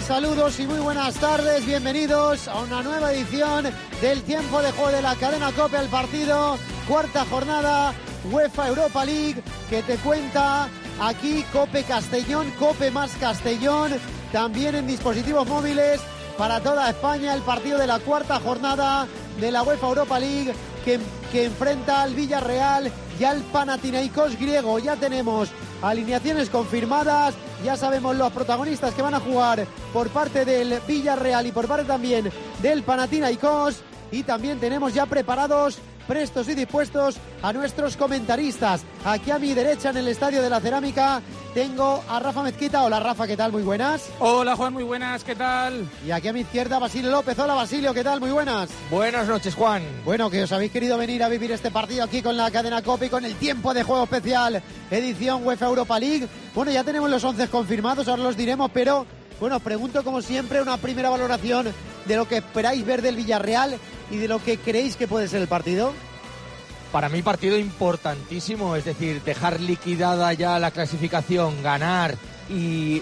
Saludos y muy buenas tardes, bienvenidos a una nueva edición del tiempo de juego de la cadena COPE al partido, cuarta jornada UEFA Europa League, que te cuenta aquí COPE Castellón, COPE más Castellón, también en dispositivos móviles para toda España, el partido de la cuarta jornada de la UEFA Europa League que enfrenta al Villarreal y al Panathinaikos griego. Ya tenemos alineaciones confirmadas, ya sabemos los protagonistas que van a jugar por parte del Villarreal y por parte también del Panathinaikos, y también tenemos ya preparados, prestos y dispuestos a nuestros comentaristas. Aquí a mi derecha en el Estadio de la Cerámica tengo a Rafa Mezquita. Hola Rafa, ¿qué tal? Muy buenas. Hola Juan, muy buenas, ¿qué tal? Y aquí a mi izquierda Basilio López. Hola Basilio, ¿qué tal? Muy buenas. Buenas noches, Juan. Bueno, que os habéis querido venir a vivir este partido aquí con la cadena COPE y con el tiempo de juego especial edición UEFA Europa League. Bueno, ya tenemos los 11 confirmados, ahora los diremos, pero bueno, os pregunto como siempre una primera valoración de lo que esperáis ver del Villarreal y de lo que creéis que puede ser el partido. Para mí partido importantísimo, es decir, dejar liquidada ya la clasificación, ganar y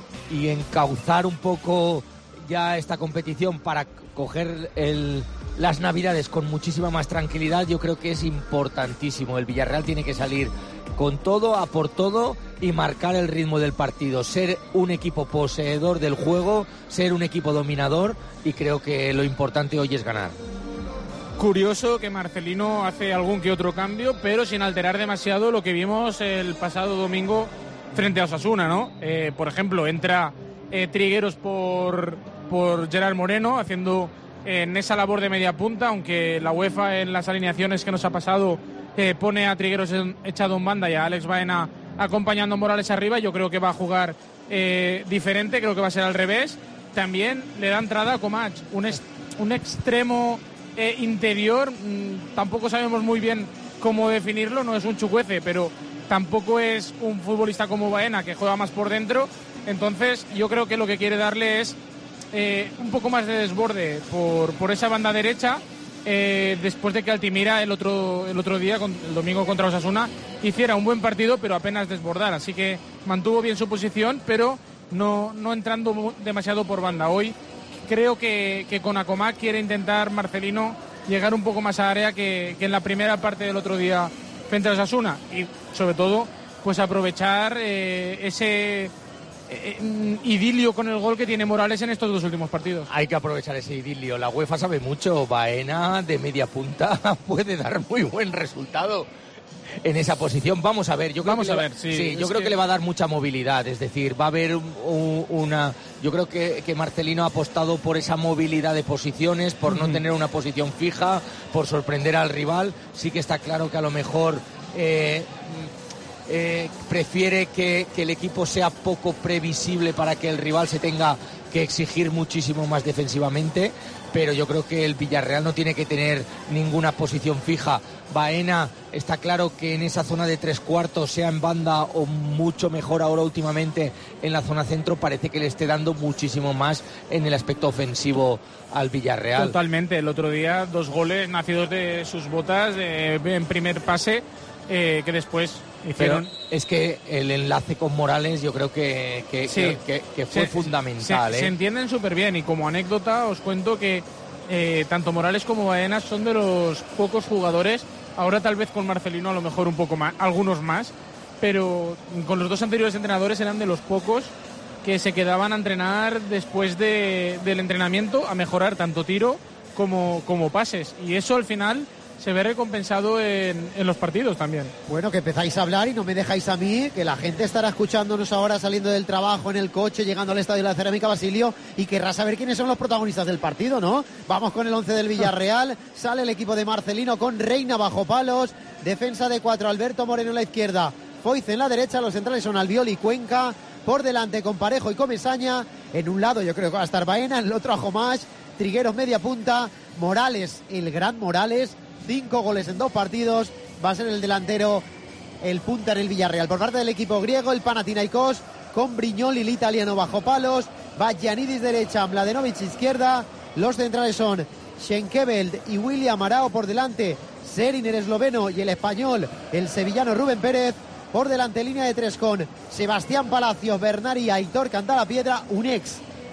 encauzar un poco ya esta competición para coger las Navidades con muchísima más tranquilidad. Yo creo que es importantísimo. El Villarreal tiene que salir con todo, a por todo y marcar el ritmo del partido, ser un equipo poseedor del juego, ser un equipo dominador, y creo que lo importante hoy es ganar. Curioso que Marcelino hace algún que otro cambio, pero sin alterar demasiado lo que vimos el pasado domingo frente a Osasuna, ¿no? Por ejemplo, entra Trigueros por Gerard Moreno, haciendo en esa labor de media punta, aunque la UEFA en las alineaciones que nos ha pasado pone a Trigueros echado en banda y a Alex Baena acompañando a Morales arriba. Yo creo que va a jugar diferente, creo que va a ser al revés. También le da entrada a Comac, un extremo interior, tampoco sabemos muy bien cómo definirlo, no es un chucuece, pero tampoco es un futbolista como Baena, que juega más por dentro. Entonces yo creo que lo que quiere darle es un poco más de desborde por esa banda derecha, después de que Altimira el otro día, el domingo contra Osasuna, hiciera un buen partido pero apenas desbordar, así que mantuvo bien su posición, pero no entrando demasiado por banda. Hoy creo que con Acomac quiere intentar Marcelino llegar un poco más a área que en la primera parte del otro día frente a Osasuna, y sobre todo pues aprovechar ese idilio con el gol que tiene Morales en estos dos últimos partidos. Hay que aprovechar ese idilio. La UEFA sabe mucho. Baena de media punta puede dar muy buen resultado en esa posición. Vamos a ver, yo creo que le va a dar mucha movilidad, es decir, va a haber yo creo que Marcelino ha apostado por esa movilidad de posiciones, por no tener una posición fija, por sorprender al rival. Sí que está claro que a lo mejor prefiere que el equipo sea poco previsible para que el rival se tenga que exigir muchísimo más defensivamente, pero yo creo que el Villarreal no tiene que tener ninguna posición fija. Baena está claro que en esa zona de tres cuartos, sea en banda o mucho mejor ahora últimamente en la zona centro, parece que le esté dando muchísimo más en el aspecto ofensivo al Villarreal. Totalmente, el otro día 2 goles nacidos de sus botas en primer pase, que después hicieron. Pero es que el enlace con Morales yo creo que fue fundamental. Se entienden súper bien, y como anécdota os cuento que tanto Morales como Baena son de los pocos jugadores, ahora tal vez con Marcelino a lo mejor un poco más, algunos más, pero con los dos anteriores entrenadores eran de los pocos que se quedaban a entrenar después del entrenamiento, a mejorar tanto tiro como pases, y eso al final se ve recompensado en los partidos también. Bueno, que empezáis a hablar y no me dejáis a mí, que la gente estará escuchándonos ahora saliendo del trabajo, en el coche, llegando al Estadio de la Cerámica, Basilio, y querrá saber quiénes son los protagonistas del partido, ¿no? Vamos con el 11 del Villarreal. Sale el equipo de Marcelino con Reina bajo palos, defensa de 4, Alberto Moreno en la izquierda, Foyce en la derecha, los centrales son Albiol y Cuenca, por delante con Parejo y Comesaña, en un lado yo creo que va a estar Baena, en el otro Ajomash, Trigueros media punta, Morales, el gran Morales, 5 goles en 2 partidos, va a ser el delantero, el punta en el Villarreal. Por parte del equipo griego, el Panathinaikos con Brignol y el italiano bajo palos, va Giannidis derecha, Mladenovic izquierda, los centrales son Schenkeveld y William Arao por delante, Serin el esloveno y el español, el sevillano Rubén Pérez, por delante línea de 3 con Sebastián Palacios, Bernard y Aitor Cantalapiedra, un ex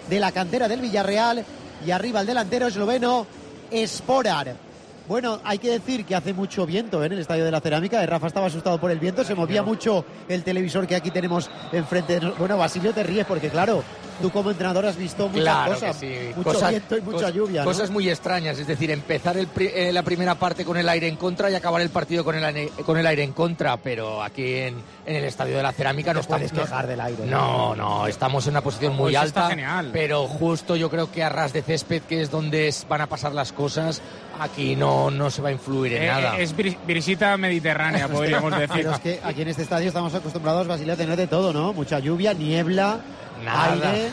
de la cantera del Villarreal. Y arriba el delantero esloveno, Sporar. Bueno, hay que decir que hace mucho viento en el Estadio de la Cerámica. Rafa estaba asustado por el viento, se movía mucho el televisor que aquí tenemos enfrente. Bueno, Basilio, te ríes porque, claro, tú como entrenador has visto muchas cosas. Sí. Mucho viento y mucha lluvia, ¿no? Cosas muy extrañas, es decir, empezar la primera parte con el aire en contra y acabar el partido con el aire en contra. Pero aquí en el Estadio de la Cerámica no puedes quejar del aire. No, estamos en una posición muy alta. Está genial. Pero justo yo creo que a ras de césped, que es donde van a pasar las cosas, aquí no se va a influir en nada. Es brisita mediterránea, podríamos decir. Pero es que aquí en este estadio estamos acostumbrados, Basilio, a tener de todo, ¿no? Mucha lluvia, niebla, nada. aire.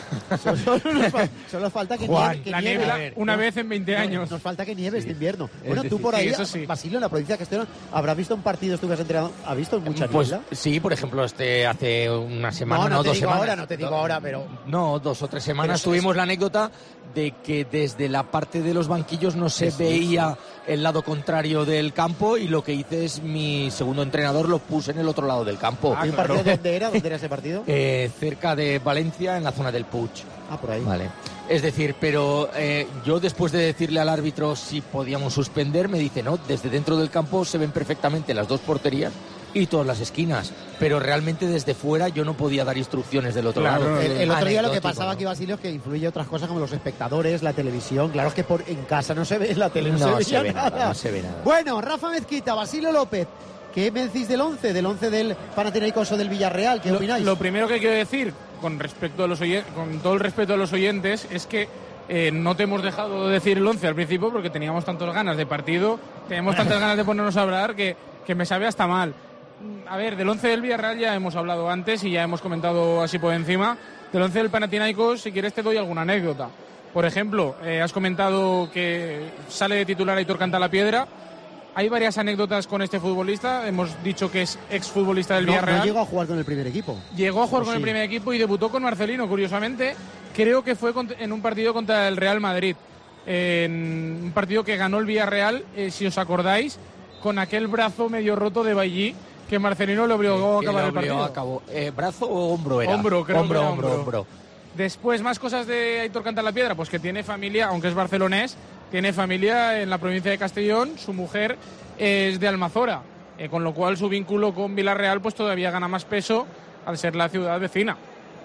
Solo falta que Juan, nieve. La niebla una vez en 20 años. Nos falta que nieve este invierno. Bueno, tú por ahí, Basilio, en la provincia de Castellón, ¿habrás visto un partido tú que has entrenado? ¿Has visto mucha niebla? Pues sí, por ejemplo, hace una semana, no te 2 digo semanas. Ahora, no te digo ahora, pero... No, 2 o 3 semanas tuvimos la anécdota de que desde la parte de los banquillos no se veía el lado contrario del campo, y lo que hice es mi segundo entrenador lo puse en el otro lado del campo. ¿Y un partido dónde era? ¿Dónde era ese partido? Cerca de Valencia, en la zona del Puig. Por ahí. Vale. Es decir, pero yo después de decirle al árbitro si podíamos suspender, me dice, no, desde dentro del campo se ven perfectamente las 2 porterías y todas las esquinas, pero realmente desde fuera yo no podía dar instrucciones del otro lado. El otro día lo que pasaba aquí, Basilio, es que influye otras cosas como los espectadores, la televisión. Claro, es que en casa no se ve, en la tele no se ve nada. No se ve nada. Bueno, Rafa Mezquita, Basilio López, ¿qué me decís del 11 del Panathinaikos o del Villarreal? ¿Qué opináis? Lo primero que quiero decir, con todo el respeto a los oyentes, es que no te hemos dejado decir el 11 al principio porque teníamos tantas ganas de partido, teníamos tantas ganas de ponernos a hablar que me sabe hasta mal. A ver, del 11 del Villarreal ya hemos hablado antes y ya hemos comentado así por encima. Del 11 del Panathinaikos, si quieres te doy alguna anécdota. Por ejemplo, has comentado que sale de titular Aitor Cantalapiedra. Hay varias anécdotas con este futbolista. Hemos dicho que es exfutbolista del Villarreal. No llegó a jugar con el primer equipo. Llegó a jugar con el primer equipo y debutó con Marcelino, curiosamente. Creo que fue en un partido contra el Real Madrid. En un partido que ganó el Villarreal, si os acordáis, con aquel brazo medio roto de Bailly, que Marcelino le obligó a acabar el partido. ¿Brazo o hombro era? Hombro, creo. Hombro. Después, más cosas de Aitor Cantalapiedra, pues que tiene familia, aunque es barcelonés, tiene familia en la provincia de Castellón, su mujer es de Almazora, con lo cual su vínculo con Villarreal pues todavía gana más peso al ser la ciudad vecina.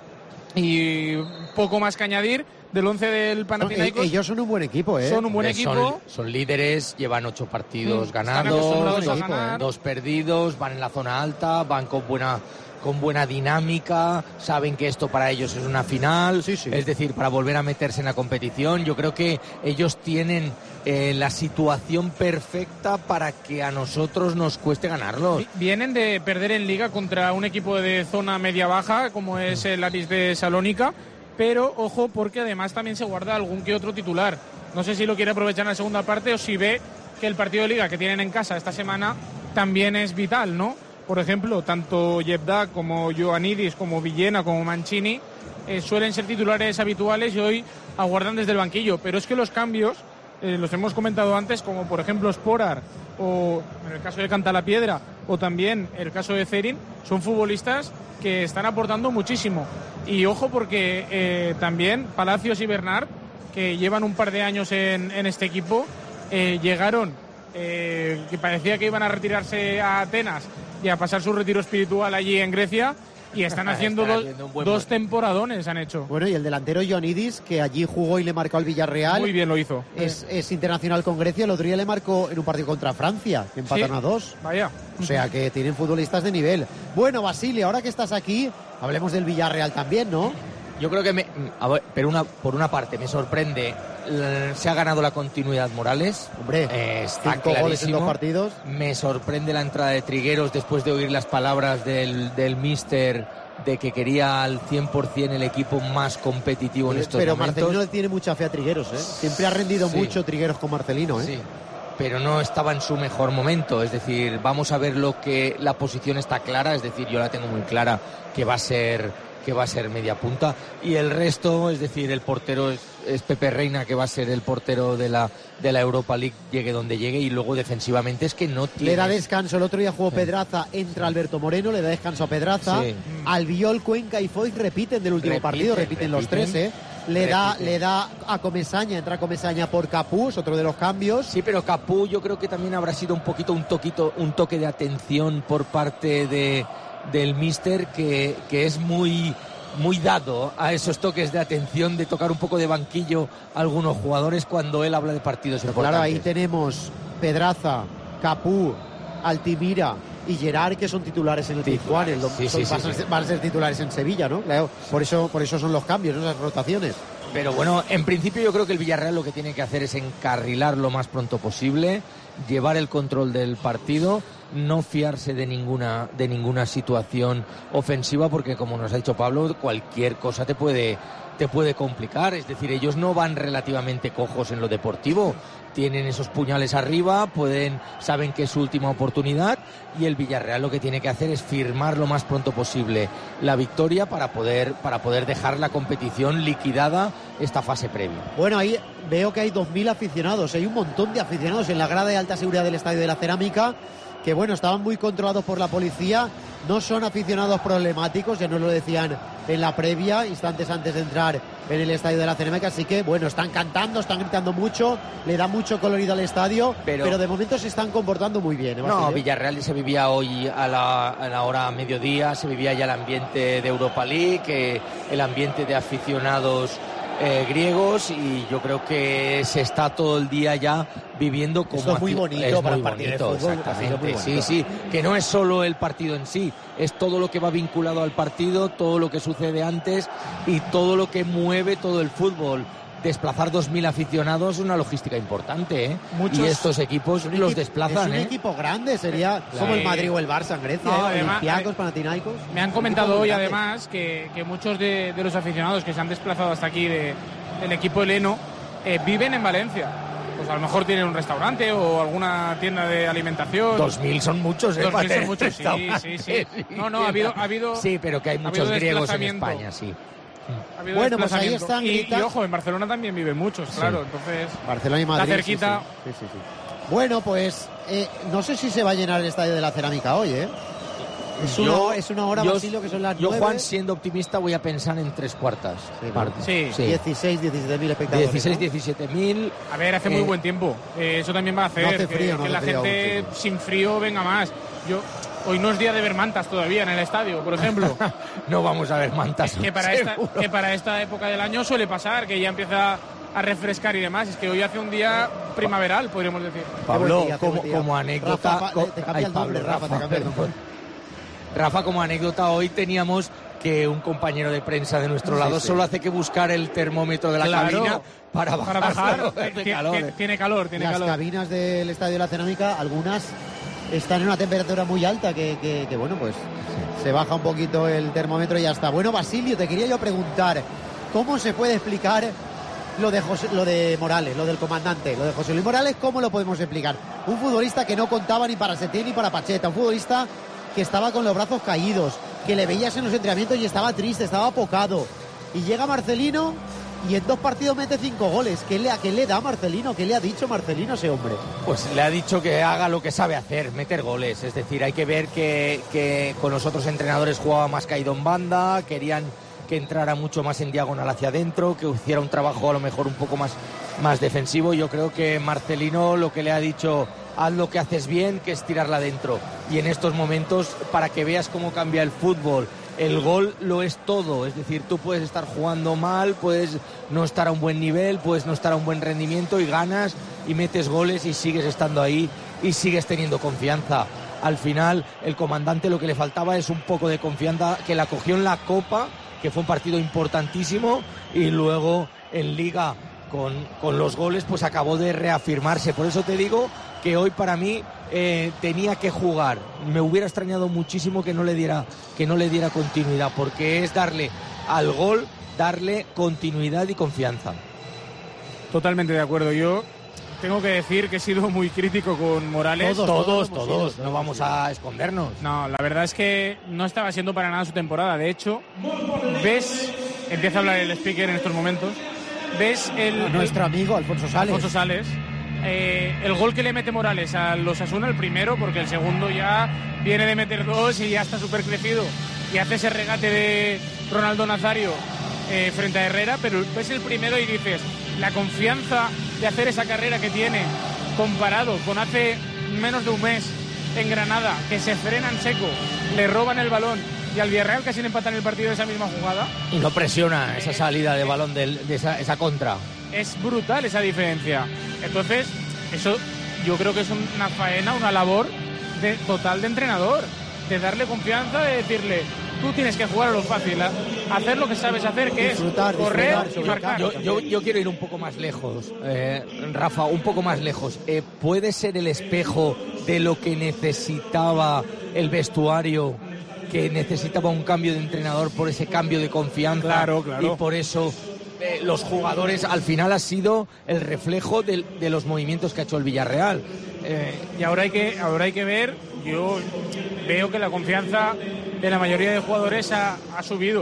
Y poco más que añadir del 11 del Panathinaikos. Ellos son un buen equipo, ¿eh? Son un buen equipo. Son líderes, llevan 8 partidos ganados, 2 perdidos, van en la zona alta, van con buena dinámica, saben que esto para ellos es una final, es decir, para volver a meterse en la competición. Yo creo que ellos tienen la situación perfecta para que a nosotros nos cueste ganarlos. Vienen de perder en Liga contra un equipo de zona media-baja como es el Aris de Salónica, pero ojo porque además también se guarda algún que otro titular. No sé si lo quiere aprovechar en la segunda parte o si ve que el partido de Liga que tienen en casa esta semana también es vital, ¿no? Por ejemplo, tanto Yebda como Ioannidis, como Villena, como Mancini suelen ser titulares habituales y hoy aguardan desde el banquillo. Pero es que los cambios, los hemos comentado antes, como por ejemplo Sporar, o en el caso de Cantalapiedra, o también el caso de Cerin, son futbolistas que están aportando muchísimo. Y ojo porque también Palacios y Bernard, que llevan un par de años en este equipo, llegaron, que parecía que iban a retirarse a Atenas y a pasar su retiro espiritual allí en Grecia, y están haciendo dos temporadones han hecho. Bueno, y el delantero Ioannidis, que allí jugó y le marcó al Villarreal. Muy bien lo hizo. Es internacional con Grecia. El otro día le marcó en un partido contra Francia, que empataron a 2. Vaya. O sea que tienen futbolistas de nivel. Bueno, Basilio, ahora que estás aquí, hablemos del Villarreal también, ¿no? Yo creo que pero por una parte me sorprende, se ha ganado la continuidad Morales. Hombre, está 5 goles en 2 partidos. Me sorprende la entrada de Trigueros después de oír las palabras del míster de que quería al 100% el equipo más competitivo en estos momentos. Pero Marcelino le tiene mucha fe a Trigueros, ¿eh? Siempre ha rendido mucho Trigueros con Marcelino, ¿eh? Sí. Pero no estaba en su mejor momento, es decir, vamos a ver la posición está clara, es decir, yo la tengo muy clara que va a ser media punta, y el resto, es decir, el portero es Pepe Reina, que va a ser el portero de la Europa League, llegue donde llegue, y luego defensivamente es que no tiene... Le da descanso, el otro día jugó Pedraza, entra Alberto Moreno, le da descanso a Pedraza, Albiol, Cuenca y Foix repiten del último partido, repiten los 3, le da a Comesaña, entra Comesaña por Capú, es otro de los cambios. Sí, pero Capú yo creo que también habrá sido un toque de atención por parte del míster que es muy dado a esos toques de atención, de tocar un poco de banquillo a algunos jugadores cuando él habla de partidos importantes. Claro, ahí tenemos Pedraza, Capú, Altimira y Gerard, que son titulares en el Pizjuán. Van a ser titulares en Sevilla, ¿no? Claro, por eso son los cambios, ¿no? Esas rotaciones. Pero bueno, en principio yo creo que el Villarreal lo que tiene que hacer es encarrilar lo más pronto posible, llevar el control del partido, no fiarse de ninguna situación ofensiva, porque como nos ha dicho Pablo, cualquier cosa te puede complicar. Es decir, ellos no van relativamente cojos en lo deportivo, tienen esos puñales arriba, saben que es su última oportunidad, y el Villarreal lo que tiene que hacer es firmar lo más pronto posible la victoria para poder dejar la competición liquidada esta fase previa. Bueno, ahí veo que hay 2.000 aficionados, hay un montón de aficionados en la grada de alta seguridad del Estadio de la Cerámica, que bueno, estaban muy controlados por la policía, no son aficionados problemáticos, ya nos lo decían en la previa, instantes antes de entrar en el Estadio de la Cerámica, así que bueno, están cantando, están gritando mucho, le da mucho colorido al estadio, pero de momento se están comportando muy bien. No, Villarreal se vivía hoy a la hora mediodía, se vivía ya el ambiente de Europa League, el ambiente de aficionados griegos, y yo creo que se está todo el día ya viviendo como... Esto es muy bonito para el partido de fútbol. Exactamente, sí, que no es solo el partido en sí, es todo lo que va vinculado al partido, todo lo que sucede antes y todo lo que mueve todo el fútbol. Desplazar 2.000 aficionados es una logística importante, ¿eh? Y estos equipos los desplazan. Es un equipo grande, sería como el Madrid o el Barça en Grecia, Olympiacos, Panathinaikos. Me han comentado hoy además que muchos de los aficionados que se han desplazado hasta aquí del equipo heleno viven en Valencia. Pues a lo mejor tienen un restaurante o alguna tienda de alimentación. 2.000 son muchos, 2.000 son muchos, sí. No, ha habido... Sí, pero que hay muchos griegos en España, sí. Bueno, pues ahí están y ojo, en Barcelona también viven muchos, claro, entonces Barcelona y Madrid, está cerquita. Sí. Bueno, pues no sé si se va a llenar el Estadio de la Cerámica hoy, ¿eh? Es una hora, Basilio, que son las 9. Yo, Juan, siendo optimista, voy a pensar en 3/4 partes. Sí. 16, 17.000 espectadores. 16, 17.000. A ver, hace muy buen tiempo. Eso también va a hacer que la gente sin frío venga más. Hoy no es día de ver mantas todavía en el estadio, por ejemplo. No vamos a ver mantas. Que para esta época del año suele pasar, que ya empieza a refrescar y demás. Es que hoy hace un día primaveral, podríamos decir. Pablo, como anécdota... Rafa, como anécdota, hoy teníamos que un compañero de prensa de nuestro lado solo hace que buscar el termómetro de la cabina para bajar. Tiene calor. Las cabinas del Estadio de la Cerámica, algunas están en una temperatura muy alta que bueno, pues se baja un poquito el termómetro y ya está. Bueno, Basilio, te quería yo preguntar, ¿cómo se puede explicar lo de Morales, lo del comandante, lo de José Luis Morales? ¿Cómo lo podemos explicar? Un futbolista que no contaba ni para Setién ni para Pacheta, un futbolista que estaba con los brazos caídos, que le veías en los entrenamientos y estaba triste, estaba apocado, y llega Marcelino y en 2 partidos mete 5 goles. ¿Qué le da Marcelino? ¿Qué le ha dicho Marcelino a ese hombre? Pues le ha dicho que haga lo que sabe hacer, meter goles. Es decir, hay que ver que con los otros entrenadores jugaba más caído en banda, querían que entrara mucho más en diagonal hacia adentro, que hiciera un trabajo a lo mejor un poco más defensivo. Yo creo que Marcelino lo que le ha dicho: haz lo que haces bien, que es tirarla adentro. Y en estos momentos, para que veas cómo cambia el fútbol, el gol lo es todo. Es decir, tú puedes estar jugando mal, puedes no estar a un buen nivel, puedes no estar a un buen rendimiento, y ganas y metes goles y sigues estando ahí y sigues teniendo confianza. Al final, el comandante lo que le faltaba es un poco de confianza, que la cogió en la Copa, que fue un partido importantísimo, y luego en Liga con los goles pues acabó de reafirmarse. Por eso te digo que hoy para mí tenía que jugar. Me hubiera extrañado muchísimo que no le diera continuidad, porque es darle al gol, darle continuidad y confianza. Totalmente de acuerdo. Yo tengo que decir que he sido muy crítico con Morales. Todos. No vamos a escondernos. No, la verdad es que no estaba siendo para nada su temporada. De hecho, empieza a hablar el speaker en estos momentos, nuestro amigo Alfonso Sales. El gol que le mete Morales a los Osasuna, el primero, porque el segundo ya viene de meter 2 y ya está súper crecido, y hace ese regate de Ronaldo Nazario frente a Herrera, pero ves el primero y dices, la confianza de hacer esa carrera que tiene, comparado con hace menos de un mes en Granada, que se frenan seco, le roban el balón y al Villarreal casi le empatan el partido de esa misma jugada. Y no presiona esa salida de balón de esa contra. Es brutal esa diferencia. Entonces, eso yo creo que es una faena, una labor total de entrenador, de darle confianza, de decirle, tú tienes que jugar a lo fácil, hacer lo que sabes hacer, que disfrutar, es correr y sobre marcar. Yo quiero ir un poco más lejos, Rafa, un poco más lejos. ¿Puede ser el espejo de lo que necesitaba el vestuario, que necesitaba un cambio de entrenador por ese cambio de confianza? Claro. Y por eso los jugadores al final ha sido el reflejo de los movimientos que ha hecho el Villarreal. Y ahora hay que ver, yo veo que la confianza de la mayoría de jugadores ha subido.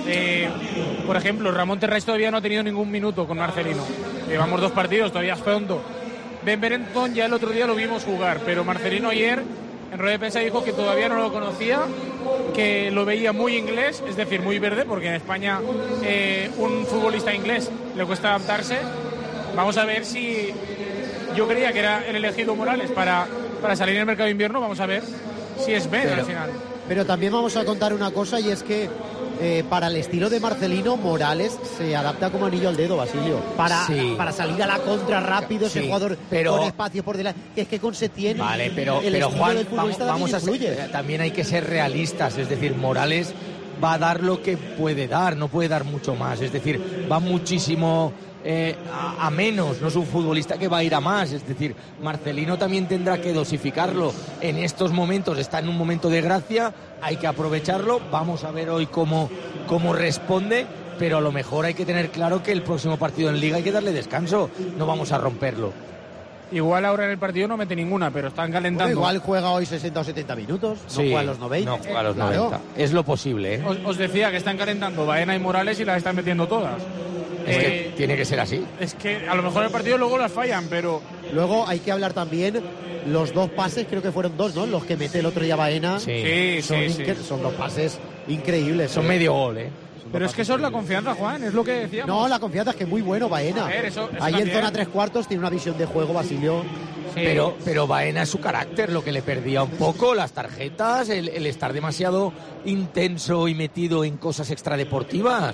Por ejemplo, Ramón Terrés todavía no ha tenido ningún minuto con Marcelino. Llevamos 2 partidos, todavía es pronto. Ben Berenton ya el otro día lo vimos jugar, pero Marcelino ayer en rueda de prensa dijo que todavía no lo conocía, que lo veía muy inglés, es decir, muy verde, porque en España un futbolista inglés le cuesta adaptarse. Vamos a ver si... Yo creía que era el elegido Morales para salir en el mercado de invierno, vamos a ver si es Ben al final. Pero también vamos a contar una cosa, y es que para el estilo de Marcelino, Morales se adapta como anillo al dedo, Basilio. Para salir a la contra rápido, ese jugador con espacio por delante. Que es que con Setién, vale, pero Juan, vamos a ser, también hay que ser realistas. Es decir, Morales va a dar lo que puede dar, no puede dar mucho más. Es decir, va muchísimo a menos, no es un futbolista que va a ir a más. Es decir, Marcelino también tendrá que dosificarlo. En estos momentos está en un momento de gracia, hay que aprovecharlo. Vamos a ver hoy cómo responde, pero a lo mejor hay que tener claro que el próximo partido en Liga hay que darle descanso, no vamos a romperlo. Igual ahora en el partido no mete ninguna, pero están calentando. Bueno, igual juega hoy 60 o 70 minutos, no juega a los 90. No juega a los 90. Es lo posible, ¿eh? Os decía que están calentando Baena y Morales y las están metiendo todas. Es que tiene que ser así. Es que a lo mejor el partido luego las fallan, pero... Luego hay que hablar también, los 2 pases, creo que fueron 2, ¿no? Los que mete el otro día Baena. Sí. Son 2 pases increíbles. Son medio gol, ¿eh? Pero es que eso es la confianza, Juan, es lo que decíamos. No, la confianza es que es muy bueno Baena. Ahí en zona 3/4 tiene una visión de juego, Basilio. Sí. Pero Baena es su carácter lo que le perdía un poco, las tarjetas, el estar demasiado intenso y metido en cosas extradeportivas,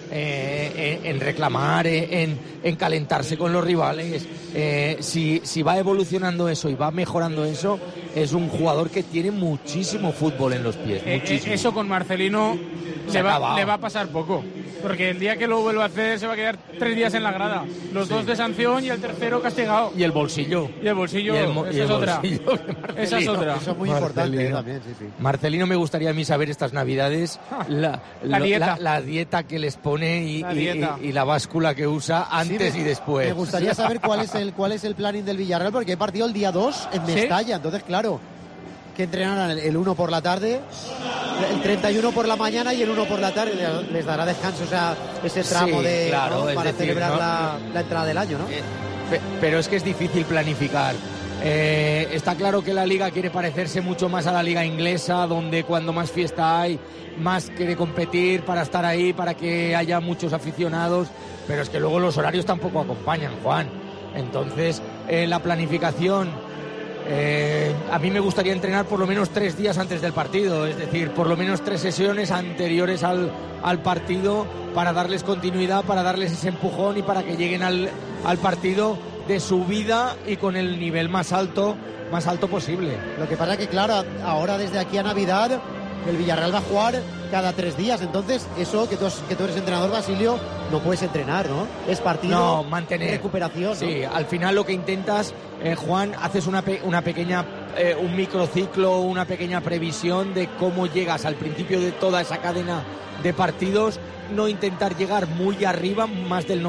en reclamar, en calentarse con los rivales. Si va evolucionando eso y va mejorando eso, es un jugador que tiene muchísimo fútbol en los pies. Muchísimo. Eso con Marcelino le va a pasar poco, porque el día que lo vuelva a hacer se va a quedar 3 días en la grada, los 2 de sanción y el tercero castigado. Y el bolsillo. Esa es otra. Esa es otra. Eso es muy importante también, sí. Marcelino, me gustaría a mí saber estas navidades la dieta que les pone y la báscula que usa antes y después. Me gustaría saber cuál es el planning del Villarreal, porque he partido el día 2 en Mestalla, entonces claro, que entrenarán el 1 por la tarde, el 31 por la mañana y el 1 por la tarde. Les dará descanso, o sea, ese tramo para celebrar la entrada del año, ¿no? Pero es que es difícil planificar. Está claro que la Liga quiere parecerse mucho más a la Liga inglesa, donde cuando más fiesta hay, más quiere competir para estar ahí, para que haya muchos aficionados, pero es que luego los horarios tampoco acompañan, Juan. Entonces, la planificación... a mí me gustaría entrenar por lo menos 3 días antes del partido, es decir, por lo menos 3 sesiones anteriores al partido, para darles continuidad, para darles ese empujón y para que lleguen al partido de subida y con el nivel más alto posible. Lo que pasa es que, claro, ahora desde aquí a Navidad el Villarreal va a jugar cada 3 días, entonces eso que tú eres entrenador, Basilio, no puedes entrenar, ¿no? Es partido, mantener recuperación, ¿no? Sí, al final lo que intentas, Juan, haces una pequeña un microciclo, una pequeña previsión de cómo llegas al principio de toda esa cadena de partidos, no intentar llegar muy arriba, más del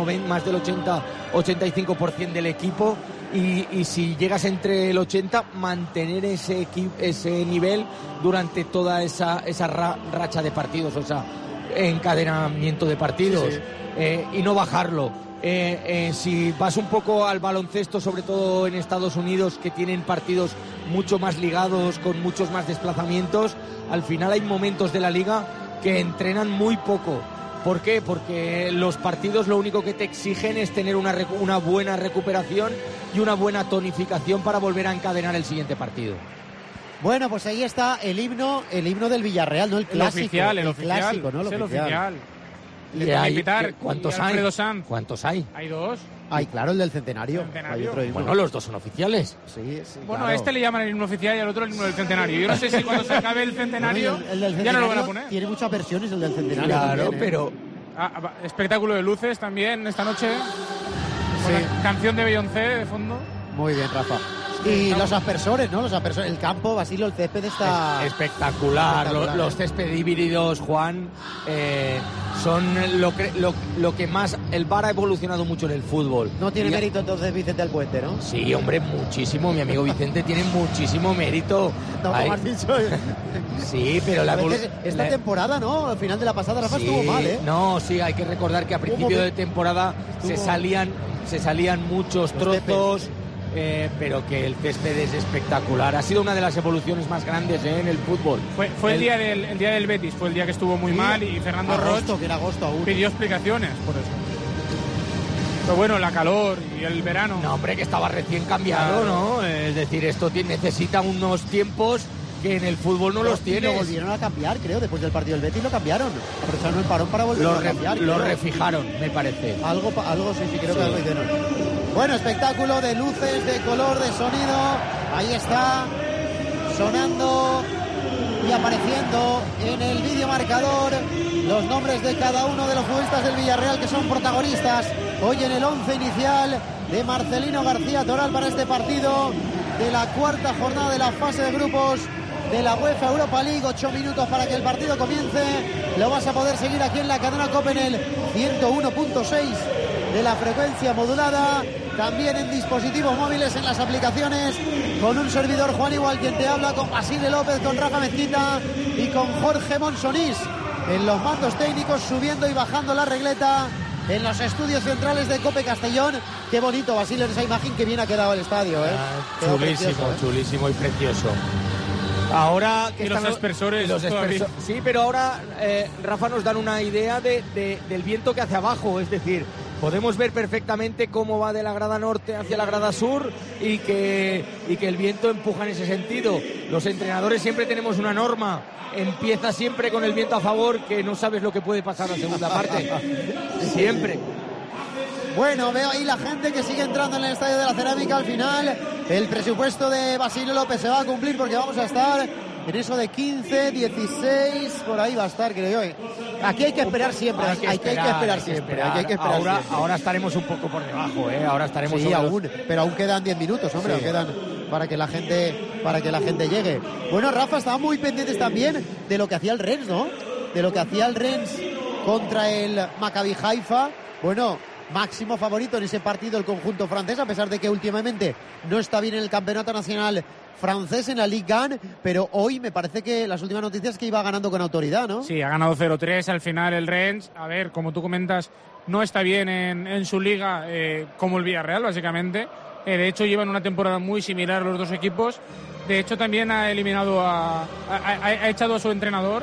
80-85% del equipo, y si llegas entre el 80, mantener ese nivel durante toda esa racha de partidos, o sea, encadenamiento de partidos, y no bajarlo. Si vas un poco al baloncesto, sobre todo en Estados Unidos, que tienen partidos mucho más ligados, con muchos más desplazamientos, al final hay momentos de la liga que entrenan muy poco, ¿Por qué? Porque los partidos lo único que te exigen es tener una buena recuperación y una buena tonificación para volver a encadenar el siguiente partido. Bueno, pues ahí está el himno del Villarreal, ¿no? El clásico. El oficial, clásico, ¿no? El oficial. Y ¿cuántos hay? ¿Cuántos hay? Hay 2. Ay, claro, el del centenario. Centenario. Bueno, los dos son oficiales. Sí, bueno, claro. A este le llaman el himno oficial y al otro el himno del centenario. Yo no sé si cuando se acabe el centenario, Bueno, el del ya no lo van a centenario poner. Tiene muchas versiones el del centenario. Claro, también, pero... Espectáculo de luces también esta noche. Con la canción de Beyoncé de fondo. Muy bien, Rafa. Y los aspersores, ¿no? El campo, Basilio, el césped está... Espectacular. Los césped híbridos, Juan, son lo que más... El VAR ha evolucionado mucho en el fútbol. No tiene mérito entonces Vicente del Puente, ¿no? Sí, hombre, muchísimo. Mi amigo Vicente tiene muchísimo mérito. No, como has dicho. Sí, pero esta temporada, ¿no? Al final de la pasada, Rafa, estuvo mal, ¿eh? No, sí, hay que recordar que a principio de temporada se salían muchos trozos... pero que el césped es espectacular. Ha sido una de las evoluciones más grandes en el fútbol. Fue el día del Betis, fue el día que estuvo muy mal y Fernando Roch que era agosto aún. pidió explicaciones por eso. Pero bueno, la calor y el verano. No, hombre, que estaba recién cambiado, ¿no? Es decir, esto necesita unos tiempos que en el fútbol no los tiene. Lo volvieron a cambiar, creo, después del partido del Betis lo cambiaron. Aprovecharon el parón para volverlo a cambiar. Lo refijaron, me parece. Algo sí, creo que algo hicieron. Bueno, espectáculo de luces, de color, de sonido. Ahí está, sonando y apareciendo en el vídeo marcador los nombres de cada uno de los futbolistas del Villarreal que son protagonistas hoy en el 11 inicial de Marcelino García Toral para este partido de la cuarta jornada de la fase de grupos de la UEFA Europa League. 8 minutos para que el partido comience. Lo vas a poder seguir aquí en la cadena COPE en el 101.6 de la frecuencia modulada, también en dispositivos móviles, en las aplicaciones, con un servidor Juan Igual quien te habla, con Basile López, con Rafa Mezquita y con Jorge Monsonís en los mandos técnicos, subiendo y bajando la regleta en los estudios centrales de COPE Castellón. Qué bonito, Basile, en esa imagen, que bien ha quedado el estadio, ¿eh? Chulísimo y precioso. Ahora que los aspersores. Sí, pero ahora Rafa nos dan una idea del viento que hace abajo, es decir, podemos ver perfectamente cómo va de la grada norte hacia la grada sur y que el viento empuja en ese sentido. Los entrenadores siempre tenemos una norma: empieza siempre con el viento a favor, que no sabes lo que puede pasar la segunda parte. Siempre. Bueno, veo ahí la gente que sigue entrando en el Estadio de la Cerámica. Al final, el presupuesto de Basilio López se va a cumplir, porque vamos a estar en eso de 15, 16, por ahí va a estar, creo yo. Aquí hay que esperar siempre, hay que esperar siempre. Ahora estaremos un poco por debajo, ¿eh? Ahora estaremos pero aún quedan 10 minutos, hombre, aún quedan para que la gente llegue. Bueno, Rafa, estaban muy pendientes también de lo que hacía el Rennes, ¿no? De lo que hacía el Rennes contra el Maccabi Haifa. Bueno, máximo favorito en ese partido el conjunto francés, a pesar de que últimamente no está bien en el campeonato nacional francés, en la Ligue 1, pero hoy me parece que las últimas noticias es que iba ganando con autoridad, ¿no? Sí, ha ganado 0-3 al final el Rennes. A ver, como tú comentas, no está bien en su liga, como el Villarreal, básicamente. De hecho, llevan una temporada muy similar los dos equipos. De hecho, también ha eliminado ha echado a su entrenador.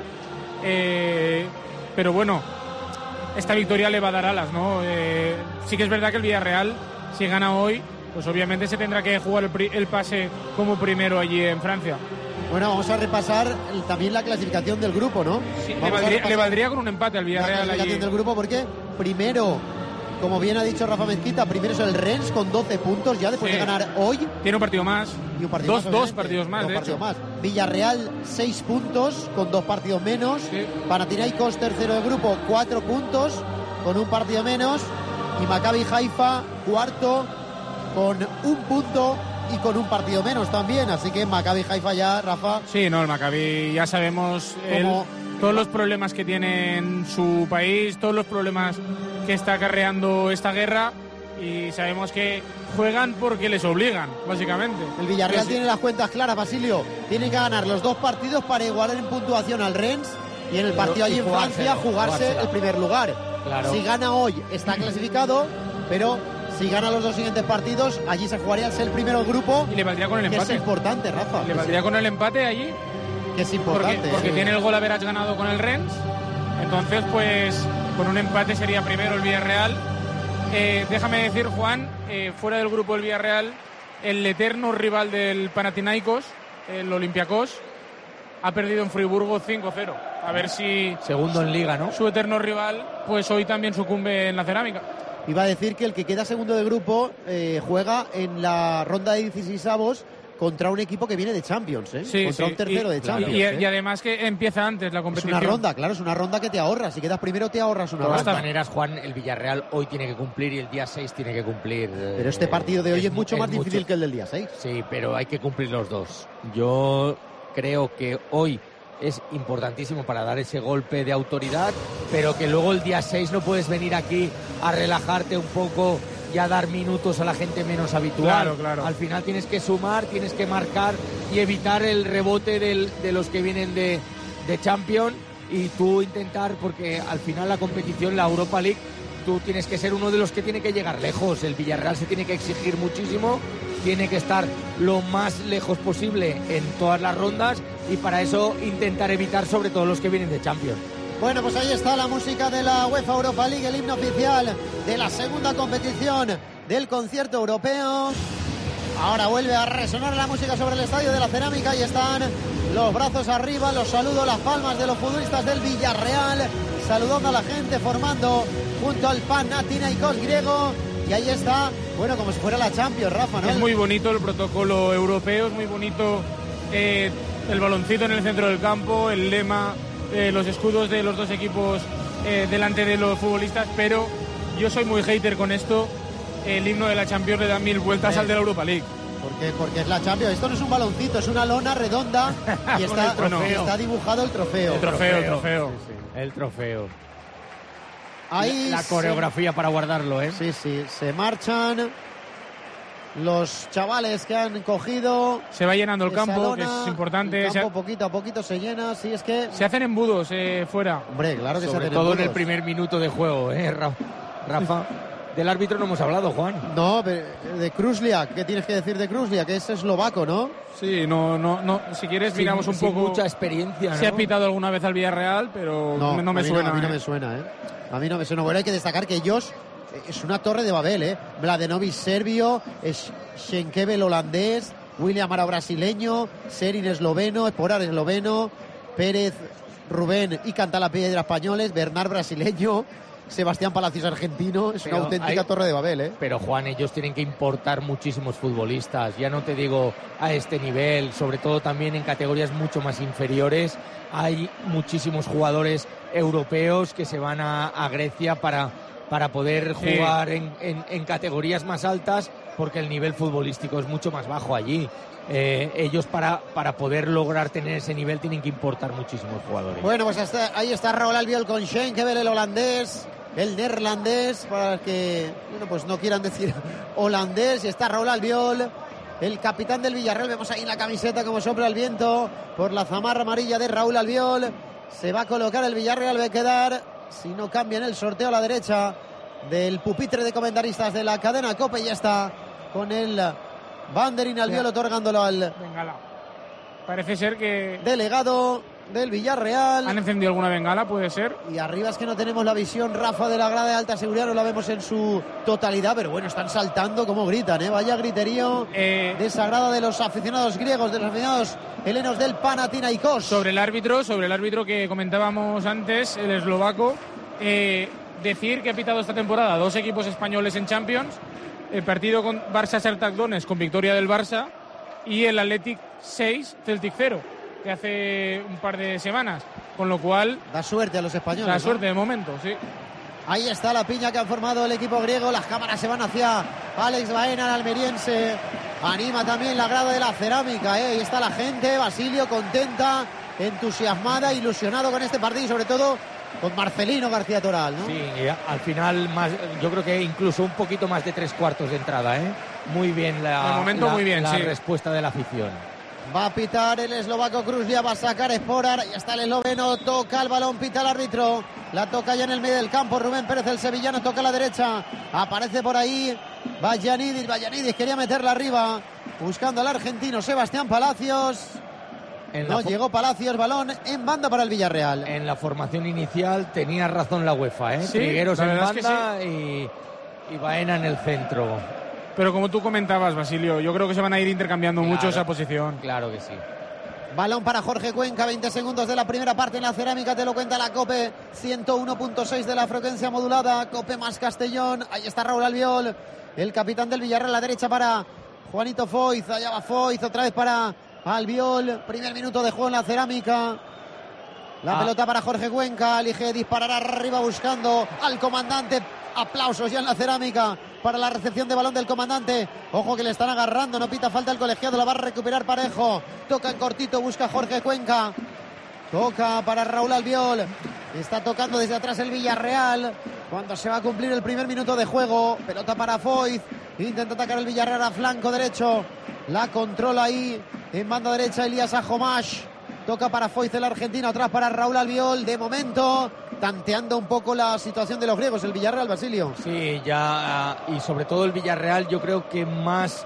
Pero bueno, esta victoria le va a dar alas, ¿no? Sí que es verdad que el Villarreal, si gana hoy, pues obviamente se tendrá que jugar el pase como primero allí en Francia. Bueno, vamos a repasar también la clasificación del grupo, ¿no? Sí, le valdría con un empate al Villarreal. La clasificación del grupo, porque primero, como bien ha dicho Rafa Mezquita, primero es el Rennes con 12 puntos ya después de ganar hoy. Tiene un partido más. Y un partido dos partidos más, de hecho. Villarreal 6 puntos con 2 partidos menos. Sí. Panathinaikos tercero de grupo, 4 puntos con un partido menos. Y Maccabi Haifa cuarto con 1 punto y con un partido menos también. Así que Maccabi Haifa ya, Rafa. Sí, no, el Maccabi ya sabemos todos los problemas que tiene en su país, todos los problemas que está acarreando esta guerra, y sabemos que juegan porque les obligan, básicamente. El Villarreal tiene las cuentas claras, Basilio. Tiene que ganar los 2 partidos para igualar en puntuación al Rennes y en el partido allí en Francia jugarse el primer lugar. Claro. Si gana hoy está clasificado, pero si gana los 2 siguientes partidos, allí se jugaría el primero del grupo. Y le valdría con el empate. Que es importante, Rafa. Le valdría con el empate allí. Que es importante. Porque tiene el gol average ganado con el Rennes. Entonces, pues Con un empate sería primero el Villarreal. Déjame decir, Juan, fuera del grupo del Villarreal, el eterno rival del Panathinaikos, el Olympiacos, ha perdido en Friburgo 5-0. A ver si... Segundo en Liga, ¿no? Su eterno rival, pues hoy también sucumbe en la cerámica. Iba a decir que el que queda segundo de grupo juega en la ronda de 16avos contra un equipo que viene de Champions, ¿eh? Sí, contra un tercero de Champions. Y además que empieza antes la competición. Es una ronda, claro, es una ronda que te ahorras. Si quedas primero te ahorras una De ronda. todas maneras, Juan, el Villarreal hoy tiene que cumplir y el día 6 tiene que cumplir. Pero este partido de hoy es mucho más difícil que el del día 6. Sí, pero hay que cumplir los dos. Yo creo que hoy es importantísimo para dar ese golpe de autoridad, pero que luego el día 6 no puedes venir aquí a relajarte un poco y a dar minutos a la gente menos habitual. Claro. Al final tienes que sumar, tienes que marcar y evitar el rebote de los que vienen de Champions, y tú intentar, porque al final la competición, la Europa League, tú tienes que ser uno de los que tiene que llegar lejos. El Villarreal se tiene que exigir muchísimo, tiene que estar lo más lejos posible en todas las rondas, y para eso intentar evitar sobre todo los que vienen de Champions. Bueno, pues ahí está la música de la UEFA Europa League, el himno oficial de la segunda competición del concierto europeo. Ahora vuelve a resonar la música sobre el estadio de la cerámica y están los brazos arriba, los saludos, las palmas de los futbolistas del Villarreal, saludando a la gente, formando junto al Panathinaikos griego. Y ahí está, bueno, como si fuera la Champions, Rafa, ¿no? Es muy bonito el protocolo europeo, es muy bonito el baloncito en el centro del campo, el lema, los escudos de los dos equipos delante de los futbolistas, pero yo soy muy hater con esto. El himno de la Champions le da 1000 vueltas al de la Europa League. Porque es la Champions. Esto no es un baloncito, es una lona redonda y está dibujado el trofeo. El trofeo. Sí. El trofeo. Ahí la coreografía para guardarlo, ¿eh? Sí, se marchan los chavales que han cogido. Se va llenando el campo, lona, que es importante. El campo poquito a poquito se llena, sí, es que... Se hacen embudos fuera. Hombre, claro que sobre se hacen todo embudos. en el primer minuto de juego, Rafa. Del árbitro no hemos hablado, Juan. No, de Krusliak, ¿qué tienes que decir de Krusliak? Que es eslovaco, ¿no? Sí, no. Si quieres, miramos un poco. Mucha experiencia, ¿no? Se ha pitado alguna vez al Villarreal, pero no me suena. A mí no me suena, ¿eh? A mí no me suena. Bueno, hay que destacar que Josh es una torre de Babel, ¿eh? Mladenovic serbio, Schenkevel holandés, William Ara brasileño, Serin esloveno, Esporar esloveno, Pérez, Rubén y Cantalapiedra españoles, Bernard brasileño, Sebastián Palacios argentino. Es una auténtica torre de Babel, ¿eh? Pero, Juan, ellos tienen que importar muchísimos futbolistas. Ya no te digo a este nivel, sobre todo también en categorías mucho más inferiores. Hay muchísimos jugadores europeos que se van a Grecia para poder jugar en categorías más altas, porque el nivel futbolístico es mucho más bajo allí. Ellos para poder lograr tener ese nivel tienen que importar muchísimos jugadores. Bueno, pues ahí está Raúl Albiol con Schenkevel, el holandés, el neerlandés, para que pues no quieran decir holandés, y está Raúl Albiol, el capitán del Villarreal. Vemos ahí en la camiseta como sopla el viento por la zamarra amarilla de Raúl Albiol. Se va a colocar el Villarreal, va a quedar, si no cambia en el sorteo, a la derecha del pupitre de comentaristas de la cadena COPE. Y ya está con el banderín Albiol otorgándolo al bengala. Parece ser que delegado del Villarreal. ¿Han encendido alguna bengala? Puede ser. Y arriba es que no tenemos la visión, Rafa, de la grada de alta seguridad, no la vemos en su totalidad, pero bueno, están saltando como gritan, ¿eh? Vaya griterío de esa grada de los aficionados griegos, de los aficionados helenos del Panathinaikos. Sobre el árbitro que comentábamos antes, el eslovaco, decir que ha pitado esta temporada 2 equipos españoles en Champions, el partido con Barça-Shakhtar Donetsk con victoria del Barça, y el Athletic 6, Celtic 0, que hace un par de semanas, con lo cual da suerte a los españoles. Da suerte de momento, sí. Ahí está la piña que han formado el equipo griego, las cámaras se van hacia Alex Baena, el almeriense, anima también la grada de la cerámica, ¿eh? Ahí está la gente, Basilio contenta, entusiasmada, ilusionado con este partido y sobre todo con Marcelino García Toral, ¿no? Sí, al final yo creo que incluso un poquito más de 3/4 de entrada, ¿eh? Muy bien la respuesta de la afición. Va a pitar el eslovaco Krusliak, va a sacar Esporar, y está el esloveno, toca el balón, pita el árbitro, la toca ya en el medio del campo, Rubén Pérez, el sevillano, toca a la derecha, aparece por ahí Vallanidis quería meterla arriba, buscando al argentino Sebastián Palacios. No llegó Palacios, balón en banda para el Villarreal. En la formación inicial tenía razón la UEFA, ¿eh? Sí, Trigueros en banda es que y Baena en el centro. Pero como tú comentabas, Basilio, yo creo que se van a ir intercambiando mucho esa posición. Claro que sí. Balón para Jorge Cuenca, 20 segundos de la primera parte en la cerámica, te lo cuenta la COPE, 101.6 de la frecuencia modulada, COPE más Castellón, ahí está Raúl Albiol, el capitán del Villarreal, a la derecha para Juanito Foyz, allá va Foyz, otra vez para Albiol, primer minuto de juego en la cerámica, la pelota para Jorge Cuenca, elige disparar arriba buscando al comandante, aplausos ya en la cerámica para la recepción de balón del comandante. Ojo que le están agarrando, no pita falta el colegiado, la va a recuperar Parejo. Toca en cortito, busca Jorge Cuenca. Toca para Raúl Albiol. Está tocando desde atrás el Villarreal. Cuando se va a cumplir el primer minuto de juego. Pelota para Foyz. Intenta atacar el Villarreal a flanco derecho. La controla ahí en banda derecha Elías Ajomash. Toca para Foyz el argentino, atrás para Raúl Albiol. De momento, tanteando un poco la situación de los griegos, el Villarreal, Basilio. Sí, ya, y sobre todo el Villarreal, yo creo que más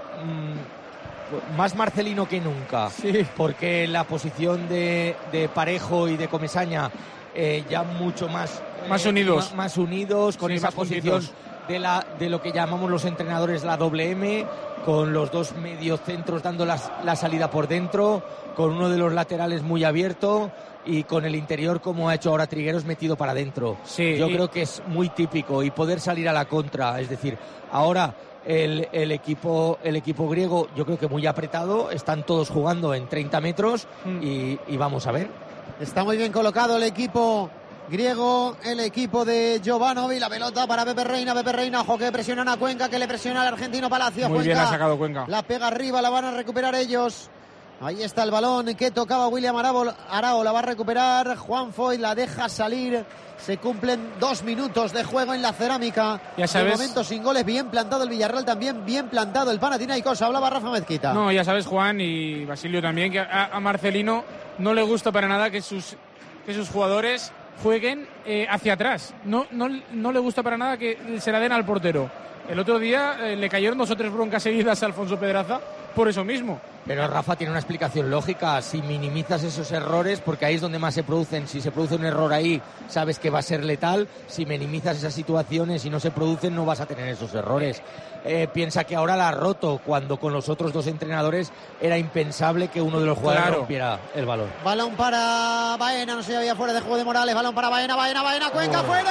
Marcelino que nunca. Sí. Porque la posición de Parejo y de Comesaña ya mucho más unidos. Más unidos, con esa posición de lo que llamamos los entrenadores la doble M, con los dos mediocentros dando la salida por dentro, con uno de los laterales muy abierto y con el interior, como ha hecho ahora Trigueros, metido para adentro. Sí, yo creo que es muy típico, y poder salir a la contra, es decir, ahora el equipo griego yo creo que muy apretado, están todos jugando en 30 metros y vamos a ver. Está muy bien colocado el equipo griego, el equipo de Jovanovic, la pelota para Pepe Reina, ojo que presionan a Cuenca, que le presiona al argentino Palacios. Muy Cuenca, bien ha sacado Cuenca. La pega arriba, la van a recuperar ellos. Ahí está el balón que tocaba William Arao, la va a recuperar Juan Foyt, la deja salir. Se cumplen 2 minutos de juego en la cerámica. Ya sabes. De momento sin goles, bien plantado el Villarreal, también bien plantado el Panathinaikos. Hablaba Rafa Mezquita. No, ya sabes, Juan y Basilio también, que a Marcelino no le gusta para nada que sus jugadores jueguen hacia atrás. No le gusta para nada que se la den al portero. El otro día le cayeron 2 o 3 broncas seguidas a Alfonso Pedraza por eso mismo. Pero Rafa tiene una explicación lógica. Si minimizas esos errores, porque ahí es donde más se producen, si se produce un error ahí, sabes que va a ser letal. Si minimizas esas situaciones y no se producen, no vas a tener esos errores. Piensa que ahora la ha roto, cuando con los otros 2 entrenadores era impensable que uno de los jugadores rompiera el balón. Balón para Baena, no se había fuera de juego de Morales. Balón para Baena, Cuenca fuera.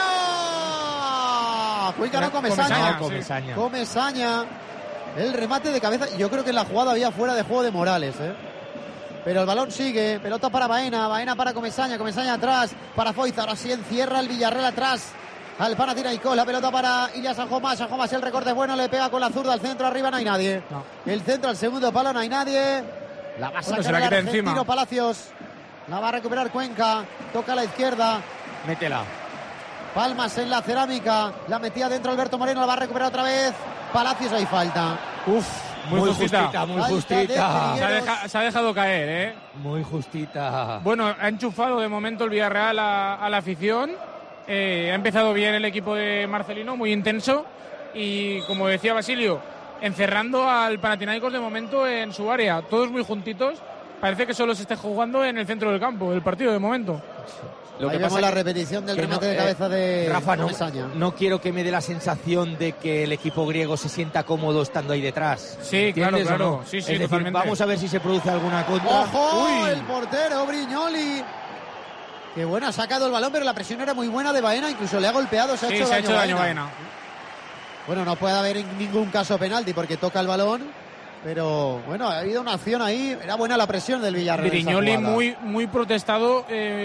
Cuenca no, Comesaña. El remate de cabeza, yo creo que en la jugada había fuera de juego de Morales, pero el balón sigue, pelota para Baena para Comesaña atrás, para Foyt, ahora sí encierra el Villarreal atrás al Panathinaikos, la pelota para Ilias Ajomash, el recorte es bueno, le pega con la zurda al centro, arriba no hay nadie, el centro al segundo palo no hay nadie, la va a sacar el argentino Palacios, la va a recuperar Cuenca, toca a la izquierda, métela. Palmas en la cerámica, la metía dentro Alberto Moreno, la va a recuperar otra vez. Palacios, hay falta. Muy justita. Se ha dejado caer, Muy justita. Bueno, ha enchufado de momento el Villarreal a la afición. Ha empezado bien el equipo de Marcelino, muy intenso. Y como decía Basilio, encerrando al Panathinaikos de momento en su área. Todos muy juntitos. Parece que solo se esté jugando en el centro del campo, el partido de momento. Lo que vemos la repetición del remate de cabeza de Rafa, Comesaña. No quiero que me dé la sensación de que el equipo griego se sienta cómodo estando ahí detrás. Sí, claro. No? Sí, es decir, totalmente. Vamos a ver si se produce alguna contra. ¡Ojo! El portero Brignoli. Qué bueno, ha sacado el balón, pero la presión era muy buena de Baena. Incluso le ha golpeado, se ha hecho daño Baena. Bueno, no puede haber en ningún caso penalti porque toca el balón. Pero bueno, ha habido una acción ahí, era buena la presión del Villarreal. Brignoli muy protestado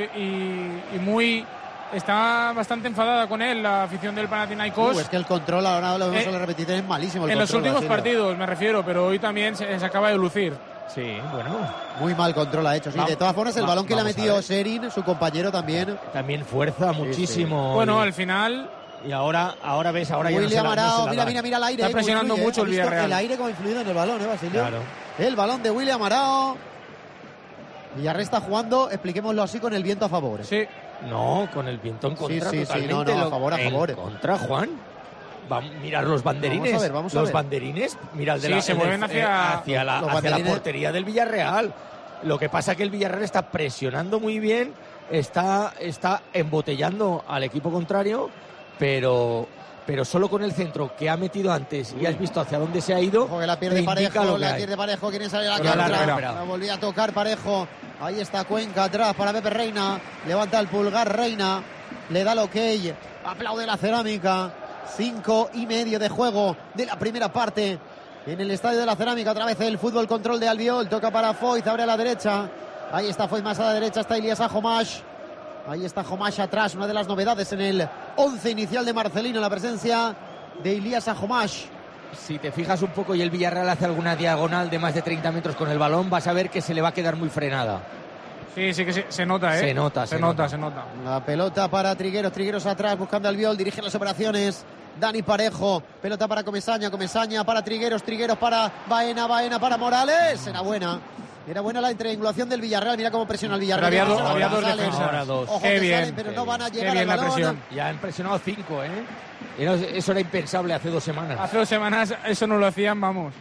y muy... Está bastante enfadada con él la afición del Panathinaikos. Es que el control, ahora lo vemos en la repetición, es malísimo el en control. En los últimos partidos me refiero, pero hoy también se acaba de lucir. Sí, bueno. Muy mal control ha hecho. Sí, de todas formas, el balón que le ha metido Serin, su compañero también. También fuerza muchísimo. Sí. Bueno, al final... Y ahora ves, ahora William ya no Arao, mira el aire. Está presionando mucho el Villarreal. El aire como ha influido en el balón, Basilio? Claro. El balón de William Arao. Villarreal está jugando, expliquémoslo así, con el viento a favor. Sí. No, con el viento en contra. Sí, no, a favor. En contra, Juan. Mirar los banderines. Vamos a ver. Los banderines, mira el de se mueven hacia la portería del Villarreal. Lo que pasa es que el Villarreal está presionando muy bien, está embotellando al equipo contrario, pero solo con el centro que ha metido antes y has visto hacia dónde se ha ido. Ojo que la pierde Parejo, quiere salir a la cancha. La volvía a tocar Parejo. Ahí está Cuenca atrás para Pepe Reina. Levanta el pulgar Reina. Le da el ok. Aplaude la Cerámica. 5:30 de juego de la primera parte. En el estadio de la Cerámica, otra vez el fútbol control de Albiol. Toca para Foyth, abre a la derecha. Ahí está Foyth más a la derecha. Está Ilias Homash. Ahí está Homash atrás. Una de las novedades en el 11 inicial de Marcelino. La presencia de Ilias Homash. Si te fijas un poco y el Villarreal hace alguna diagonal de más de 30 metros con el balón, vas a ver que se le va a quedar muy frenada. Sí que se nota, ¿eh? Se nota. La pelota para Trigueros atrás buscando al Albiol, dirige las operaciones Dani Parejo, pelota para Comesaña para Trigueros para Baena para Morales. Era buena la triangulación del Villarreal, mira cómo presiona el Villarreal. Había dos defensas. Ahora dos. Ojo, Qué bien, salen, pero no van a llegar al la balón. presión. Ya han presionado 5, ¿eh? Eso era impensable hace 2 semanas. Hace 2 semanas eso no lo hacían, vamos.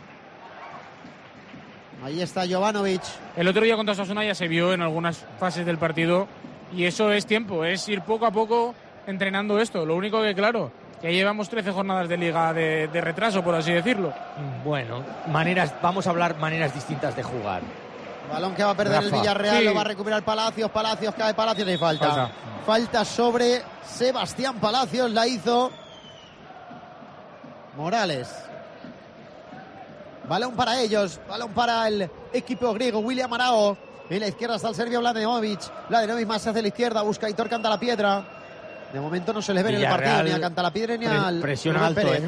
Ahí está Jovanovic. El otro día contra Osasuna ya se vio en algunas fases del partido y eso es tiempo, es ir poco a poco entrenando esto. Lo único que, claro, ya llevamos 13 jornadas de liga de retraso, por así decirlo. Bueno, vamos a hablar maneras distintas de jugar. Balón que va a perder el Villarreal, sí. Lo va a recuperar Palacios cae Palacios y falta sobre Sebastián Palacios, la hizo Morales. Balón para ellos, balón para el equipo griego. William Arao, en la izquierda está el serbio Mladenovic más hacia la izquierda, busca Aitor Cantalapiedra. De momento no se les ve en el partido ni a Cantalapiedra ni al presión alto, Pérez.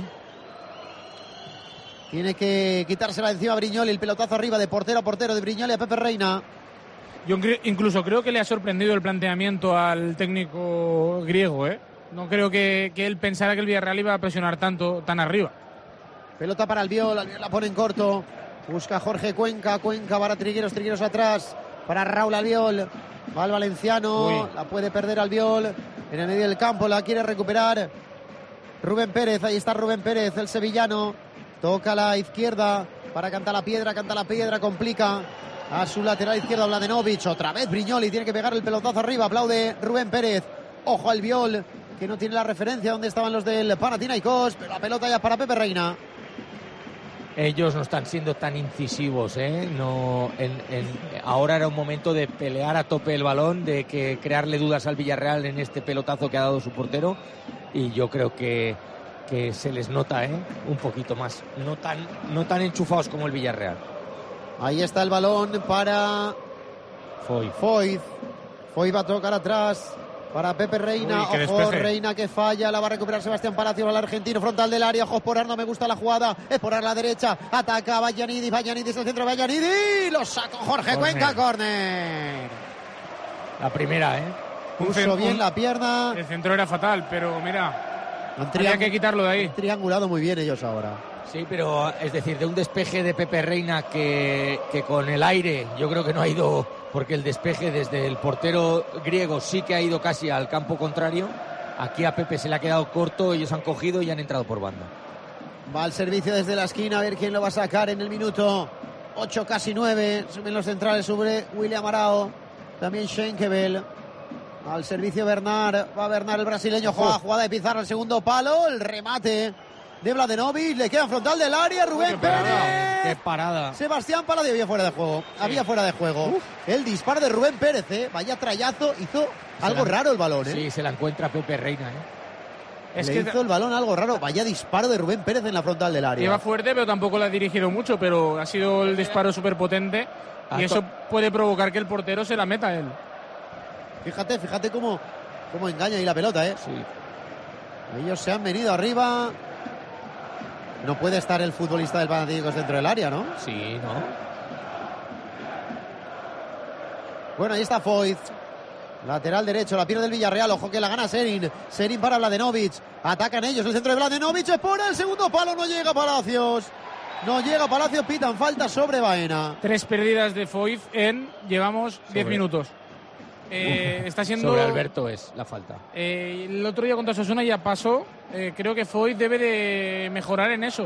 Tiene que quitársela de encima a Brignoli, el pelotazo arriba de portero a portero de Brignoli a Pepe Reina. Yo incluso creo que le ha sorprendido el planteamiento al técnico griego, ¿eh? No creo que él pensara que el Villarreal iba a presionar tan arriba. Pelota para Albiol la pone en corto. Busca Jorge Cuenca para Trigueros atrás. Para Raúl Albiol. Va el valenciano. Uy. La puede perder Albiol. En el medio del campo la quiere recuperar Rubén Pérez. Ahí está Rubén Pérez, el sevillano. Toca a la izquierda para Cantalapiedra. Complica a su lateral izquierda Mladenovic. Otra vez Brignoli. Tiene que pegar el pelotazo arriba. Aplaude Rubén Pérez. Ojo Albiol, que no tiene la referencia donde estaban los del Panathinaikos. Pero la pelota ya para Pepe Reina. Ellos no están siendo tan incisivos, ¿eh? Ahora era un momento de pelear a tope el balón, de crearle dudas al Villarreal en este pelotazo que ha dado su portero. Y yo creo que se les nota, ¿eh? Un poquito más. No tan enchufados como el Villarreal. Ahí está el balón para Foyth. Foyth va a tocar atrás para Pepe Reina. Uy, ojo, Reina que falla, la va a recuperar Sebastián Palacios al argentino, frontal del área. Ojo, Esporar, no me gusta la jugada. Esporar a la derecha, ataca Vallanidis el centro, Vallanidis, lo sacó Jorge Cuenca, córner. La primera, ¿eh? Puso bien la pierna. El centro era fatal, pero mira, había que quitarlo de ahí. Han triangulado muy bien ellos ahora. Sí, pero es decir, de un despeje de Pepe Reina que con el aire yo creo que no ha ido, porque el despeje desde el portero griego sí que ha ido casi al campo contrario. Aquí a Pepe se le ha quedado corto, ellos han cogido y han entrado por banda. Va al servicio desde la esquina, a ver quién lo va a sacar en el minuto 8, casi 9. Suben los centrales sobre William Arao, también Schenkevel. Al servicio Bernard, va Bernard el brasileño, jugada de Pizarro, el segundo palo, el remate de Mladenovic, le queda frontal del área, Rubén Pérez. ¡Qué parada! Sebastián Palacios había fuera de juego. Sí. Había fuera de juego. El disparo de Rubén Pérez, vaya trayazo, hizo algo raro el balón, Sí, se la encuentra Pepe Reina, hizo el balón algo raro, vaya disparo de Rubén Pérez en la frontal del área. Lleva fuerte, pero tampoco la ha dirigido mucho, pero ha sido el disparo súper potente y eso puede provocar que el portero se la meta a él. Fíjate cómo engaña ahí la pelota, Sí. Ellos se han venido arriba. No puede estar el futbolista del Panathinaikos dentro del área, ¿no? Sí, ¿no? Bueno, ahí está Foyth. Lateral derecho, la pierde del Villarreal. Ojo que la gana Serin. Serin para Mladenovic. Atacan ellos, el centro de Mladenovic. Es por el segundo palo, no llega Palacios. Pitan falta sobre Baena. 3 pérdidas de Foyth llevamos 10 minutos. Está siendo... Sobre Alberto es la falta. El otro día contra Osasuna ya pasó. Creo que Foyth debe de mejorar en eso.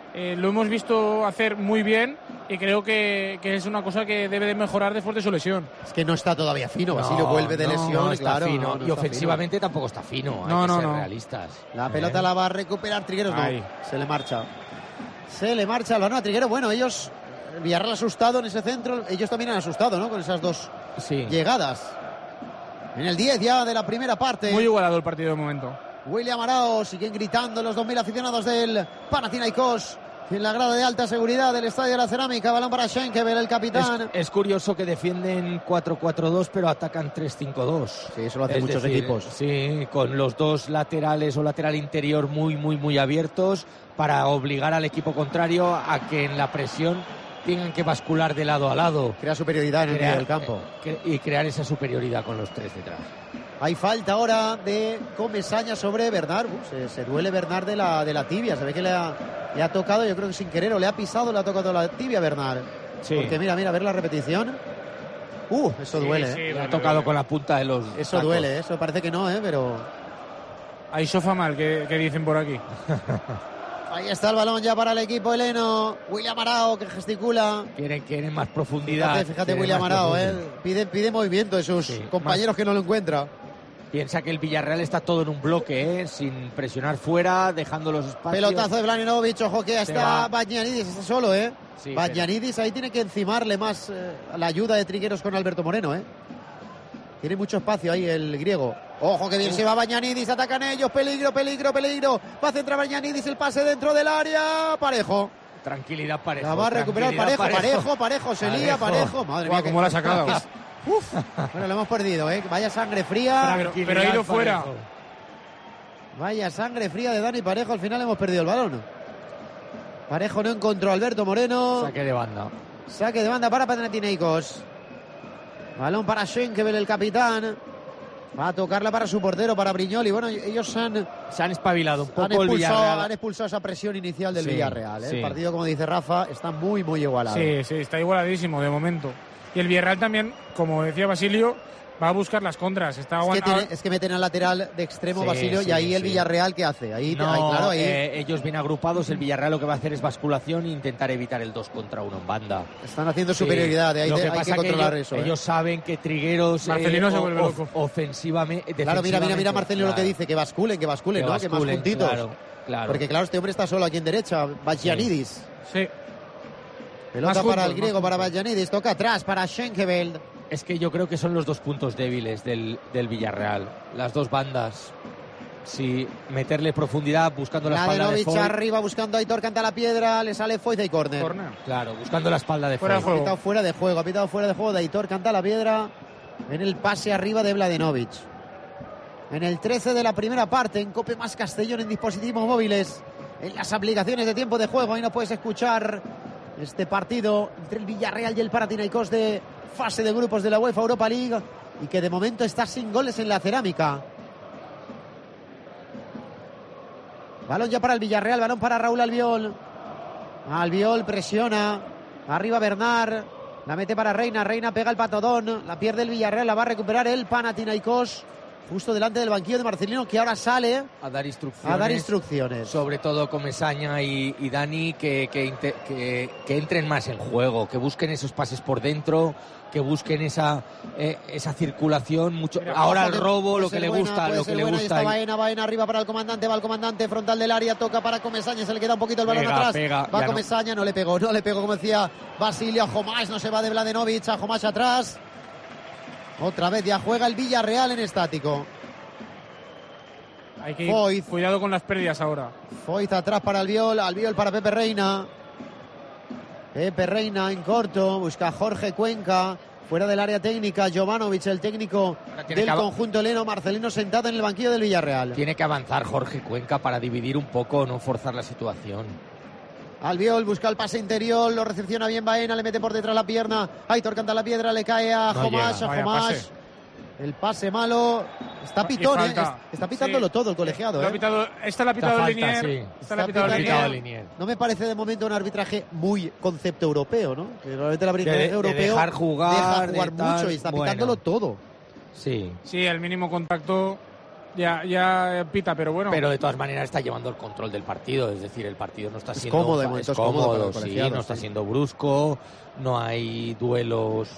lo hemos visto hacer muy bien y creo que es una cosa que debe de mejorar después de su lesión. Es que no está todavía fino, Basilio vuelve de lesión, no está claro. Fino. No y está ofensivamente fino. tampoco está fino, hay que ser realistas. La pelota la va a recuperar Trigueros, no, se le marcha. Se le marcha el balón a Trigueros. Bueno, ellos, Villarreal asustado en ese centro, ellos también han asustado, ¿no? Con esas dos llegadas. En el 10 ya de la primera parte. Muy igualado el partido de momento. William Arao, siguen gritando los 2.000 aficionados del Panathinaikos en la grada de alta seguridad del Estadio de la Cerámica. Balón para Schenkevel, el capitán. Es curioso que defienden 4-4-2 pero atacan 3-5-2. Sí, eso lo hacen muchos equipos. Sí, con los dos laterales o lateral interior muy abiertos para obligar al equipo contrario a que en la presión tengan que bascular de lado a lado. Crea superioridad en el medio del campo. Y crear esa superioridad con los tres detrás. Hay falta ahora de Comesaña sobre Bernard. Se duele Bernard de la tibia. Se ve que le ha tocado, yo creo que sin querer, o le ha pisado, le ha tocado la tibia a Bernard. Sí. Porque mira, ver la repetición. Eso duele. Sí, le ha tocado con la punta de los Eso tacos. duele, eso parece que no, pero... Hay sofá mal, que dicen por aquí. Ahí está el balón ya para el equipo heleno. William Arao que gesticula. Quieren más profundidad. Fíjate William Arao, pide movimiento de sus compañeros que no lo encuentra. Piensa que el Villarreal está todo en un bloque, sin presionar fuera, dejando los espacios. Pelotazo de Mladenovic, ojo que está Bagianidis, está solo, Sí, Bagianidis ahí tiene que encimarle más la ayuda de Trigueros con Alberto Moreno, Tiene mucho espacio ahí el griego. Ojo que bien se va Bagianidis, atacan ellos, peligro. Va a centrar Bagianidis, el pase dentro del área, Parejo. Tranquilidad, Parejo. La va a recuperar Parejo, se lía Parejo. Madre mía, cómo la ha sacado. Bueno, lo hemos perdido, Vaya sangre fría. Pero ha ido fuera. Vaya sangre fría de Dani Parejo. Al final hemos perdido el balón. Parejo no encontró a Alberto Moreno. Saque de banda para Panathinaikos. Balón para Schenkevel, el capitán. Va a tocarla para su portero, para Brignoli. Bueno, ellos se han espabilado un poco el Villarreal. Han expulsado esa presión inicial del Villarreal. El partido, como dice Rafa, está muy igualado. Sí, está igualadísimo de momento. Y el Villarreal también, como decía Basilio, va a buscar las contras. Es que meten al lateral de extremo Basilio y ahí el Villarreal, ¿qué hace? Claro, ellos bien agrupados, el Villarreal lo que va a hacer es basculación e intentar evitar el 2 contra 1 en banda. Están haciendo superioridad, hay que controlar eso. Ellos saben que Trigueros Marcelino se vuelve loco. Ofensivamente. Claro, mira Marcelino lo que dice, que basculen, ¿no? Que más juntitos. Claro. Porque claro, este hombre está solo aquí en derecha, Bagianidis. Sí. Pelota para el griego, para Bagianidis, toca atrás para Schenkevel. Es que yo creo que son los dos puntos débiles del Villarreal. Las dos bandas. Sí, meterle profundidad buscando la espalda de Foyt. Arriba buscando a Aitor Cantalapiedra, le sale Foyt y córner. Claro, buscando la espalda de Foyt. Ha pitado fuera de juego de Aitor Cantalapiedra en el pase arriba de Mladenovic. En el 13 de la primera parte, en Cope Más Castellón, en dispositivos móviles, en las aplicaciones de tiempo de juego. Ahí no puedes escuchar este partido entre el Villarreal y el Panathinaikos de fase de grupos de la UEFA Europa League y que de momento está sin goles en la Cerámica. Balón ya para el Villarreal, balón para Raúl Albiol. Albiol presiona, arriba Bernard, la mete para Reina pega el patadón, la pierde el Villarreal, la va a recuperar el Panathinaikos. Justo delante del banquillo de Marcelino, que ahora sale a dar instrucciones. Sobre todo Comesaña y Dani, que entren más en juego, que busquen esos pases por dentro, que busquen esa circulación. Mucho. Ahora el robo, lo que le gusta. Ahí está Baena arriba para el comandante, va el comandante frontal del área, toca para Comesaña, se le queda un poquito el balón atrás. Va Comesaña, no le pegó, como decía Basilio. A Jomás, no se va de Mladenovic, a Jomás atrás. Otra vez ya juega el Villarreal en estático. Hay que ir cuidado con las pérdidas ahora. Foyt atrás para Albiol para Pepe Reina. Pepe Reina en corto, busca a Jorge Cuenca. Fuera del área técnica, Jovanovic, el técnico del conjunto heleno. Marcelino sentado en el banquillo del Villarreal. Tiene que avanzar Jorge Cuenca para dividir un poco, no forzar la situación. Albiol busca el pase interior, lo recepciona bien Baena, le mete por detrás la pierna. Aitor Cantalapiedra, le cae a Jomás. El pase malo. Está pitón, está pitándolo todo el colegiado. Esta la ha pitado Linier. Linier. No me parece de momento un arbitraje muy concepto europeo, ¿no? Que normalmente el arbitraje europeo deja jugar mucho y está pitándolo todo. Sí, el mínimo contacto. ya pita, pero bueno. Pero de todas maneras está llevando el control del partido, es decir, el partido no está siendo cómodo, de momento es cómodo para el sí, colegiado, no está sí. siendo brusco, no hay duelos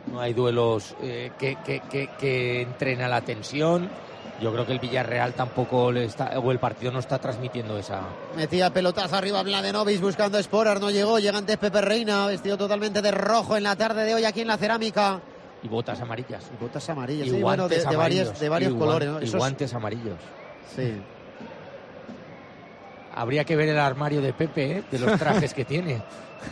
que entren a la tensión. Yo creo que el Villarreal tampoco o el partido no está transmitiendo esa. Metía pelotazo arriba Mladenovic buscando a Sporar, no llegó. Llega antes Pepe Reina, vestido totalmente de rojo en la tarde de hoy aquí en la Cerámica. Y botas amarillas. Y botas amarillas, Y sí, bueno, de varios colores, ¿no? Y guantes amarillos. Sí. Habría que ver el armario de Pepe, de los trajes que tiene.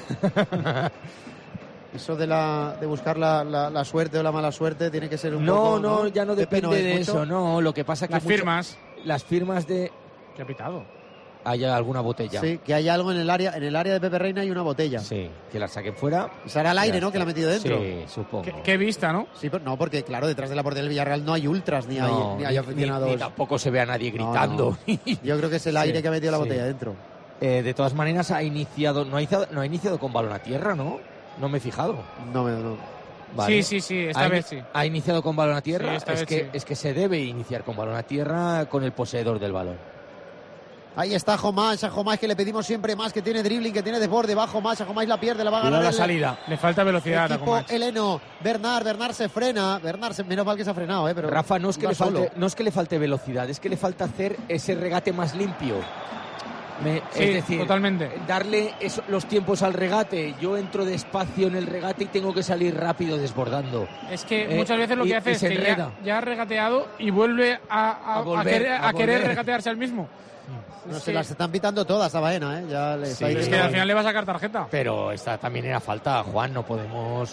Eso de buscar la suerte o la mala suerte tiene que ser un No, poco... no, ya no Pepe depende es de mucho. eso, no. Lo que pasa es que las firmas de... ¿Qué ha pitado? Haya alguna botella. Sí, que hay algo en el área de Pepe Reina y una botella. Sí, que la saquen fuera. Será el aire, Ya ¿no? Que la ha metido dentro. Sí, supongo. ¿Qué vista, no? Sí, pero no, porque claro, detrás de la portería del Villarreal no hay ultras ni hay aficionados. Ni tampoco se ve a nadie gritando. No. Yo creo que es el aire que ha metido la sí. botella dentro. De todas maneras no ha iniciado con balón a tierra, ¿no? No me he fijado. No. Vale. Sí, esta vez sí. ¿Ha iniciado con balón a tierra? Sí, esta vez sí. Es que se debe iniciar con balón a tierra con el poseedor del balón. Ahí está Jomás, a Jomás que le pedimos siempre más, que tiene dribbling, que tiene desborde, va Jomás, a Jomás la pierde, la va a ganar la salida. Le falta velocidad a equipo Jomás. heleno. Bernard se frena, menos mal que se ha frenado, pero Rafa, no es que le falte velocidad, es que le falta hacer ese regate más limpio. Sí, es decir, totalmente. Darle los tiempos al regate. Yo entro despacio en el regate y tengo que salir rápido desbordando. Es que muchas veces lo que hace es que ya ha regateado y vuelve a querer regatearse al mismo. No, se las están pitando todas a Baena, ¿eh? Ya le está es que al final le va a sacar tarjeta. Pero esta también era falta, Juan, no podemos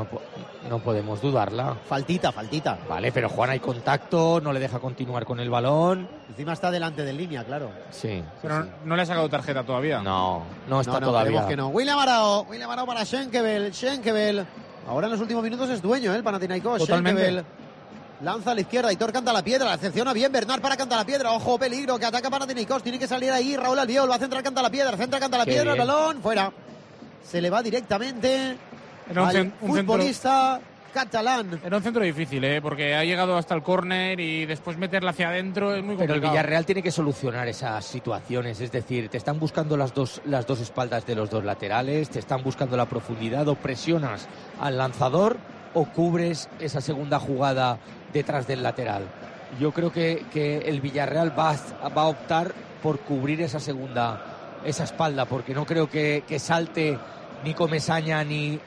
dudarla. Faltita. Vale, pero Juan hay contacto, no le deja continuar con el balón. Encima está delante de línea, claro. Sí. Pero no le ha sacado tarjeta todavía. No está todavía. Que no. William Arao para Schenkevel. Ahora en los últimos minutos es dueño, el Panathinaikos. Schenkevel lanza a la izquierda, Aitor canta la piedra, la excepciona bien Bernard para canta la piedra, ojo, peligro, que ataca Panathinaikos, tiene que salir ahí Raúl Albiol, va a centrar canta la piedra, el balón, fuera. Se le va directamente al futbolista catalán. Era un centro difícil, porque ha llegado hasta el córner y después meterla hacia adentro es muy complicado. Pero el Villarreal tiene que solucionar esas situaciones, es decir, te están buscando las dos espaldas de los dos laterales, te están buscando la profundidad, o presionas al lanzador o cubres esa segunda jugada detrás del lateral. Yo creo que el Villarreal va a optar por cubrir esa espalda, porque no creo que salte ni Comesaña ni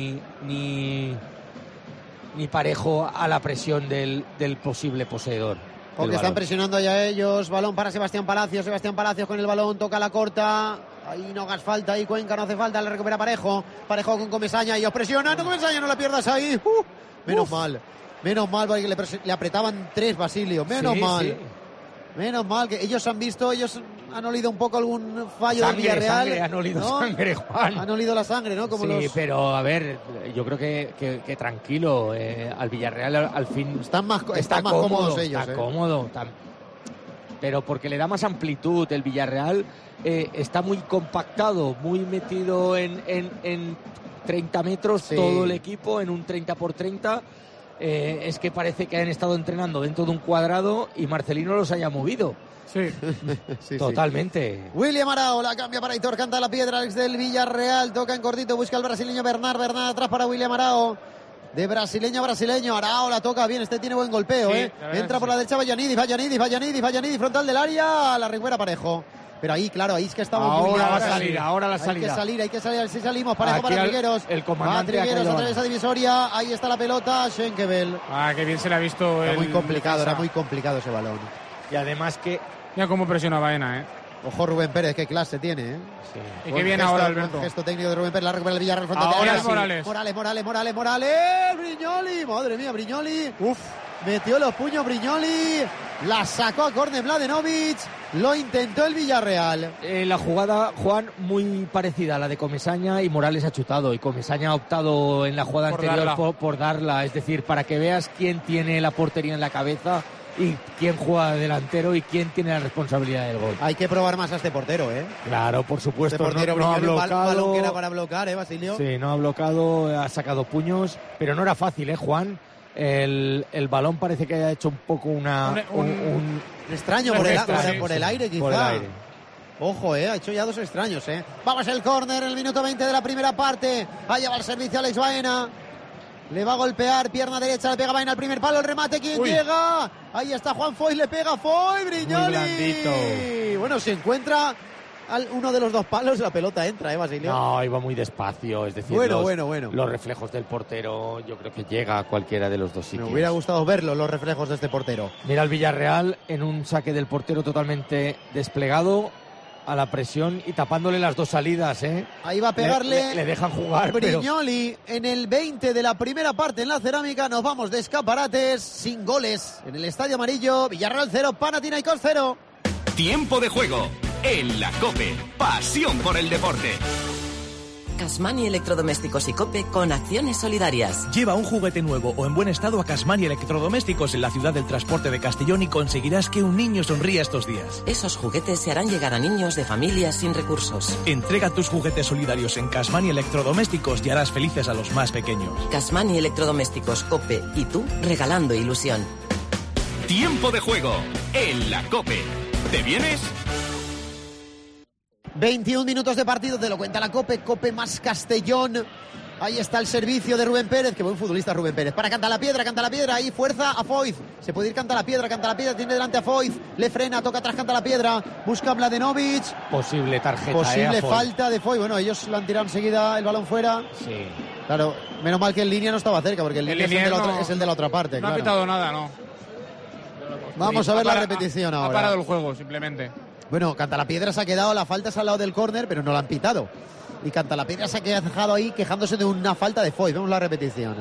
Parejo a la presión del posible poseedor. Porque están presionando ya ellos. Balón para Sebastián Palacios con el balón, toca la corta. Ahí no hagas falta, ahí Cuenca no hace falta, le recupera Parejo con Comesaña, ellos presionan, no Comesaña, no la pierdas ahí. Menos mal porque le apretaban 3 Basilio, menos mal que ellos han olido un poco algún fallo del Villarreal. Han olido ¿no? sangre, Juan. Han olido la sangre, ¿no? Pero a ver, yo creo que tranquilo, al Villarreal al fin están más cómodos ellos. Está cómodo, pero porque le da más amplitud. El Villarreal está muy compactado, muy metido en 30 metros, todo el equipo, en un 30x30. Es que parece que han estado entrenando dentro de un cuadrado y Marcelino los haya movido. Sí. Totalmente. Sí. William Arao la cambia para Aitor, canta la piedra, Alex del Villarreal, toca en cortito, busca al brasileño Bernard atrás para William Arao. De brasileño a brasileño, Arao la toca bien, tiene buen golpeo, entra por la derecha Vallanidis, frontal del área, la recupera Parejo. Pero ahí, claro, ahí es que estamos ahora muy va a salir, ahora la salida. Hay que salir, si salimos, Parejo para Trigueros. El comandante Trigueros atraviesa divisoria, ahí está la pelota, Schenkevel. Qué bien se le ha visto. Era muy complicado ese balón. Y además que... Mira cómo presiona Baena, Ojo Rubén Pérez, qué clase tiene, Sí. Y qué bien ahora, Alberto. Gesto técnico de Rubén Pérez, la recupera el Villarreal. Ahora Morales, Brignoli, madre mía, Brignoli. Metió los puños Brignoli, la sacó a córner Mladenovic, lo intentó el Villarreal. La jugada, Juan, muy parecida a la de Comesaña, y Morales ha chutado, y Comesaña ha optado en la jugada anterior por darla, es decir, para que veas quién tiene la portería en la cabeza y quién juega de delantero y quién tiene la responsabilidad del gol. Hay que probar más a este portero, Claro, por supuesto. Este portero no ha bloqueado. Balón que era para bloquear, Basilio. Sí, no ha bloqueado, ha sacado puños, pero no era fácil, Juan. El balón parece que haya hecho un poco un extraño por el aire, quizá. Por el aire. Ojo, ha hecho ya 2 extraños, Vamos el córner, el minuto 20 de la primera parte. Ahí va el servicio Alex Baena. Le va a golpear, pierna derecha, le pega Baena al primer palo, el remate, ¿quién llega? Ahí está Juan Foyth, le pega Foyth, Brignoli. Bueno, se encuentra uno de los 2 palos, la pelota entra, Basilio. No, iba muy despacio, es decir, bueno. Los reflejos del portero, yo creo que llega a cualquiera de los 2 sitios. Me hubiera gustado verlo, los reflejos de este portero. Mira el Villarreal en un saque del portero totalmente desplegado a la presión y tapándole las 2 salidas, Ahí va a pegarle. Le dejan jugar. Brignoli en el 20 de la primera parte en la Cerámica. Nos vamos de escaparates, sin goles. En el Estadio Amarillo, Villarreal 0, Panathinaikos 0. Tiempo de juego en la COPE. Pasión por el deporte. Casmani Electrodomésticos y COPE con acciones solidarias. Lleva un juguete nuevo o en buen estado a Casmani Electrodomésticos en la ciudad del transporte de Castellón y conseguirás que un niño sonría estos días. Esos juguetes se harán llegar a niños de familias sin recursos. Entrega tus juguetes solidarios en Casmani Electrodomésticos y harás felices a los más pequeños. Casmani Electrodomésticos, COPE y tú regalando ilusión. Tiempo de juego en la COPE. ¿Te vienes? 21 minutos de partido, te lo cuenta la COPE más Castellón. Ahí está el servicio de Rubén Pérez, que buen futbolista Rubén Pérez. Para canta la piedra, ahí fuerza a Foyth. Se puede ir canta la piedra, tiene delante a Foyth. Le frena, toca atrás, canta la piedra. Busca Mladenovic. Posible tarjeta. Posible falta de Foyth. Bueno, ellos la han tirado enseguida el balón fuera. Sí. Claro, menos mal que en línea no estaba cerca, porque el línea es el de la otra parte. No ha pitado nada, ¿no? Vamos a ver la repetición ahora. Ha parado el juego, simplemente. Bueno, Cantalapiedra se ha quedado, la falta es al lado del córner, pero no la han pitado. Y Cantalapiedra se ha dejado ahí quejándose de una falta de Foyth. Vemos la repetición.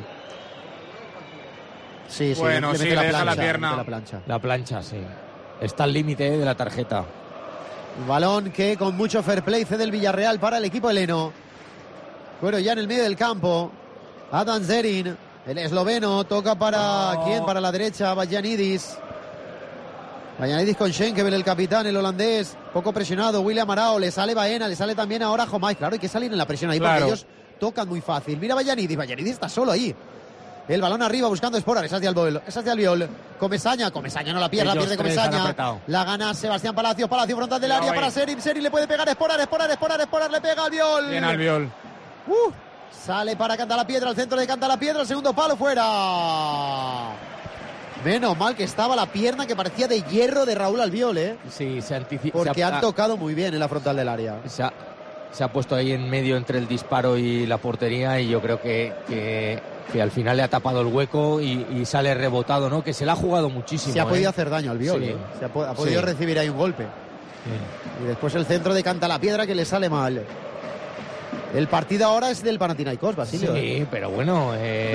Sí, bueno, le sí, mete le deja la pierna. La plancha, sí. Está al límite de la tarjeta. Balón que con mucho fair play cede el Villarreal para el equipo heleno. Bueno, ya en el medio del campo. Adam Zerin, el esloveno, toca para ¿quién? Para la derecha, Vagianidis. Vagianidis con Schenkevel, el capitán, el holandés, poco presionado. William Arao, le sale Baena, le sale también ahora Jomai. Claro, hay que salir en la presión ahí porque ellos tocan muy fácil. Mira Vagianidis está solo ahí. El balón arriba buscando Sporar, esa es de Albiol. Comesaña no la pierde, la pierde Comesaña. La gana Sebastián Palacio frontal del área para Serin le puede pegar Sporar, le pega Albiol. Bien Albiol. Sale para Cantalapiedra, al centro de Cantalapiedra, el segundo palo fuera. Menos mal que estaba la pierna que parecía de hierro de Raúl Albiol, Sí, se anticipa. Porque han tocado muy bien en la frontal del área. Se ha puesto ahí en medio entre el disparo y la portería y yo creo que al final le ha tapado el hueco y sale rebotado, ¿no? Que se le ha jugado muchísimo. Se ha podido hacer daño al Albiol, sí. Se ha podido recibir ahí un golpe. Sí. Y después el centro de Cantalapiedra que le sale mal. El partido ahora es del Panathinaikos, Basilio. Sí, pero bueno...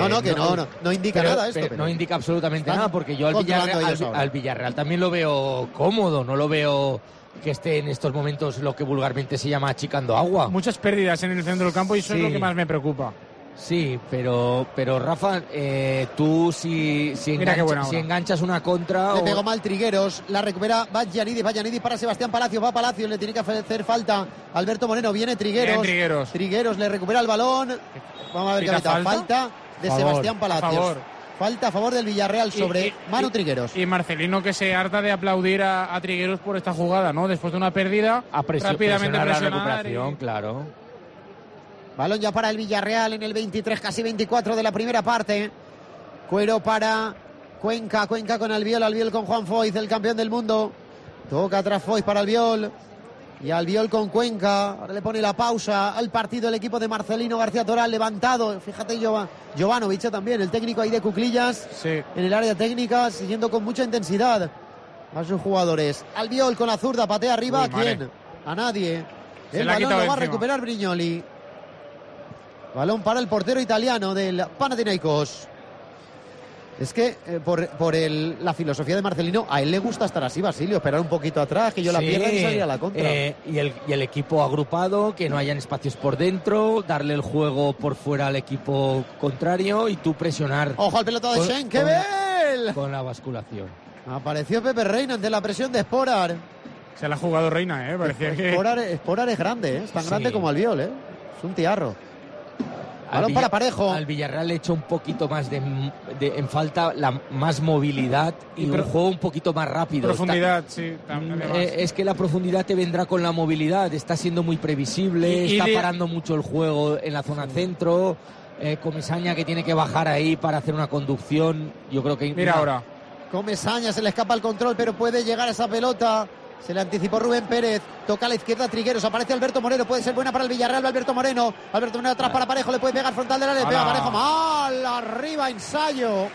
no indica nada esto. Pero no indica absolutamente nada, porque yo al Villarreal también lo veo cómodo, no lo veo que esté en estos momentos lo que vulgarmente se llama achicando agua. Muchas pérdidas en el centro del campo y eso es lo que más me preocupa. Sí, pero Rafa, tú si enganchas una contra... Le pegó mal Trigueros, la recupera Vagianidis para Sebastián Palacios, va Palacios, le tiene que hacer falta Alberto Moreno, viene Trigueros. Trigueros le recupera el balón, vamos a ver qué falta de Sebastián Palacios. Falta a favor del Villarreal sobre Manu Trigueros. Y Marcelino que se harta de aplaudir a Trigueros por esta jugada, ¿no? Después de una pérdida, rápidamente presionar la recuperación, claro. Balón ya para el Villarreal en el 23, casi 24 de la primera parte. Cuero para Cuenca con Albiol con Juan Foyth, el campeón del mundo. Toca atrás Foyth para Albiol. Y Albiol con Cuenca. Ahora le pone la pausa al partido el equipo de Marcelino García Toral, levantado. Fíjate, Jovanovic también, el técnico ahí de cuclillas. Sí. En el área técnica, siguiendo con mucha intensidad a sus jugadores. Albiol con la zurda, patea arriba. ¿A quién? A nadie. El balón lo va a recuperar Brignoli. Balón para el portero italiano del Panathinaikos. Es que por la filosofía de Marcelino, a él le gusta estar así, Basilio, esperar un poquito atrás, que yo la pierda y salir a la contra. Y el equipo agrupado, que no hayan espacios por dentro, darle el juego por fuera al equipo contrario y tú presionar. ¡Ojo al pelotado de Schenkevel! Con la basculación. Apareció Pepe Reina ante la presión de Sporar. Se la ha jugado Reina, Parecía que... Sporar es grande, es tan grande como Albiol, Es un tiarro. Balón para Parejo. Al Villarreal le echa un poquito más en falta más movilidad y un juego un poquito más rápido. Profundidad, sí. Es que la profundidad te vendrá con la movilidad. Está siendo muy previsible, está parando mucho el juego en la zona centro. Comesaña que tiene que bajar ahí para hacer una conducción. Yo creo que... Mira ahora. Comesaña se le escapa el control, pero puede llegar a esa pelota. Se le anticipó Rubén Pérez, toca a la izquierda Trigueros, aparece Alberto Moreno, puede ser buena para el Villarreal, Alberto Moreno atrás para Parejo, le puede pegar frontal del área, le pega Parejo, mal arriba, ensayo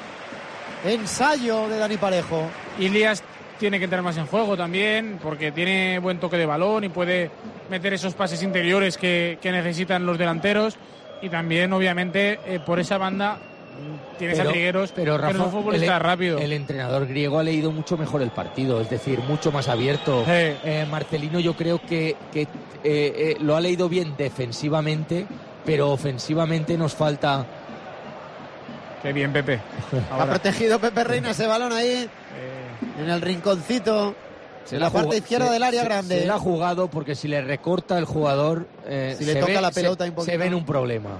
de Dani Parejo. Ilias tiene que entrar más en juego también, porque tiene buen toque de balón y puede meter esos pases interiores que necesitan los delanteros, y también obviamente por esa banda tienes a Trigueros, pero Rafa, que es un futbolista rápido. El entrenador griego ha leído mucho mejor el partido, es decir, mucho más abierto. Marcelino yo creo que lo ha leído bien defensivamente, pero ofensivamente nos falta... Qué bien, Pepe. Ha protegido Pepe Reina ese balón ahí, en el rinconcito, en la parte izquierda del área grande. Se la ha jugado porque si le recorta el jugador, si le toca la pelota un poquito, se ve en un problema.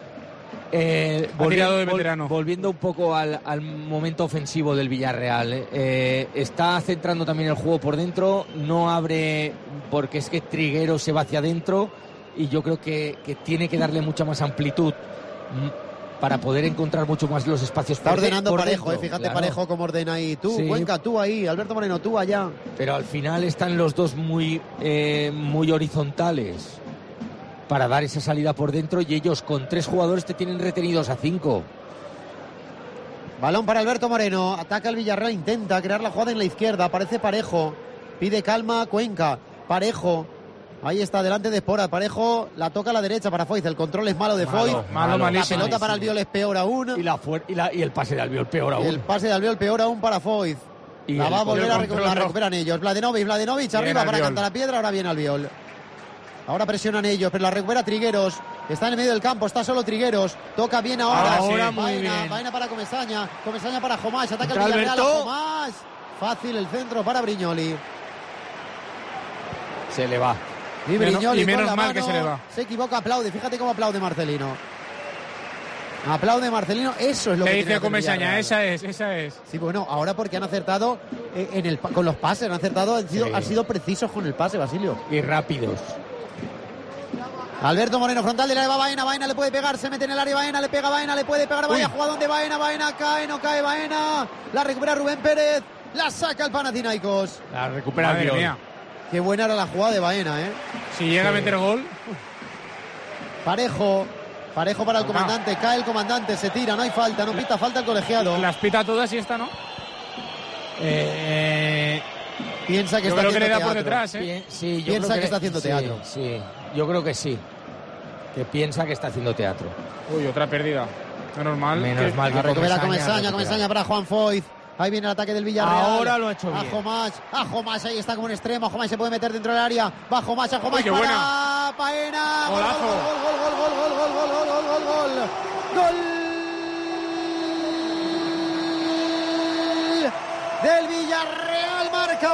Volviendo un poco al momento ofensivo del Villarreal, está centrando también el juego por dentro, no abre porque es que Trigueros se va hacia adentro, y yo creo que tiene que darle mucha más amplitud para poder encontrar mucho más los espacios. Está ordenando Parejo, fíjate, claro. Parejo cómo ordena ahí, tú, sí. Cuenca, tú ahí, Alberto Moreno, tú allá. Pero al final están los dos muy horizontales para dar esa salida por dentro, y ellos con 3 jugadores te tienen retenidos a 5. Balón para Alberto Moreno, ataca el Villarreal, intenta crear la jugada en la izquierda, aparece Parejo, pide calma Cuenca, Parejo, ahí está delante de Espora, Parejo la toca a la derecha para Foyth, el control es malo de Foyth, la pelota para Albiol es peor aún, y el pase de Albiol peor aún. El pase de Albiol peor aún para Foyth, la va a volver a recuperan ellos, Mladenovic arriba para cantar la piedra, ahora viene Albiol. Ahora presionan ellos, pero la recupera Trigueros. Está en el medio del campo, está solo Trigueros. Toca bien ahora. Baena para Comesaña. Comesaña para Jomás. Ataca el Villarreal. Jomás. Fácil el centro para Brignoli. Se le va. Y Brignoli menos con la mal mano, que se le va. Se equivoca, aplaude. Fíjate cómo aplaude Marcelino. Aplaude Marcelino. Eso es lo que dice Comesaña. Esa es. Sí, bueno, ahora porque han acertado con los pases. Han acertado, han sido precisos con el pase, Basilio. Y rápidos. Alberto Moreno, frontal del área, va Baena, Baena le puede pegar, se mete en el área, Baena le pega, Baena le puede pegar, vaya jugadón de Baena, Baena cae, no cae Baena, la recupera Rubén Pérez, la saca el Panathinaikos. La recupera el Biol. Qué buena era la jugada de Baena, Si llega a meter gol. Parejo para el comandante, cae el comandante, se tira, no hay falta, no pita falta el colegiado. Las pita todas y esta no. Piensa que yo está creo haciendo que le da teatro. por detrás, Sí, piensa que está haciendo teatro. Sí, yo creo que sí. Que piensa que está haciendo teatro. Uy, otra pérdida. Menos mal que recupera Comesaña para Juan Foyth. Ahí viene el ataque del Villarreal. Ahora lo ha hecho bien. A Jomás, ahí está como un extremo. Jomás se puede meter dentro del área. Va Jomás, para Paena. Golazo. Gol del Villarreal, marca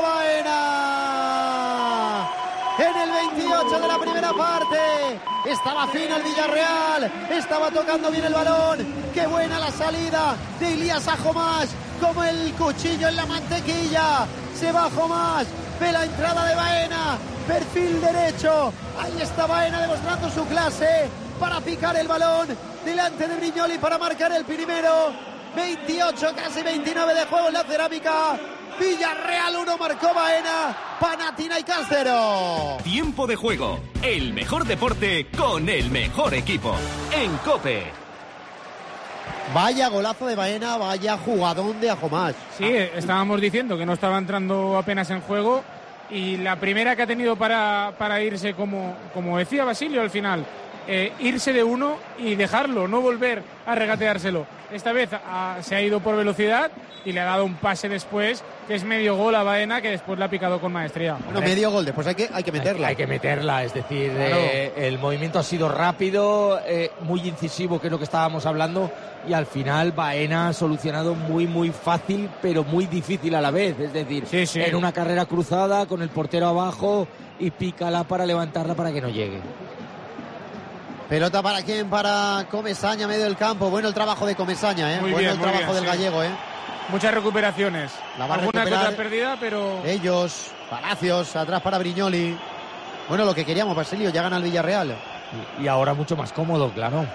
Baena. En el 28 de la primera parte. Estaba fino el Villarreal. Estaba tocando bien el balón. Qué buena la salida de Ilias a Jomás. Como el cuchillo en la mantequilla. Se va Jomás. Ve la entrada de Baena. Perfil derecho. Ahí está Baena demostrando su clase. Para picar el balón. Delante de Brignoli para marcar el primero. 28, casi 29 de juego en la cerámica. Villarreal 1, marcó Baena. Panathinaikos 0. Tiempo de juego. El mejor deporte con el mejor equipo. En COPE. Vaya golazo de Baena, vaya jugadón de Ajomás. Sí, estábamos diciendo que no estaba entrando apenas en juego. Y la primera que ha tenido para irse, como decía Basilio al final, irse de uno y dejarlo, no volver a regateárselo. Esta vez se ha ido por velocidad y le ha dado un pase después, que es medio gol a Baena, que después la ha picado con maestría. Bueno, medio gol, después hay que meterla. Hay que meterla, es decir, claro. El movimiento ha sido rápido, muy incisivo, que es lo que estábamos hablando, y al final Baena ha solucionado muy, muy fácil, pero muy difícil a la vez. Es decir, sí. En una carrera cruzada, con el portero abajo, y pícala para levantarla para que no llegue. Pelota para quién, para Comesaña, medio del campo. Bueno el trabajo de Comesaña, Muy bueno bien, el trabajo del gallego, Muchas recuperaciones. La va a Alguna que recuperar otra perdida, pero... Ellos, Palacios, atrás para Brignoli. Bueno, lo que queríamos, Basilio, ya gana el Villarreal. Y ahora mucho más cómodo, claro.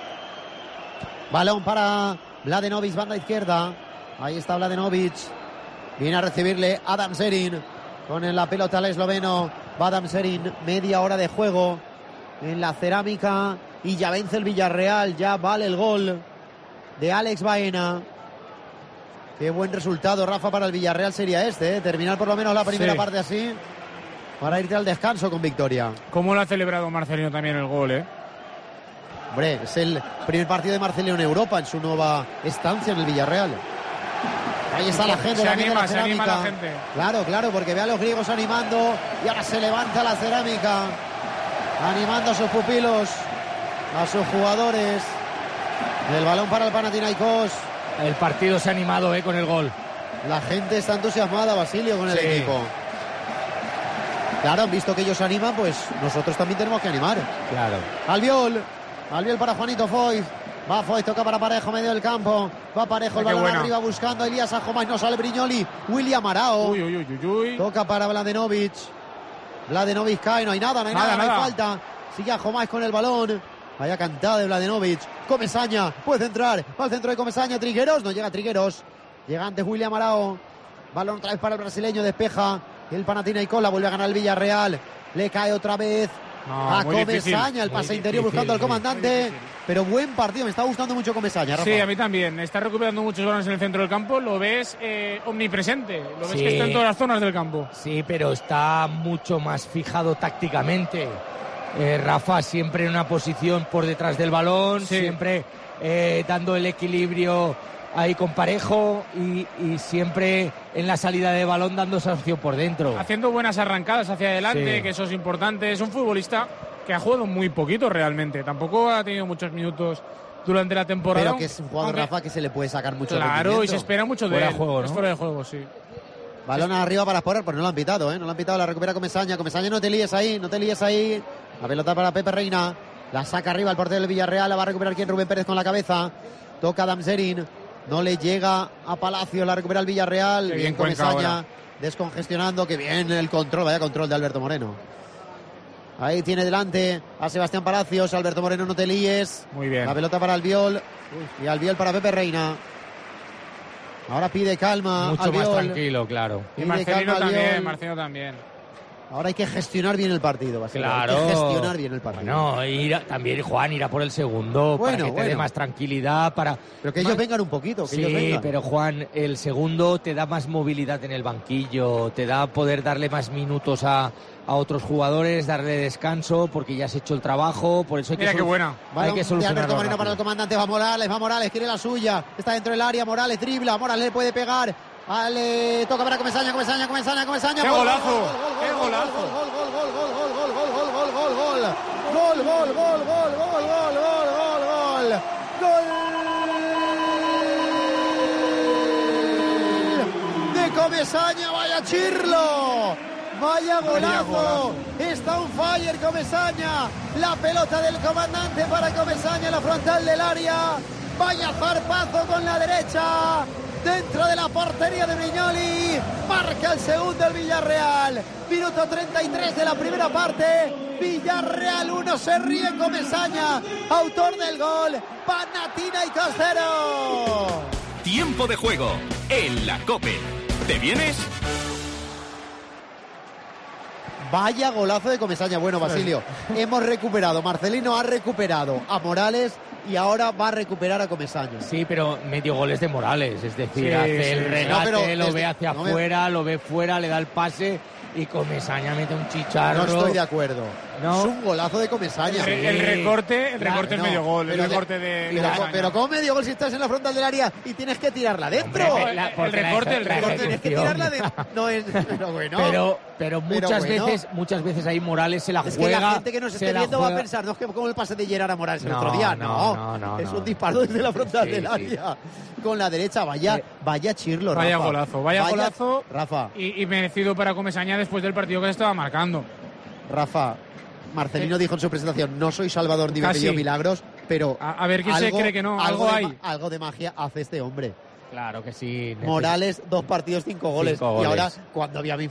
Balón para Mladenovic, banda izquierda. Ahí está Mladenovic. Viene a recibirle Adam Šerin. Con la pelota al esloveno. Va Adam Šerin, media hora de juego en la Cerámica. Y ya vence el Villarreal, ya vale el gol de Alex Baena. Qué buen resultado, Rafa, para el Villarreal sería este, terminar por lo menos la primera parte así, para irte al descanso con victoria. ¿Cómo lo ha celebrado Marcelino también el gol, Hombre, es el primer partido de Marcelino en Europa, en su nueva estancia en el Villarreal. Ahí está la gente. Se anima la gente. Claro, porque ve a los griegos animando y ahora se levanta la Cerámica, animando a sus pupilos, a sus jugadores. El balón para el Panathinaikos. El partido se ha animado con el gol. La gente está entusiasmada, Basilio, con el equipo. Claro, han visto que ellos animan, pues nosotros también tenemos que animar. Claro. Albiol para Juanito Foyt. Va Foyt, toca para Parejo, medio del campo. Va Parejo, el balón arriba buscando a Elías Ajomás, no sale Brignoli. William Arao. Uy. Toca para Mladenovic. Mladenovic cae, no hay nada. No hay falta. Sigue Ajomás con el balón. Vaya cantada de Mladenovic. Comesaña puede entrar. Va al centro de Comesaña. Trigueros. No llega Trigueros. Llega antes William Arao. Balón otra vez para el brasileño. Despeja. El Panathinaikos la vuelve a ganar el Villarreal. Le cae otra vez a Comesaña. El pase interior buscando al comandante. Pero buen partido. Me está gustando mucho Comesaña, Rafa. Sí, a mí también. Está recuperando muchos balones en el centro del campo. Lo ves omnipresente. Lo ves que está en todas las zonas del campo. Sí, pero está mucho más fijado tácticamente. Rafa siempre en una posición por detrás del balón, siempre dando el equilibrio ahí con Parejo y siempre en la salida de balón dando esa opción por dentro. Haciendo buenas arrancadas hacia adelante, que eso es importante. Es un futbolista que ha jugado muy poquito realmente. Tampoco ha tenido muchos minutos durante la temporada. Pero que es un jugador, Rafa, que se le puede sacar mucho Claro, y se espera mucho de él. Juego, ¿no? Es fuera de juego, sí. Balón arriba para Sporer, pues no lo han pitado, No lo han pitado, la recupera Comesaña. Comesaña, no te líes ahí. La pelota para Pepe Reina. La saca arriba el portero del Villarreal. La va a recuperar quien, Rubén Pérez con la cabeza. Toca Adam Šerin. No le llega a Palacio. La recupera el Villarreal. Bien Comesaña. Descongestionando. Que bien el control. Vaya control de Alberto Moreno. Ahí tiene delante a Sebastián Palacios. Alberto Moreno, no te líes. Muy bien. La pelota para Albiol. Y Albiol para Pepe Reina. Ahora pide calma. Mucho Albiol. más tranquilo, claro. Y Marcelino también. Ahora hay que gestionar bien el partido, Basilio. Claro. Hay que gestionar bien el partido. Bueno, también Juan irá por el segundo para que te dé más tranquilidad. Pero que ellos vengan un poquito, que ellos vengan. Pero Juan, el segundo te da más movilidad en el banquillo, te da poder darle más minutos a otros jugadores, darle descanso, porque ya has hecho el trabajo, por eso hay Mira que qué buena. Hay que solucionarlo. Alberto Moreno para el comandante, va Morales, quiere la suya, está dentro del área, Morales dribla, Morales le puede pegar, vale, toca para Comesaña. ¡Qué golazo! ¡Qué golazo! ¡Gol de Comesaña! ¡Vaya chirlo! ¡Vaya golazo! Está un fire Comesaña. La pelota del comandante para Comesaña en la frontal del área. Vaya zarpazo con la derecha. Dentro de la portería de Brignoli. Marca el segundo el Villarreal. Minuto 33 de la primera parte. Villarreal 1, se ríe Comesaña. Autor del gol, Panathinaikos 0. Tiempo de juego en la COPE. ¿Te vienes? Vaya golazo de Comesaña. Bueno, Basilio, hemos recuperado. Marcelino ha recuperado a Morales y ahora va a recuperar a Comesaña. Sí, pero medio gol es de Morales. Es decir, hace el regate, lo ve hacia afuera, lo ve fuera, le da el pase y Comesaña mete un chicharro. No estoy de acuerdo. No. Es un golazo de Comesaña. El recorte es medio gol. El recorte pero ¿cómo medio gol si estás en la frontal del área y tienes que tirarla adentro? El recorte. Tienes que tirarla adentro. No es, pero bueno. Pero muchas veces ahí Morales se la juega. Es que la gente que nos esté viendo va a pensar, no es que como el pase de Gerard a Morales el otro día. No. Es un disparo desde la frontal del área. Con la derecha, vaya chirlo, Rafa. Vaya golazo. Rafa. Y merecido para Comesaña después del partido que se estaba marcando. Rafa, Marcelino dijo en su presentación, no soy Salvador ni me pidió milagros, pero a ver quién se cree que no, algo hay. Algo de magia hace este hombre. Claro que sí. Morales, 2 partidos, 5 goles. Y ahora, cuando habíamos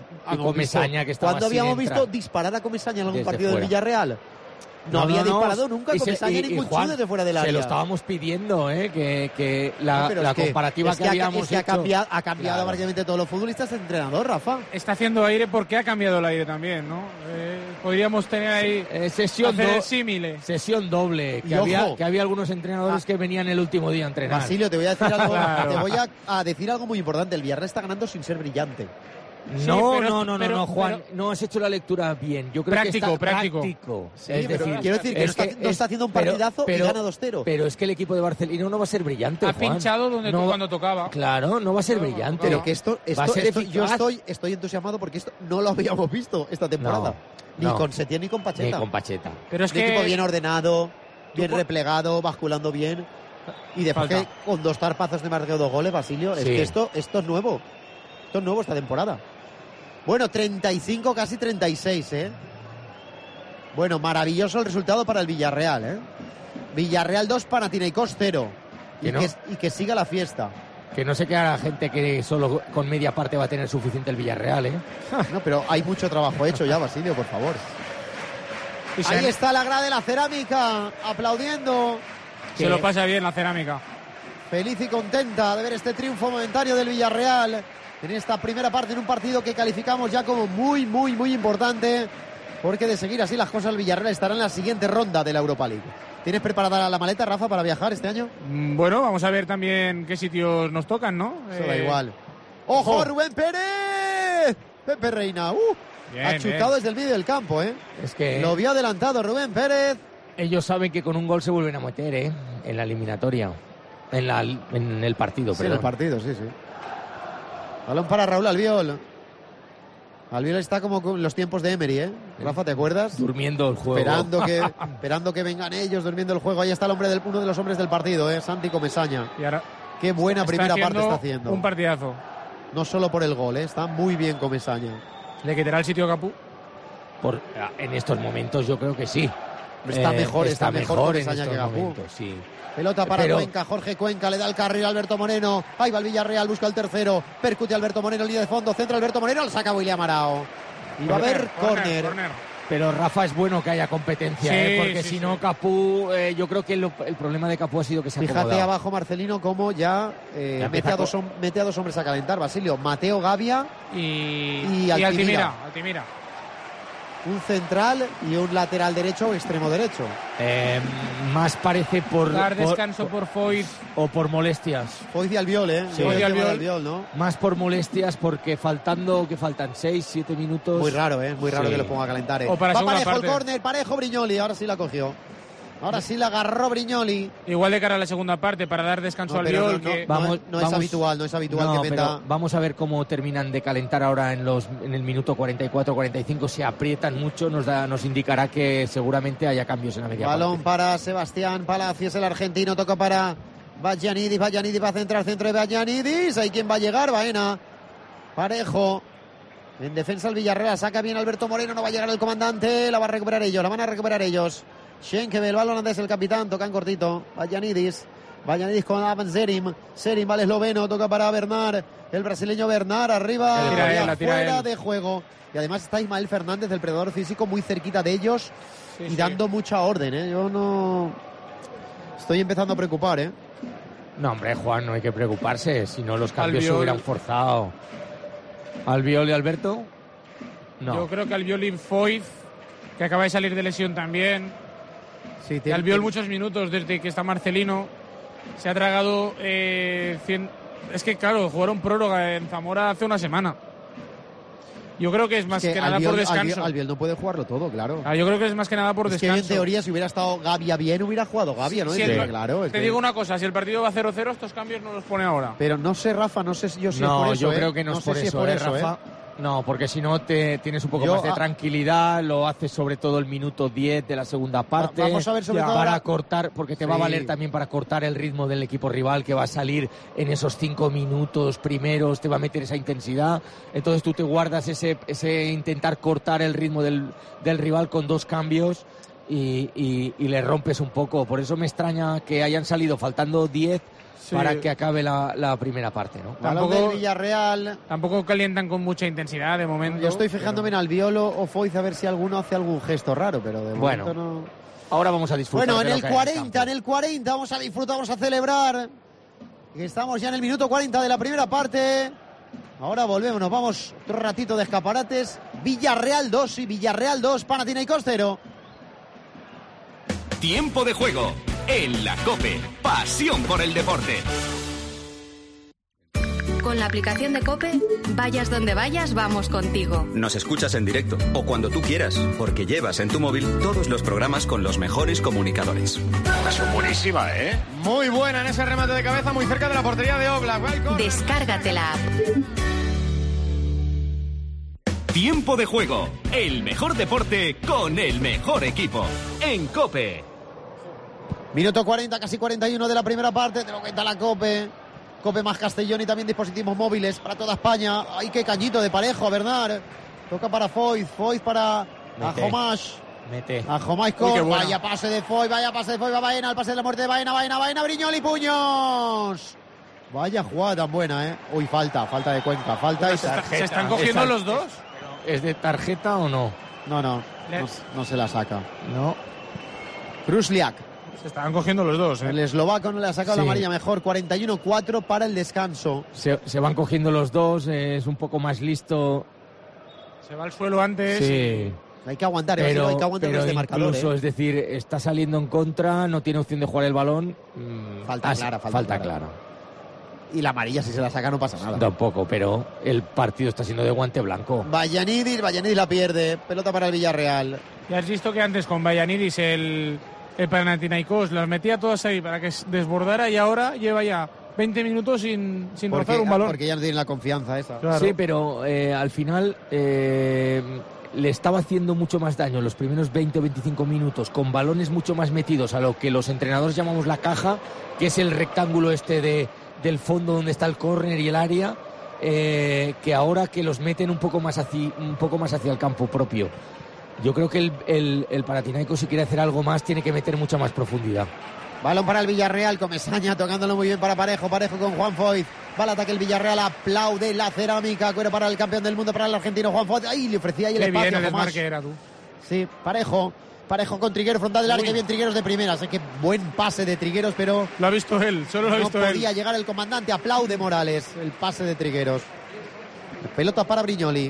visto disparar a Comesaña en algún partido del Villarreal? No había disparado nunca Comesaña ningún chute desde fuera del área. Se lo estábamos pidiendo, que la comparativa que habíamos hecho. Ha cambiado prácticamente todos los futbolistas de entrenador, Rafa. Está haciendo aire porque ha cambiado el aire también, ¿no? Podríamos tener ahí sesión doble. Que había algunos entrenadores que venían el último día a entrenar. Basilio, te voy a decir algo. Claro. Te voy a decir algo muy importante. El Villarreal está ganando sin ser brillante. No, Juan, no has hecho la lectura bien. Yo creo práctico. Sí, es decir, quiero decir que no está haciendo un partidazo y gana 2-0. Pero es que el equipo de Barcelona no va a ser brillante. Ha pinchado cuando tocaba. Claro, no va a ser brillante. Pero que yo estoy entusiasmado porque esto no lo habíamos visto esta temporada. Ni con Setién ni con Pacheta. Pero es un equipo bien ordenado, bien replegado, basculando bien. Y después que con 2 tarpazos de marcado 2 goles, Basilio, es que esto es nuevo. Esto es nuevo esta temporada. Bueno, 35, casi 36, Bueno, maravilloso el resultado para el Villarreal, Villarreal 2, Panathinaikos 0. Y que siga la fiesta. Que no se queda la gente que solo con media parte va a tener suficiente el Villarreal, No, pero hay mucho trabajo hecho ya, Basilio, por favor. Ahí está la grada de la Cerámica, aplaudiendo. Se lo pasa bien la Cerámica. Feliz y contenta de ver este triunfo momentáneo del Villarreal en esta primera parte, en un partido que calificamos ya como muy, muy, muy importante, porque de seguir así las cosas, el Villarreal estará en la siguiente ronda de la Europa League. ¿Tienes preparada la maleta, Rafa, para viajar este año? Bueno, vamos a ver también qué sitios nos tocan, ¿no? Eso da igual. ¡Ojo, Rubén Pérez! Pepe Reina, ha chutado desde el medio del campo, Es que lo vio adelantado Rubén Pérez. Ellos saben que con un gol se vuelven a meter, en la eliminatoria. En el partido, perdón. En el partido, sí. Balón para Raúl Albiol. Albiol está como con los tiempos de Emery, Rafa, ¿te acuerdas? Durmiendo el juego. Esperando que vengan ellos, durmiendo el juego. Ahí está uno de los hombres del partido, Santi Comesaña. Y ahora qué buena primera parte está haciendo. Un partidazo. No solo por el gol, está muy bien Comesaña. ¿Le quitará el sitio a Capú? En estos momentos yo creo que sí. Está mejor Comesaña que Capú. Sí. Pelota para Cuenca, Jorge Cuenca, le da el carril a Alberto Moreno. Ahí va el Villarreal, busca el tercero. Percute Alberto Moreno, línea de fondo, centra Alberto Moreno, lo saca William Arao. Y va a haber córner. Pero Rafa, es bueno que haya competencia, porque si no Capú, yo creo que el problema de Capú ha sido que se ha acomodado. Fíjate abajo Marcelino cómo ya mete a 2 hombres a calentar, Basilio. Mateo Gavia y Altimira. Un central y un lateral derecho o extremo derecho. Más parece por dar descanso por Foyth o por molestias. Foyth y Albiol, Sí. Foyth y Albiol, ¿no? Más por molestias porque faltan 6-7 minutos. Muy raro, muy raro que lo ponga a calentar. O para va Parejo el córner, Parejo Brignoli, ahora sí la cogió. Ahora sí la agarró Brignoli. Igual de cara a la segunda parte para dar descanso al Albiol. No es habitual que meta. Vamos a ver cómo terminan de calentar ahora en el minuto 44-45. Se aprietan mucho, nos indicará que seguramente haya cambios en la media parte. Balón para Sebastián Palacios, el argentino, toca para Bajanidis va a centrar, centro de Bajanidis. ¿Hay quién va a llegar? Baena. Parejo. En defensa el Villarreal, saca bien Alberto Moreno, no va a llegar el comandante, la van a recuperar ellos. Schenke, el balón antes el capitán, toca en cortito. Bajanidis con Avan Serim va el esloveno, toca para Bernard, el brasileño Bernard, arriba, fuera de juego. Y además está Ismael Fernández, el predador físico, muy cerquita de ellos y dando mucha orden, Yo no estoy empezando a preocupar, No, hombre, Juan, no hay que preocuparse, si no los cambios se hubieran forzado. ¿Albiol y Alberto? No. Yo creo que Albiol y Foyth, que acaba de salir de lesión también. Sí, Albiol muchos minutos desde que está Marcelino. Se ha tragado 100. Es que claro, jugaron prórroga en Zamora hace una semana. Yo creo que es más que nada por descanso. Albiol no puede jugarlo todo, claro. Yo creo que es más que nada por descanso. Que en teoría, si hubiera estado Gavia bien, hubiera jugado Gavia, ¿no? Claro. Te digo una cosa, si el partido va 0-0, estos cambios no los pone ahora. Pero no sé, Rafa, no sé yo si no, es por eso. Yo creo que no es por eso, Rafa. No, porque si no tienes un poco más de tranquilidad, lo haces sobre todo el minuto 10 de la segunda parte. Vamos a ver sobre todo para cortar, porque te va a valer también para cortar el ritmo del equipo rival, que va a salir en esos 5 minutos primeros, te va a meter esa intensidad. Entonces tú te guardas ese intentar cortar el ritmo del rival con 2 cambios y le rompes un poco. Por eso me extraña que hayan salido faltando 10 para que acabe la primera parte, ¿no? Balón del Villarreal. Tampoco calientan con mucha intensidad de momento. Yo estoy fijándome en Albiolo o Foyz a ver si alguno hace algún gesto raro, pero de momento no. Ahora vamos a disfrutar. Bueno, en el 40 vamos a disfrutar, vamos a celebrar. Estamos ya en el minuto 40 de la primera parte. Ahora volvemos, nos vamos otro ratito de escaparates. Villarreal 2 y Villarreal 2, Panathinaikos 0. Tiempo de juego en la COPE. Pasión por el deporte. Con la aplicación de COPE, vayas donde vayas, vamos contigo. Nos escuchas en directo o cuando tú quieras, porque llevas en tu móvil todos los programas con los mejores comunicadores. Es buenísima, ¿eh? Muy buena en ese remate de cabeza, muy cerca de la portería de Oblak. Descárgate la app. Tiempo de juego, el mejor deporte con el mejor equipo. En COPE. Minuto 40, casi 41 de la primera parte. Te lo cuenta la COPE. COPE más Castellón y también dispositivos móviles para toda España. ¡Ay, qué cañito de parejo, a Bernard! Toca para Foyz para Ajomash. Ajomash con... Vaya pase de Foyz, va Baena, el pase de la muerte de Baena, Briñoli, puños. Vaya jugada tan buena, ¿eh? Uy, falta de Cuenca, falta y ¿Se están cogiendo los dos? ¿Es de tarjeta o no? No se la saca. No. Krusliak. Se estaban cogiendo los dos, ¿eh? El eslovaco no le ha sacado la amarilla mejor. 41-4 para el descanso. Se van cogiendo los dos, es un poco más listo. Se va al suelo antes. Sí. Hay que aguantar, pero este marcador. Incluso, es decir, está saliendo en contra, no tiene opción de jugar el balón. Falta clara. Y la amarilla, si se la saca, no pasa nada. Tampoco, pero el partido está siendo de guante blanco. Vallanidis la pierde. Pelota para el Villarreal. Ya has visto que antes con Vallanidis el Panathinaikos las metía todas ahí para que desbordara y ahora lleva ya 20 minutos sin rozar un balón. Porque ya no tienen la confianza esa. Claro. Sí, pero al final le estaba haciendo mucho más daño los primeros 20 o 25 minutos con balones mucho más metidos a lo que los entrenadores llamamos la caja, que es el rectángulo del fondo donde está el córner y el área, que ahora que los meten un poco más hacia el campo propio. Yo creo que el Panathinaikos, si quiere hacer algo más, tiene que meter mucha más profundidad. Balón para el Villarreal, Comesaña tocándolo muy bien para Parejo con Juan Foyz. Va al ataque el Villarreal, aplaude la cerámica, cuero para el campeón del mundo, para el argentino Juan Foyz. Ahí le ofrecía ahí el espacio. Qué bien el desmarque era, tú. Sí, Parejo con Trigueros, frontal del área, que bien Trigueros de primera. Sé que buen pase de Trigueros, pero... Lo ha visto él, solo lo ha visto él. No podía llegar el comandante, aplaude Morales, el pase de Trigueros. Pelota para Brignoli.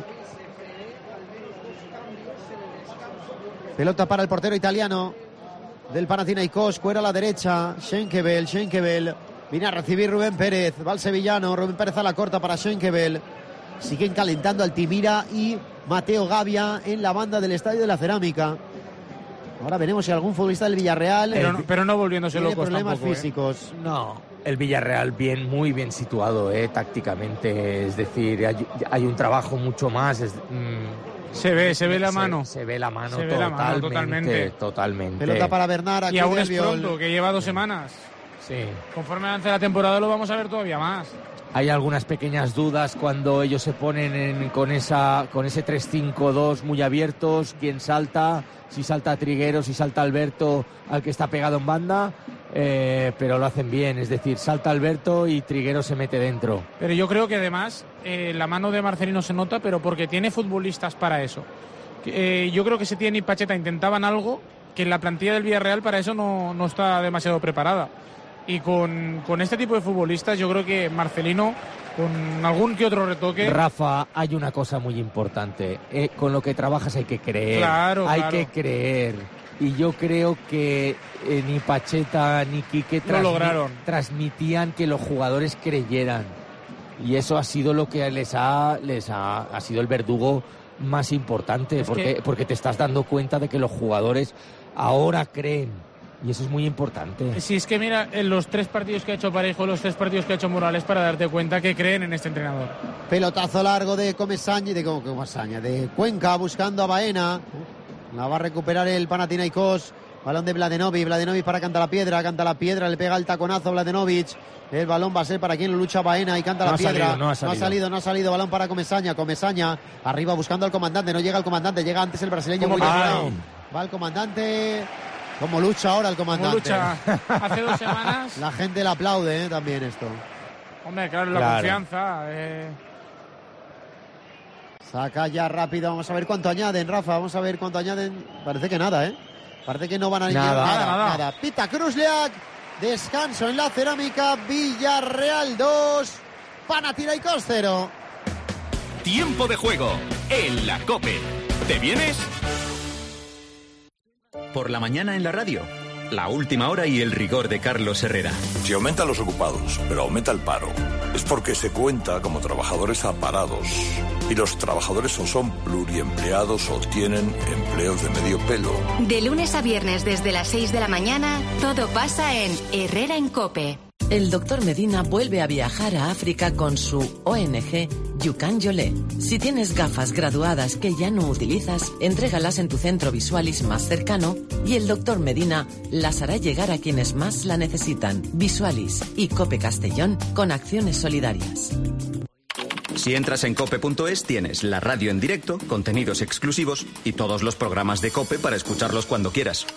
Pelota para el portero italiano del Panathinaikos, cuero a la derecha, Schenkevel. Viene a recibir Rubén Pérez, va el sevillano, Rubén Pérez a la corta para Schenkevel. Siguen calentando Altimira y Mateo Gavia en la banda del Estadio de la Cerámica. Ahora veremos si algún futbolista del Villarreal... Pero no volviéndose locos problemas tampoco, físicos. No, el Villarreal muy bien situado, tácticamente. Es decir, hay un trabajo mucho más... Se ve la mano. Se ve la mano totalmente. Pelota para Bernard. Y aún es pronto, que lleva 2 semanas. Sí. Conforme avance la temporada lo vamos a ver todavía más. Hay algunas pequeñas dudas cuando ellos se ponen con ese 3-5-2 muy abiertos. ¿Quién salta? Si salta Trigueros, si salta Alberto, al que está pegado en banda. Pero lo hacen bien, es decir, salta Alberto y Trigueros se mete dentro. Pero yo creo que además la mano de Marcelino se nota, pero porque tiene futbolistas para eso. Yo creo que Setién y Pacheta intentaban algo que en la plantilla del Villarreal para eso no está demasiado preparada. Y con este tipo de futbolistas yo creo que Marcelino, con algún que otro retoque... Rafa, hay una cosa muy importante. Con lo que trabajas hay que creer. Hay que creer. Y yo creo que ni Pacheta ni Quique transmitían que los jugadores creyeran. Y eso ha sido lo que ha sido el verdugo más importante. Porque te estás dando cuenta de que los jugadores ahora creen. Y eso es muy importante. Si es que mira, en los 3 partidos que ha hecho Parejo, los 3 partidos que ha hecho Morales, para darte cuenta que creen en este entrenador. Pelotazo largo de Comesaña, de Cuenca, buscando a Baena. La va a recuperar el Panathinaikos. Balón de Mladenovic para Cantalapiedra, le pega el taconazo Mladenovic. El balón va a ser para quien lo lucha Baena y Cantalapiedra. No ha salido, balón para Comesaña, arriba buscando al comandante, no llega el comandante, llega antes el brasileño. Va el comandante. ¿Cómo lucha ahora el comandante? Lucha hace 2 semanas. La gente le aplaude, también esto. Hombre, claro, la confianza. Saca ya rápido, vamos a ver cuánto añaden, Rafa, Parece que nada, Parece que no van a añadir nada. Pita Krusliak, descanso en la Cerámica, Villarreal 2, Panathinaikos 0. Tiempo de juego en la COPE. ¿Te vienes? Por la mañana en la radio, la última hora y el rigor de Carlos Herrera. Si aumentan los ocupados, pero aumenta el paro, es porque se cuenta como trabajadores aparados. Y los trabajadores o son pluriempleados o tienen empleos de medio pelo. De lunes a viernes desde las 6 de la mañana, todo pasa en Herrera en COPE. El doctor Medina vuelve a viajar a África con su ONG Yukan Yolé. Si tienes gafas graduadas que ya no utilizas, entrégalas en tu centro Visualis más cercano y el doctor Medina las hará llegar a quienes más la necesitan. Visualis y COPE Castellón con acciones solidarias. Si entras en cope.es tienes la radio en directo, contenidos exclusivos y todos los programas de COPE para escucharlos cuando quieras.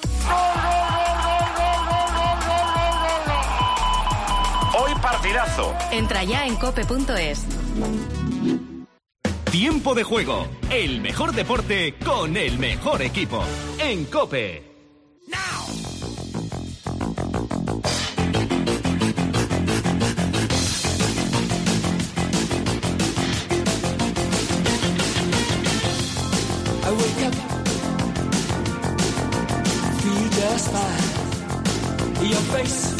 Hoy partidazo. Entra ya en cope.es. Tiempo de juego. El mejor deporte con el mejor equipo. En COPE. I wake up, feel just fine. Your face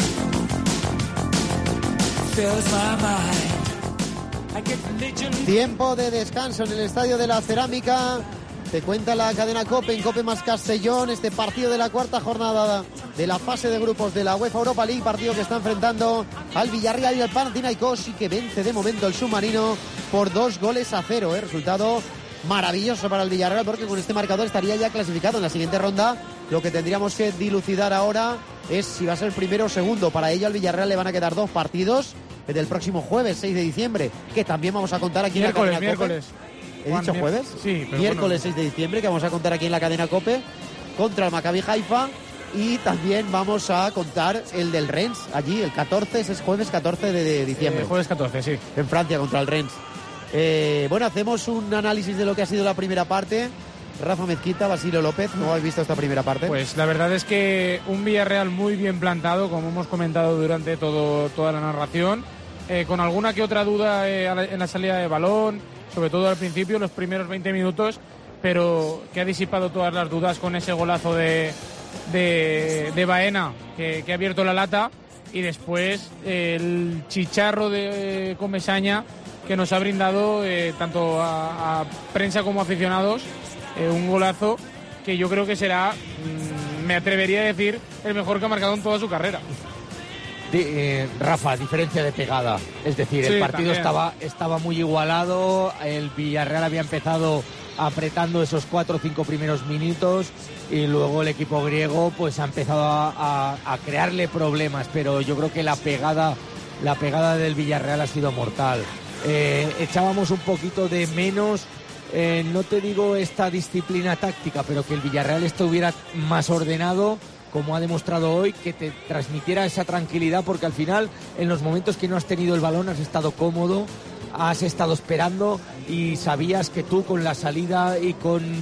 fills my mind. I get religion. Tiempo de descanso en el Estadio de la Cerámica. Te cuenta la cadena COPE en COPE más Castellón. Este partido de la 4ª jornada de la fase de grupos de la UEFA Europa League. Partido que está enfrentando al Villarreal y al Panathinaikos y que vence de momento el submarino por 2-0. Resultado maravilloso para el Villarreal porque con este marcador estaría ya clasificado en la siguiente ronda. Lo que tendríamos que dilucidar ahora es si va a ser primero o segundo. Para ello al Villarreal le van a quedar 2 partidos del próximo jueves 6 de diciembre, que también vamos a contar aquí en la cadena miércoles. ¿He dicho jueves? Sí, pero miércoles 6 de diciembre, que vamos a contar aquí en la cadena COPE contra el Maccabi Haifa, y también vamos a contar el del Rennes allí el 14, ese es jueves 14 de diciembre. Jueves 14, sí. En Francia contra el Rennes. Bueno, hacemos un análisis de lo que ha sido la primera parte. Rafa Mezquita, Basilio López, ¿cómo habéis visto esta primera parte? Pues la verdad es que un Villarreal muy bien plantado, como hemos comentado durante toda la narración, con alguna que otra duda en la salida de balón, sobre todo al principio, los primeros 20 minutos, pero que ha disipado todas las dudas con ese golazo de Baena, que ha abierto la lata, y después el chicharro de Comesaña, que nos ha brindado tanto a prensa como a aficionados un golazo que yo creo que será, me atrevería a decir, el mejor que ha marcado en toda su carrera. Rafa, diferencia de pegada, es decir, sí, el partido también estaba muy igualado, el Villarreal había empezado apretando esos 4 o 5 primeros minutos y luego el equipo griego pues ha empezado a crearle problemas, pero yo creo que la pegada del Villarreal ha sido mortal. Echábamos un poquito de menos, no te digo esta disciplina táctica, pero que el Villarreal estuviera más ordenado, como ha demostrado hoy, que te transmitiera esa tranquilidad, porque al final, en los momentos que no has tenido el balón, has estado cómodo, has estado esperando y sabías que tú con la salida y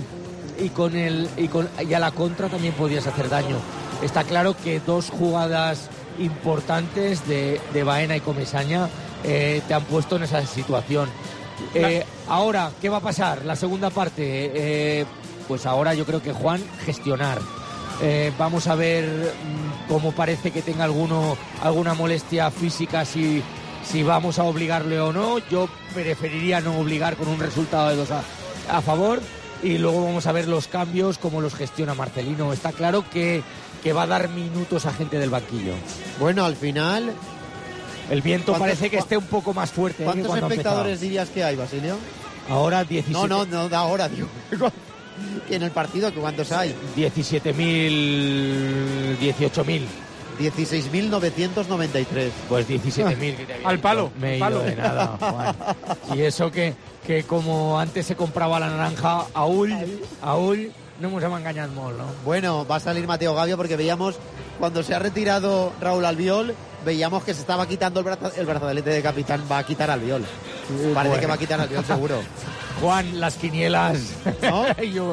a la contra también podías hacer daño. Está claro que 2 jugadas importantes de Baena y Comesaña te han puesto en esa situación. Ahora, ¿qué va a pasar? La segunda parte, pues ahora yo creo que Juan, gestionar. Vamos a ver cómo parece que tenga alguna molestia física, si vamos a obligarle o no. Yo preferiría no obligar con un resultado de 2 a favor, y luego vamos a ver los cambios, cómo los gestiona Marcelino. Está claro que que va a dar minutos a gente del banquillo. Bueno, al final... El viento parece que esté un poco más fuerte. ¿Cuántos espectadores dirías que hay, Basilio? Ahora 17. No, de ahora, digo. Que en el partido, ¿cuántos hay? 17.000, 18.000. 16.993. Pues 17.000. Al palo. Me he ido de nada, Juan. Y eso que como antes se compraba la naranja, aún no nos hemos engañado mucho, ¿no? Bueno, va a salir Mateo Gavia porque veíamos, cuando se ha retirado Raúl Albiol, veíamos que se estaba quitando el brazalete de capitán. Va a quitar Albiol. Parece que va a quitar Albiol, seguro. Juan, las quinielas. ¿No? Yo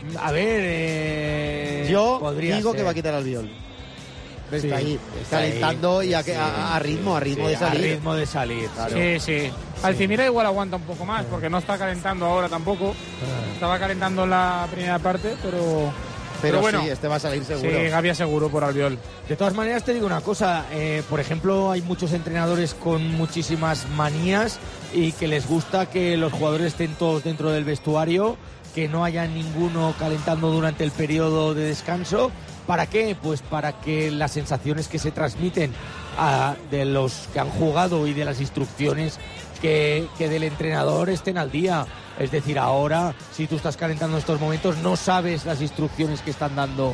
digo que va a quitar Albiol. Está ahí calentando y a ritmo de salir. A ritmo de salir, claro. Sí. Alcimira igual aguanta un poco más, porque no está calentando ahora tampoco. Estaba calentando en la primera parte, pero bueno, sí, este va a salir seguro. Sí, Gavia seguro por Albiol. De todas maneras, te digo una cosa. Por ejemplo, hay muchos entrenadores con muchísimas manías y que les gusta que los jugadores estén todos dentro del vestuario, que no haya ninguno calentando durante el periodo de descanso. ¿Para qué? Pues para que las sensaciones que se transmiten de los que han jugado y de las instrucciones que del entrenador estén al día. Es decir, ahora, si tú estás calentando en estos momentos, no sabes las instrucciones que están dando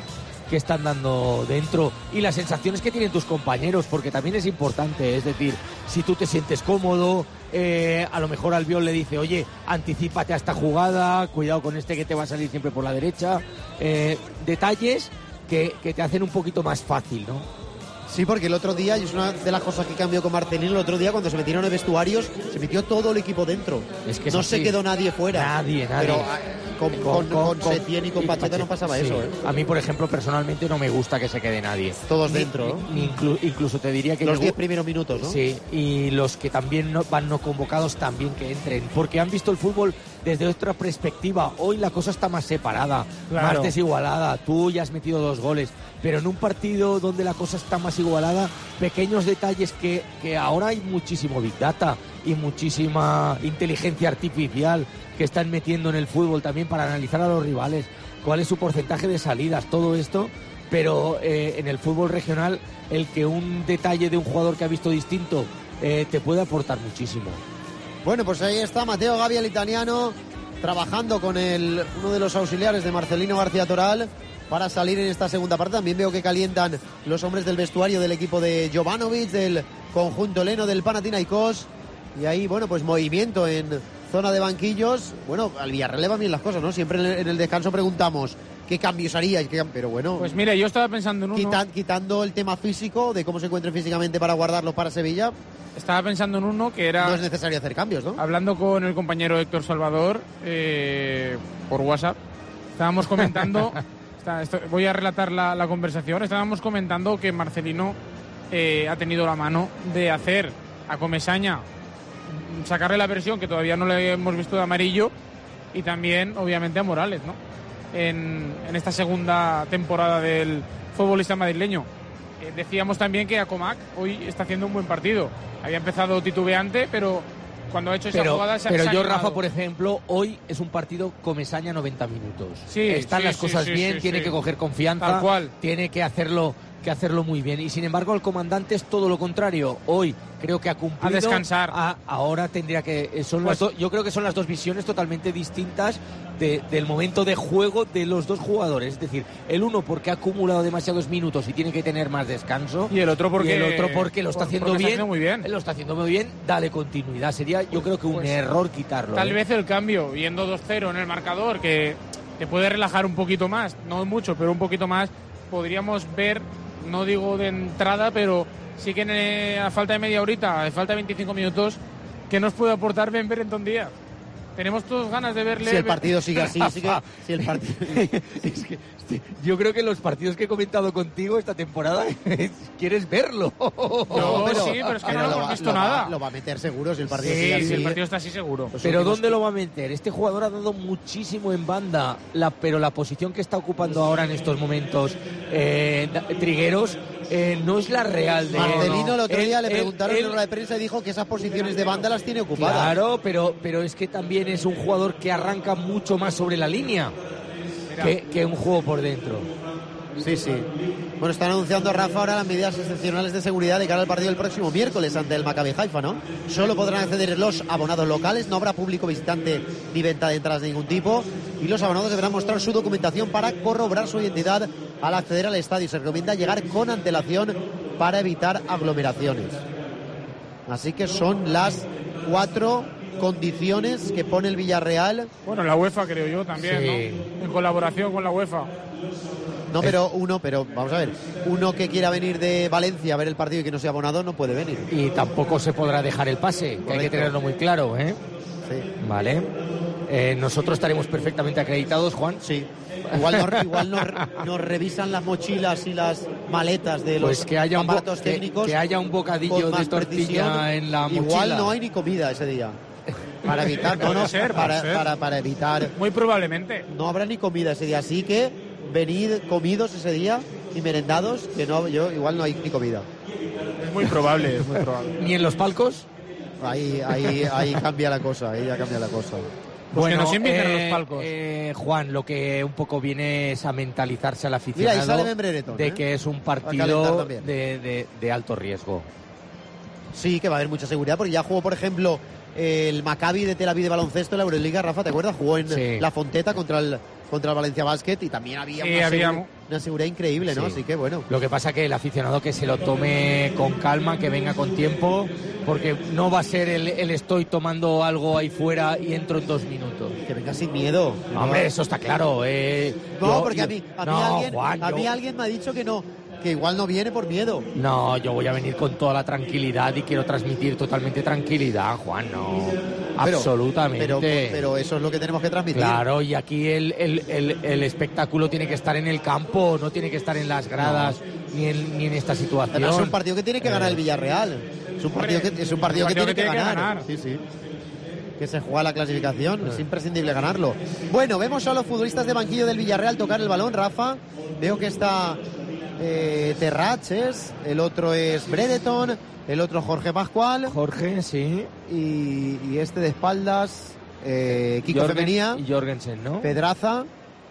dentro y las sensaciones que tienen tus compañeros, porque también es importante. Es decir, si tú te sientes cómodo, a lo mejor Albiol le dice, oye, anticípate a esta jugada, cuidado con este que te va a salir siempre por la derecha. Detalles que te hacen un poquito más fácil, ¿no? Sí, porque el otro día, y es una de las cosas que cambió con Marcelino, el otro día cuando se metieron en vestuarios, se metió todo el equipo dentro. Es que no se quedó nadie fuera. Nadie. Pero con Setién y con Pacheta no pasaba eso, ¿eh? A mí, por ejemplo, personalmente no me gusta que se quede nadie. Todos dentro, ¿no? Incluso te diría que... Los 10 primeros minutos, ¿no? Sí, y los que también van no convocados también que entren, porque han visto el fútbol desde otra perspectiva. Hoy la cosa está más separada, más desigualada. Tú ya has metido 2 goles, pero en un partido donde la cosa está más igualada, pequeños detalles que ahora hay muchísimo Big Data y muchísima inteligencia artificial que están metiendo en el fútbol también para analizar a los rivales, cuál es su porcentaje de salidas, todo esto. Pero en el fútbol regional, el que un detalle de un jugador que ha visto distinto te puede aportar muchísimo. Bueno, pues ahí está Mateo Gavia, el italiano, trabajando con uno de los auxiliares de Marcelino García Toral para salir en esta segunda parte. También veo que calientan los hombres del vestuario del equipo de Jovanovic, del conjunto leno del Panathinaikos. Y ahí, bueno, pues movimiento en zona de banquillos. Bueno, al Villarreal le van bien las cosas, ¿no? Siempre en el descanso preguntamos qué cambios haríais, pero bueno... Pues mira, yo estaba pensando en uno... Quitando el tema físico, de cómo se encuentren físicamente para guardarlos para Sevilla... Estaba pensando en uno que era... No es necesario hacer cambios, ¿no? Hablando con el compañero Héctor Salvador por WhatsApp, estábamos comentando... voy a relatar la conversación. Estábamos comentando que Marcelino ha tenido la mano de hacer a Comesaña sacarle la versión que todavía no le hemos visto de amarillo, y también obviamente a Morales, ¿no? En esta segunda temporada del futbolista madrileño. Decíamos también que Acomac hoy está haciendo un buen partido. Había empezado titubeante, pero cuando ha hecho esa jugada se ha Pero yo, animado. Rafa, por ejemplo, hoy es un partido Comesaña 90 minutos. Sí, están las cosas bien, tiene que coger confianza, tal cual. Tiene que hacerlo muy bien. Y sin embargo, el comandante es todo lo contrario. Hoy creo que ha cumplido. A descansar. Ahora tendría que... yo creo que son las dos visiones totalmente distintas del momento de juego de los dos jugadores. Es decir, el uno porque ha acumulado demasiados minutos y tiene que tener más descanso. Y el otro porque lo está haciendo muy bien. Lo está haciendo muy bien. Dale continuidad. Sería, yo creo que un error quitarlo. Tal vez el cambio, viendo 2-0 en el marcador, que te puede relajar un poquito más. No mucho, pero un poquito más. Podríamos ver... No digo de entrada, pero sí que a falta de media horita, a falta de 25 minutos, ¿qué nos puede aportar Ben Brenton Díaz? Tenemos todos ganas de verle... Si el partido sigue así, si el partido... Es que, yo creo que los partidos que he comentado contigo esta temporada, quieres verlo. No, pero es que no lo hemos visto nada. Lo va a meter seguro si el partido sigue así. Si el partido está así, seguro. Pero ¿dónde lo va a meter? Este jugador ha dado muchísimo en banda, pero la posición que está ocupando ahora en estos momentos Trigueros no es la real de Marcelino el otro día le preguntaron en la de prensa y dijo que esas posiciones de banda las tiene ocupadas. Claro, pero es que también es un jugador que arranca mucho más sobre la línea que un juego por dentro. Sí. Bueno, están anunciando, Rafa, ahora las medidas excepcionales de seguridad de cara al partido del próximo miércoles ante el Maccabi Haifa, ¿no? Solo podrán acceder los abonados locales, no habrá público visitante ni venta de entradas de ningún tipo, y los abonados deberán mostrar su documentación para corroborar su identidad al acceder al estadio. Se recomienda llegar con antelación para evitar aglomeraciones. Así que son las 4 condiciones que pone el Villarreal. Bueno, la UEFA creo yo también, Sí. ¿no? En colaboración con la UEFA. No, pero vamos a ver, uno que quiera venir de Valencia a ver el partido y que no sea abonado no puede venir. Y tampoco se podrá dejar el pase, que hay que Correcto. tenerlo muy claro, ¿eh? Sí. Vale. Nosotros estaremos perfectamente acreditados, Juan. Sí. Igual nos revisan las mochilas y las maletas de los Pues que haya aparatos técnicos. que haya un con bocadillo más de tortilla precisión. en la mochila. Igual no hay ni comida ese día. Para evitar, Puede ser. para evitar. Muy probablemente. No habrá ni comida ese día, así que venid comidos ese día y merendados, que no, igual no hay ni comida. Es muy probable, es muy probable. ¿Ni en los palcos? Ahí cambia la cosa, ahí ya cambia la cosa. Pues que nos inviten a los palcos. Juan, lo que un poco viene es a mentalizarse al Mira, aficionado ahí sale Ben Brereton, de que es un calentar partido también. de alto riesgo. Sí, que va a haber mucha seguridad, porque ya jugó, por ejemplo, el Maccabi de Tel Aviv de baloncesto en la Euroliga, Rafa, ¿te acuerdas? Jugó en Sí. La Fonteta contra el Valencia Basket y también había, una seguridad increíble, ¿no? Sí. Así que bueno. Lo que pasa que el aficionado que se lo tome con calma, que venga con tiempo, porque no va a ser el estoy tomando algo ahí fuera y entro en 2 minutos. Que venga sin miedo. Hombre, eso está claro. No, porque a mí Juan, alguien me ha dicho que no, que igual no viene por miedo. No, yo voy a venir con toda la tranquilidad y quiero transmitir totalmente tranquilidad, Juan, no. Absolutamente. Pero eso es lo que tenemos que transmitir. Claro, y aquí el espectáculo tiene que estar en el campo, no tiene que estar en las gradas ni en esta situación. Pero es un partido que tiene que ganar el Villarreal. Es un partido que tiene que ganar. Sí, sí. Que se juega la clasificación, es imprescindible ganarlo. Bueno, vemos a los futbolistas de banquillo del Villarreal tocar el balón, Rafa. Veo que está Terratx, el otro es Brereton, el otro Jorge Pascual. Jorge, sí. Y este de espaldas, Kiko Femenía. Y Jorgensen, ¿no? Pedraza.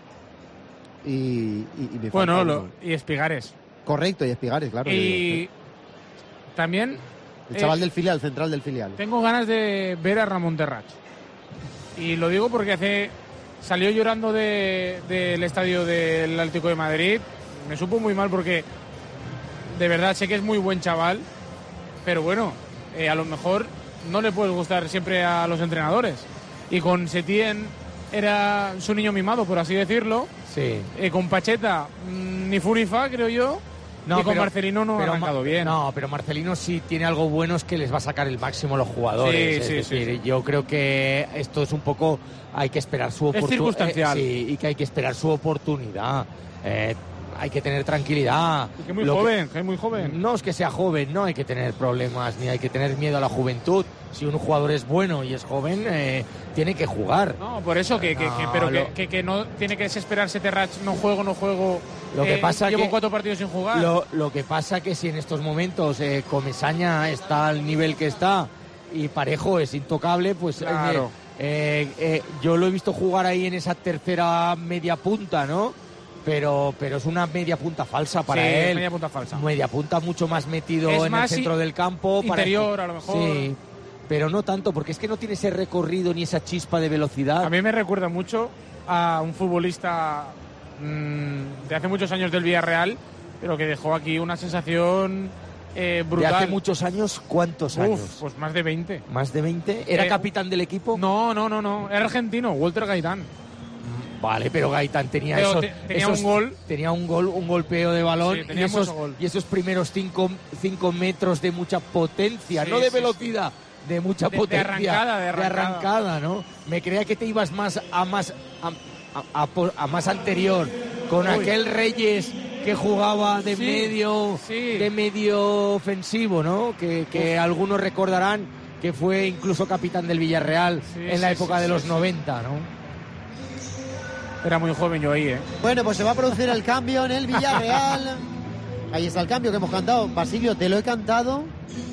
Y me Bueno, falta uno. y Espigares. Correcto, y Espigares, claro. Y también... El chaval del filial, central del filial. Tengo ganas de ver a Ramón Terratx. Y lo digo porque salió llorando del estadio del Atlético de Madrid. Me supo muy mal porque de verdad sé que es muy buen chaval, pero bueno, a lo mejor no le puede gustar siempre a los entrenadores. Y con Setién era su niño mimado, por así decirlo. Sí. Con Pacheta ni furifa, creo yo. No, y con Marcelino no ha arrancado bien. No, pero Marcelino sí tiene algo bueno, es que les va a sacar el máximo a los jugadores. Sí. Yo creo que esto es un poco, hay que esperar su oportunidad. Es circunstancial. Sí, y que hay que esperar su oportunidad. Hay que tener tranquilidad. Y que es muy joven. No es que sea joven, no hay que tener problemas, ni hay que tener miedo a la juventud. Si un jugador es bueno y es joven, tiene que jugar. No, por eso que no tiene que desesperarse Terratx, no juego. Lo que pasa llevo que 4 partidos sin jugar. Lo que pasa que si en estos momentos Comesaña está al nivel que está y Parejo es intocable, pues claro. Yo lo he visto jugar ahí en esa tercera media punta, ¿no? Pero es una media punta falsa para él. Es media punta falsa. Media punta mucho más metido en el centro del campo. Interior, a lo mejor. Sí, pero no tanto, porque es que no tiene ese recorrido ni esa chispa de velocidad. A mí me recuerda mucho a un futbolista de hace muchos años del Villarreal, pero que dejó aquí una sensación brutal. ¿De hace muchos años? ¿Cuántos años? Pues más de 20. ¿Más de 20? ¿Era capitán del equipo? No. Era argentino, Walter Gaitán. Vale, pero Gaitán tenía un gol. Tenía un golpeo de balón, Sí, tenía mucho gol. y esos primeros 5 metros de mucha potencia, no de velocidad, de mucha potencia. De arrancada, ¿no? Me creía que te ibas más a más anterior, con aquel Reyes que jugaba de medio ofensivo, ¿no? Que algunos recordarán que fue incluso capitán del Villarreal en la época de los 90, ¿no? Era muy joven yo ahí, Bueno, pues se va a producir el cambio en el Villarreal. Ahí está el cambio que hemos cantado. Basilio, te lo he cantado.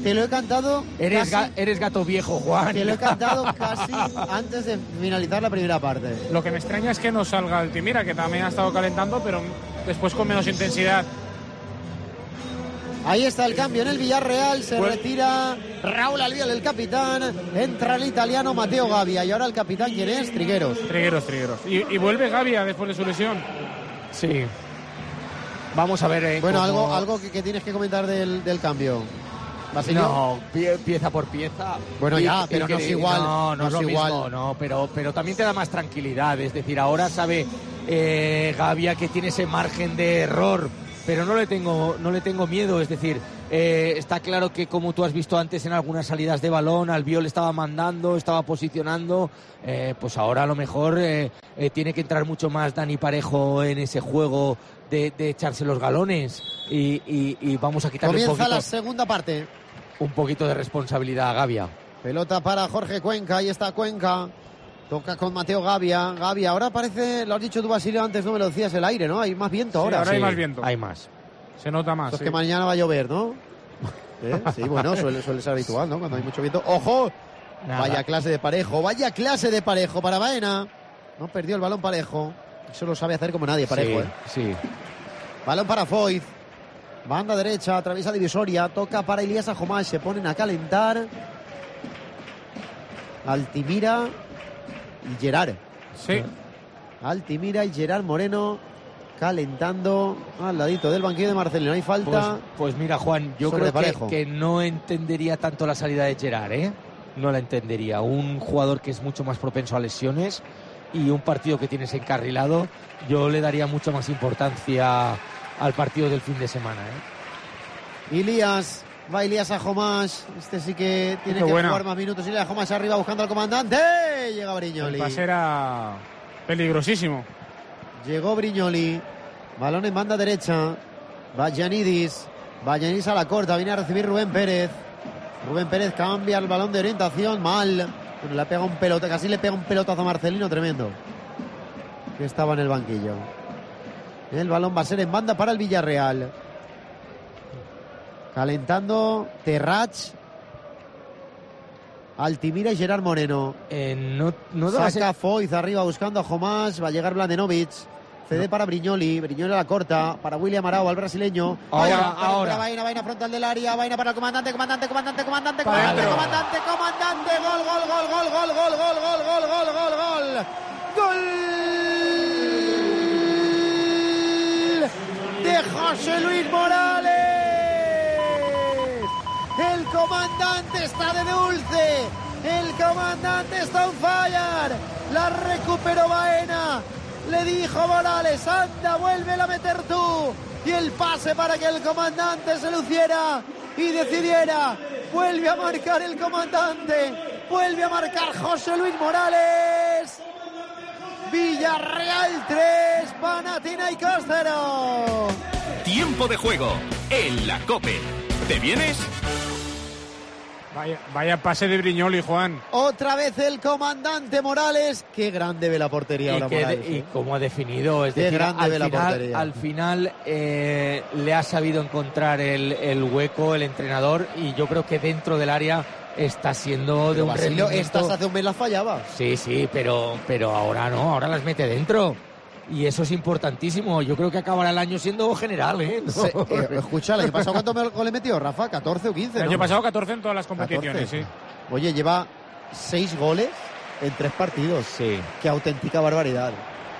Eres gato viejo, Juan. Te lo he cantado casi antes de finalizar la primera parte. Lo que me extraña es que no salga Altimira, que también ha estado calentando, pero después con menos intensidad Ahí está el cambio en el Villarreal, se retira Raúl Albiol, el capitán, entra el italiano Matteo Gavia, y ahora el capitán, ¿quién es? Trigueros. Y vuelve Gavia después de su lesión. Sí. Vamos a ver. Bueno, algo que tienes que comentar del cambio. ¿Basilio? No, pieza por pieza. Bueno, ya, pero no es igual. No es lo mismo, no, pero también te da más tranquilidad. Es decir, ahora sabe Gavia que tiene ese margen de error, pero no le tengo miedo. Es decir, está claro que, como tú has visto antes en algunas salidas de balón, Albiol estaba mandando, estaba posicionando. Pues ahora a lo mejor tiene que entrar mucho más Dani Parejo en ese juego de echarse los galones y vamos a quitarle Comienza la segunda parte. Un poquito de responsabilidad a Gavia. Pelota para Jorge Cuenca, ahí está Cuenca. Toca con Matteo Gavia. Gavia, ahora parece, lo has dicho tú, Basilio, antes no me lo decías, el aire, ¿no? Hay más viento ahora. Ahora hay más viento. Hay más. Se nota más. Es que mañana va a llover, ¿no? Sí, bueno, suele ser habitual, ¿no? Cuando hay mucho viento. ¡Ojo! Nada. Vaya clase de Parejo para Baena. No perdió el balón Parejo. Eso lo sabe hacer como nadie, Parejo, Sí. Balón para Foyth. Banda derecha, atraviesa divisoria, toca para Elías Ajomás, se ponen a calentar. Altimira y Gerard. Sí. Altimira y Gerard Moreno calentando al ladito del banquillo de Marcelino. Hay falta. Pues mira, Juan, yo creo que no entendería tanto la salida de Gerard, ¿eh? No la entendería. Un jugador que es mucho más propenso a lesiones y un partido que tienes encarrilado, yo le daría mucha más importancia al partido del fin de semana, Va Elías Ajomás. Este sí que tiene que jugar más minutos. Elías Ajomás arriba buscando al comandante. Llega Brignoli. El pase era peligrosísimo. Llegó Brignoli. Balón en banda derecha. Va Giannidis a la corta. Viene a recibir Rubén Pérez. Rubén Pérez cambia el balón de orientación. Mal. Bueno, le pega un pelota. Casi le pega un pelotazo a Marcelino. Tremendo. Que estaba en el banquillo. El balón va a ser en banda para el Villarreal. Calentando Terrach, Altimira y Gerard Moreno. Saca Foyth arriba buscando a Jomás. Va a llegar Mladenovic. Cede para Brignoli. Brignoli a la corta. Para William Arau, al brasileño. Ahora. Vaina frontal del área. Vaina para el comandante. Gol. De José Luis Morales. El comandante está de dulce. El comandante está on fire. La recuperó Baena. Le dijo Morales, anda, vuélvela a meter tú. Y el pase para que el comandante se luciera y decidiera. Vuelve a marcar el comandante. Vuelve a marcar José Luis Morales. Villarreal 3, Panathinaikos 0. Tiempo de juego en la COPE. ¿Te vienes? Vaya pase de Brignoli, Juan. Otra vez el comandante Morales. Qué grande ve la portería ahora Morales. Y cómo ha definido. Es decir, al final le ha sabido encontrar el hueco el entrenador, y yo creo que dentro del área está siendo de un rendimiento. Estas hace un mes las fallaba. Sí, pero ahora no, ahora las mete dentro. Y eso es importantísimo. Yo creo que acabará el año siendo general, ¿eh? No. Escucha, ¿el año pasado cuántos goles metió, Rafa? 14 o 15, ¿no? El año pasado 14 en todas las competiciones, 14. Sí. Oye, lleva 6 goles en 3 partidos. Sí. Qué auténtica barbaridad.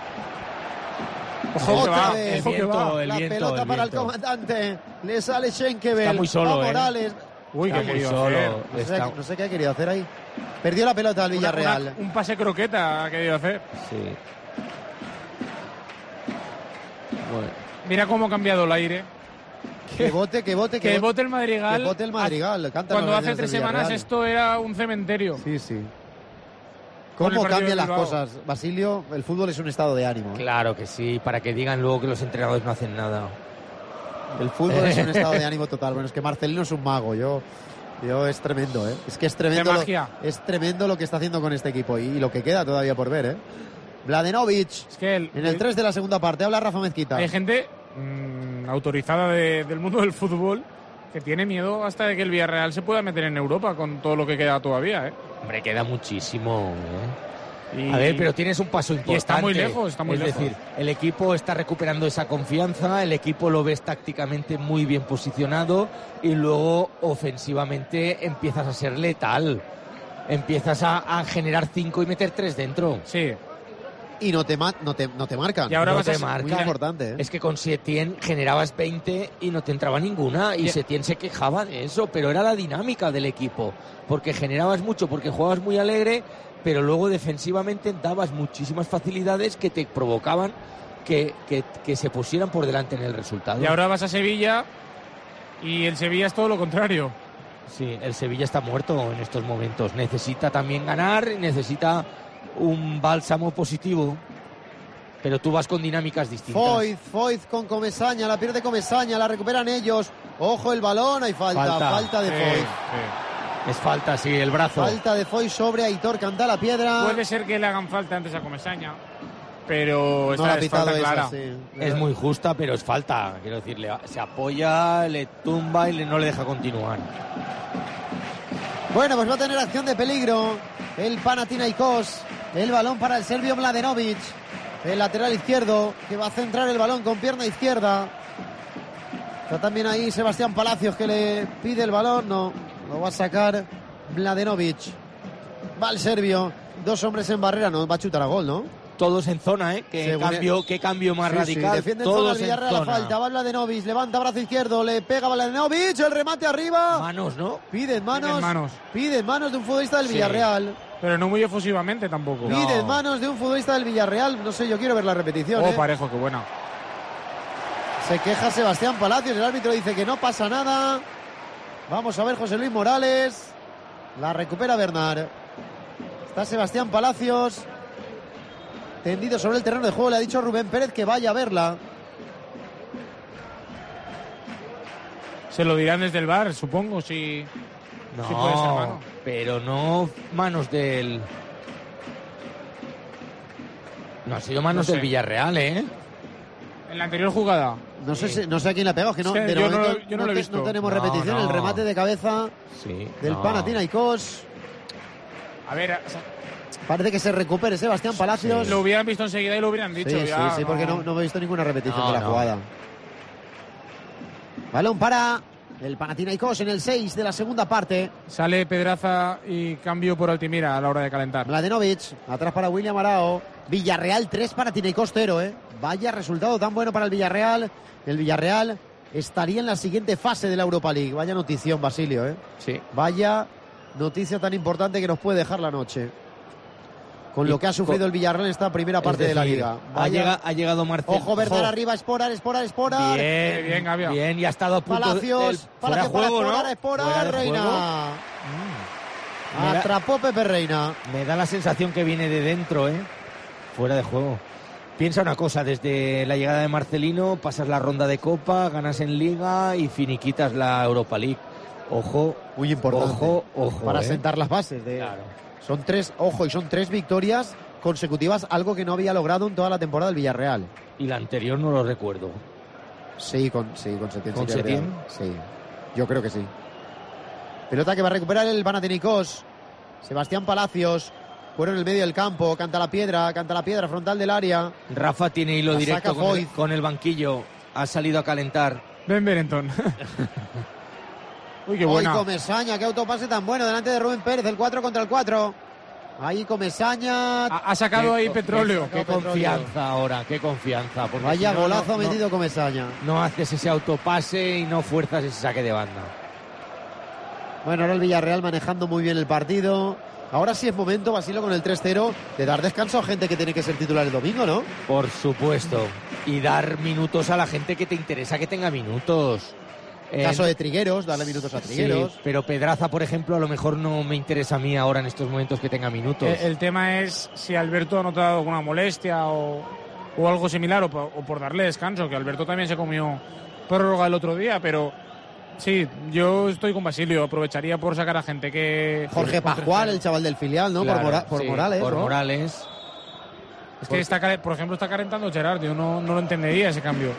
Ojo, otra vez. La pelota para el comandante. Le sale Schenkevel. Está muy solo, Morales. Uy, qué querido hacer. No sé qué ha querido hacer ahí. Perdió la pelota al Villarreal. Un pase croqueta ha querido hacer. Sí. Bueno. Mira cómo ha cambiado el aire. Que vote el Madrigal. Que vote el Madrigal. Cuando hace 3 semanas esto era un cementerio. Sí. ¿Cómo cambian las cosas, Basilio? El fútbol es un estado de ánimo. Claro que sí, para que digan luego que los entrenadores no hacen nada. El fútbol es un estado de ánimo total. Bueno, es que Marcelino es un mago. Yo es tremendo, ¿eh? Es que es tremendo. Es tremendo lo que está haciendo con este equipo y lo que queda todavía por ver, ¿eh? Mladenovic en el 3 de la segunda parte. Habla Rafa Mezquita. Hay gente autorizada del mundo del fútbol que tiene miedo hasta de que el Villarreal se pueda meter en Europa con todo lo que queda todavía, ¿eh? Hombre, queda muchísimo, ¿eh? A ver, pero tienes un paso importante. Y está muy lejos, Es decir, el equipo está recuperando esa confianza, el equipo lo ves tácticamente muy bien posicionado y luego ofensivamente empiezas a ser letal. Empiezas a generar 5 y meter 3 dentro. Sí. Y no te marcan. Y ahora no te marcan. Muy importante, ¿eh? Es que con Setién generabas 20 y no te entraba ninguna. Y Setién se quejaba de eso, pero era la dinámica del equipo. Porque generabas mucho, porque jugabas muy alegre, pero luego defensivamente dabas muchísimas facilidades que te provocaban que se pusieran por delante en el resultado. Y ahora vas a Sevilla y el Sevilla es todo lo contrario. Sí, el Sevilla está muerto en estos momentos. Necesita también ganar, necesita un bálsamo positivo. Pero tú vas con dinámicas distintas. Foyth con Comesaña, la pierde Comesaña, la recuperan ellos. Ojo el balón, hay falta de Foyth. Es falta, sí, el brazo. Falta de Foyth sobre Aitor Cantalapiedra. Puede ser que le hagan falta antes a Comesaña, pero no esta es falta clara. Sí. Es muy justa, pero es falta. Quiero decir, se apoya, le tumba y no le deja continuar. Bueno, pues va a tener acción de peligro el Panathinaikos. El balón para el serbio Mladenovic, el lateral izquierdo, que va a centrar el balón con pierna izquierda. Está también ahí Sebastián Palacios, que le pide el balón. No, lo va a sacar Mladenovic. Va el serbio, 2 hombres en barrera, no va a chutar a gol, ¿no? Todos en zona, ¿eh? Qué cambio más radical. Sí. Defiende todos en zona, la falta, va Mladenovic, levanta brazo izquierdo, le pega a Mladenovic, el remate arriba. Manos, ¿no? Piden manos de un futbolista del Villarreal. Pero no muy efusivamente tampoco. Piden manos de un futbolista del Villarreal, no sé, yo quiero ver la repetición. Parejo, qué buena. Se queja Sebastián Palacios, el árbitro dice que no pasa nada. Vamos a ver José Luis Morales. La recupera Bernard. Está Sebastián Palacios tendido sobre el terreno de juego. Le ha dicho a Rubén Pérez que vaya a verla. Se lo dirán desde el VAR, supongo, si puede ser mano. Pero no manos del... No ha sido manos del Villarreal, ¿eh? En la anterior jugada. No sé a quién le ha pegado, que no, de momento yo no lo he visto. No tenemos repetición, el remate de cabeza del Panathinaikos. A ver, parece que se recupere Sebastián Palacios. Lo hubieran visto enseguida y lo hubieran dicho. Sí, porque no he visto ninguna repetición de la jugada. Balón para el Panathinaikos en el 6 de la segunda parte. Sale Pedraza y cambio por Altimira a la hora de calentar. Mladenovic, atrás para William Arao. Villarreal 3, Panathinaikos 0, Vaya resultado tan bueno para el Villarreal. El Villarreal estaría en la siguiente fase de la Europa League. Vaya notición, Basilio, Sí. Vaya noticia tan importante que nos puede dejar la noche. Con lo que ha sufrido el Villarreal en esta primera parte de la Liga. Ha llegado Marcelo. Ojo, Bernard arriba, Esporar. Bien, Gavia. Bien, y ha estado a punto Palacios, fuera juego, ¿no? Esporar, Reina. Atrapó Pepe Reina. Me da la sensación que viene de dentro, fuera de juego. Piensa una cosa, desde la llegada de Marcelino pasas la ronda de Copa, ganas en Liga y finiquitas la Europa League. Ojo, muy importante. Ojo. Para sentar las bases. Claro. Son 3 victorias consecutivas, algo que no había logrado en toda la temporada el Villarreal. Y la anterior no lo recuerdo. Sí, con Setién. ¿Con Setién? Sí, yo creo que sí. Pelota que va a recuperar el Panathinaikos. Sebastián Palacios. Fueron en el medio del campo, canta la piedra frontal del área. Rafa tiene hilo directo con el banquillo. Ha salido a calentar. Ben Berenton. Uy, qué buena. Comesaña, qué autopase tan bueno delante de Rubén Pérez, el 4 contra el 4. Ahí Comesaña. Ha sacado ahí petróleo. Qué confianza ahora, qué confianza. Vaya golazo ha metido Comesaña. No haces ese autopase y no fuerzas ese saque de banda. Bueno, ahora el Villarreal manejando muy bien el partido. Ahora sí es momento, Basilio, con el 3-0, de dar descanso a gente que tiene que ser titular el domingo, ¿no? Por supuesto. Y dar minutos a la gente que te interesa que tenga minutos. Caso de Trigueros, darle minutos a Trigueros. Sí, pero Pedraza, por ejemplo, a lo mejor no me interesa a mí ahora en estos momentos que tenga minutos. El tema es si Alberto ha notado alguna molestia o algo similar, o por darle descanso, que Alberto también se comió prórroga el otro día, pero... Sí, yo estoy con Basilio. Aprovecharía por sacar a gente que... Jorge Pascual, el chaval del filial, ¿no? Claro, por Morales. Por ¿no? Morales. Es que por ejemplo, está calentando Gerard. Yo no lo entendería ese cambio.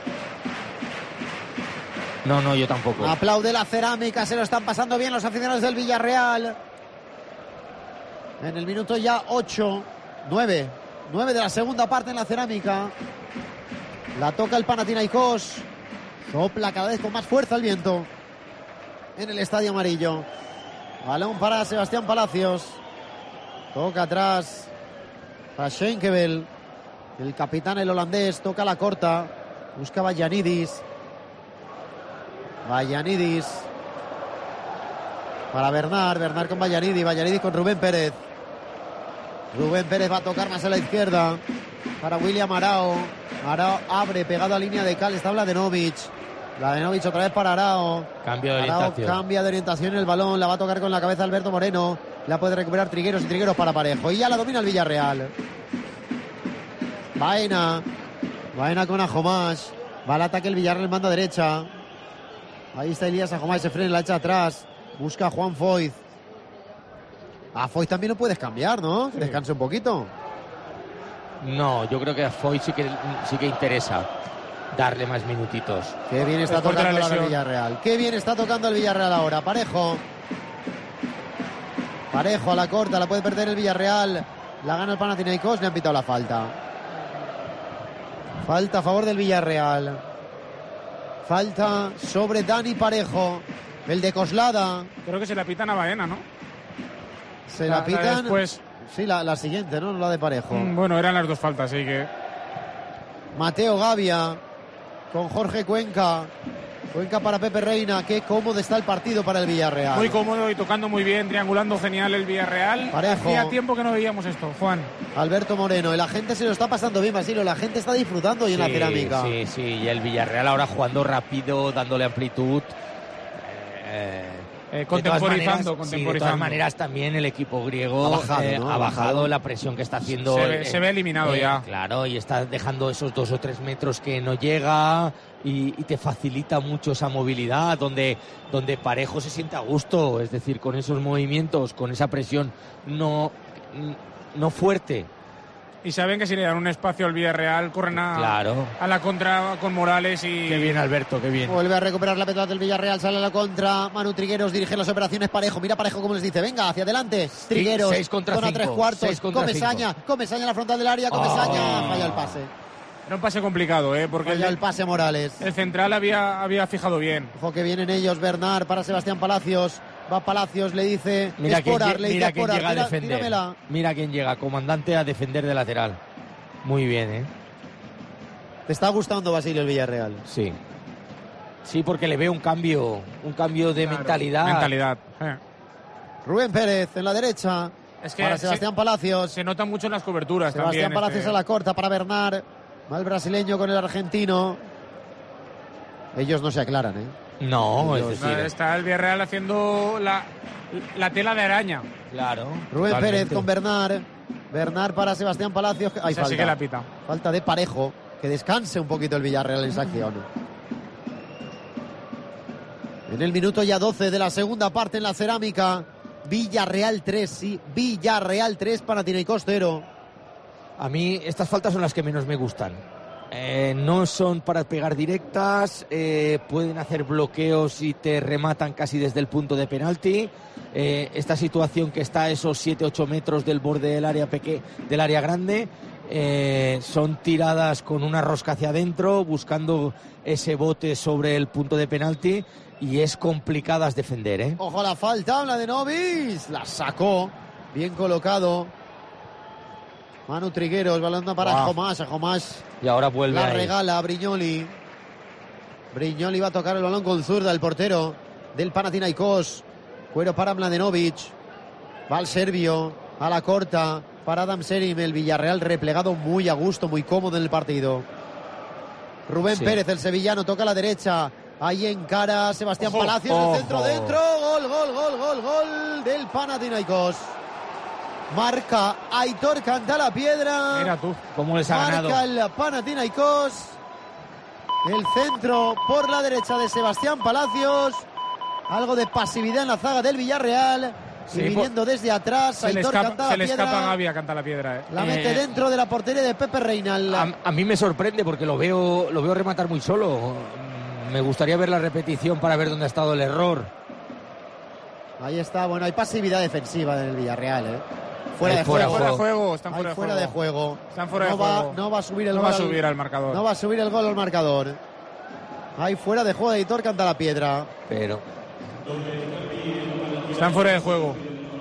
No, yo tampoco. Aplaude la cerámica. Se lo están pasando bien los aficionados del Villarreal. En el minuto ya 8 9 de la segunda parte en la Cerámica. La toca el Panathinaikos. Sopla cada vez con más fuerza el viento en el estadio amarillo. Balón para Sebastián Palacios. Toca atrás para Schenkevel. El capitán, el holandés, toca la corta. Busca Vagianidis. Vagianidis para Bernard con Vagianidis con Rubén Pérez. Rubén Pérez va a tocar más a la izquierda para William Arao. Arao abre pegado a línea de cal, está Mladenovic otra vez para Arao. Cambio de Arao orientación. Cambia de orientación el balón, la va a tocar con la cabeza Alberto Moreno. La puede recuperar Trigueros y Trigueros para Parejo. Y ya la domina el Villarreal. Baena con Ajomash. Va al ataque el Villarreal, manda derecha. Ahí está Elías Ajomash, se frena, la echa atrás. Busca a Juan Foyth. A Foyth también lo puedes cambiar, ¿no? Que descanse un poquito. No, yo creo que a Foyth sí que interesa darle más minutitos. Qué bien está tocando ahora el Villarreal. Qué bien está tocando el Villarreal ahora. Parejo a la corta, la puede perder el Villarreal. La gana el Panathinaikos, le han pitado la falta. Falta a favor del Villarreal. Falta sobre Dani Parejo. El de Coslada. Creo que se la pitan a Baena, ¿no? Se la pitan. Después. Sí, la siguiente, ¿no? La de Parejo. Bueno, eran las dos faltas, así que. Mateo Gavia con Jorge Cuenca. Cuenca para Pepe Reina. Qué cómodo está el partido para el Villarreal. Muy cómodo y tocando muy bien, triangulando genial el Villarreal. Parejo. Hacía tiempo que no veíamos esto, Juan. Alberto Moreno. La gente se lo está pasando bien, Basilio. La gente está disfrutando hoy en la Cerámica. Sí. Y el Villarreal ahora jugando rápido, dándole amplitud. Contemporizando. De todas maneras, también el equipo griego ha bajado la presión que está haciendo. Se ve eliminado ya. Claro, y está dejando esos 2 o 3 metros que no llega y te facilita mucho esa movilidad, donde Parejo se siente a gusto, es decir, con esos movimientos, con esa presión no fuerte. Y saben que si le dan un espacio al Villarreal, corren a la contra con Morales y... Qué bien, Alberto, qué bien. Vuelve a recuperar la pelota del Villarreal, sale a la contra. Manu Trigueros dirige las operaciones. Parejo, mira Parejo cómo les dice, venga, hacia adelante. Trigueros, 6 contra 5. 3/4. Comesaña en la frontal del área. Comesaña falla el pase. Era un pase complicado, porque falla el pase Morales. El central había fijado bien. Ojo que vienen ellos, Bernard para Sebastián Palacios. Va Palacios, le dice mira quién llega a defender. Tíramela. Mira quién llega, comandante a defender de lateral. Muy bien, ¿Te está gustando, Basilio, el Villarreal? Sí. Sí, porque le veo un cambio de mentalidad. Rubén Pérez en la derecha. Es que para Sebastián Palacios. Se nota mucho en las coberturas. Sebastián también, Palacios a la corta para Bernard. Va el brasileño con el argentino. Ellos no se aclaran, No, es decir... Está el Villarreal haciendo la tela de araña. Claro. Rubén Pérez con Bernard. Bernard para Sebastián Palacios. Hay falta. Sí que la pita. Falta de Parejo. Que descanse un poquito el Villarreal en esa acción. En el minuto ya 12 de la segunda parte en la Cerámica. Villarreal 3, sí. Villarreal 3, Panathinaikos 0. A mí estas faltas son las que menos me gustan. No son para pegar directas, pueden hacer bloqueos y te rematan casi desde el punto de penalti. Esta situación que está a esos 7-8 metros del borde del área grande, son tiradas con una rosca hacia adentro, buscando ese bote sobre el punto de penalti, y es complicadas defender. Ojo la falta, Mladenovic, la sacó, bien colocado. Manu Trigueros, balón para Ajomash. Y ahora vuelve. La regala a Brignoli. Brignoli va a tocar el balón con zurda, el portero del Panathinaikos. Cuero para Mladenovic. Va el serbio a la corta para Adam Serim. El Villarreal replegado muy a gusto, muy cómodo en el partido. Rubén Pérez, el sevillano, toca a la derecha. Ahí encara Sebastián Palacios. El centro dentro. Gol del Panathinaikos. Marca Aitor Cantalapiedra. Mira tú, cómo les ha ganado. Marca el Panathinaikos. El centro por la derecha de Sebastián Palacios. Algo de pasividad en la zaga del Villarreal. Y viniendo desde atrás, Aitor Cantalapiedra. Se le escapa a Gavia Cantalapiedra. La mete dentro de la portería de Pepe Reina. A mí me sorprende porque lo veo rematar muy solo. Me gustaría ver la repetición para ver dónde ha estado el error. Ahí está, bueno, hay pasividad defensiva en el Villarreal, fuera de fuera juego. de juego. Están Hay fuera de juego. Están fuera de juego. No va a subir el No gol. va a subir al marcador. No va a subir el gol al marcador. Hay fuera de juego de Aitor Cantalapiedra. Pero están fuera de juego.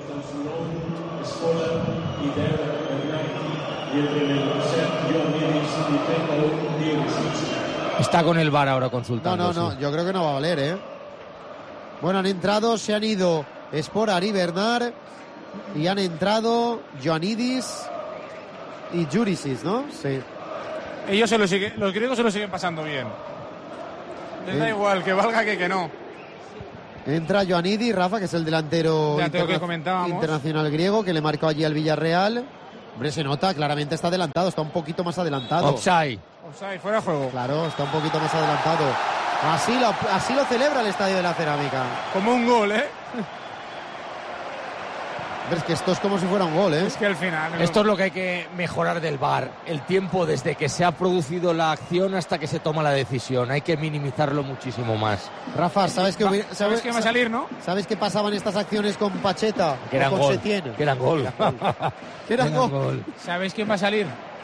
está con el VAR ahora consultando. No, yo creo que no va a valer, ¿eh? Bueno, han entrado, se han ido Sporar y Bernard y han entrado Ioannidis y Jurisic, ¿no? Sí. Ellos los griegos se lo siguen pasando bien. Les da igual, que valga que no. Entra Ioannidis, Rafa, que es el delantero que comentábamos, internacional griego, que le marcó allí al Villarreal. Hombre, se nota, claramente está adelantado, está un poquito más adelantado. Offside, fuera de juego. Claro, está un poquito más adelantado. Así lo celebra el Estadio de la Cerámica. Como un gol, ¿eh? Pero es que esto es como si fuera un gol, ¿eh? Es que al final... Esto es lo que hay que mejorar del VAR. El tiempo desde que se ha producido la acción hasta que se toma la decisión. Hay que minimizarlo muchísimo más. Rafa, ¿sabes qué va a salir, no? ¿Sabes qué pasaban estas acciones con Pacheta? Que eran con gol. Setién? Que eran gol. Que eran gol. ¿Sabéis quién va a salir?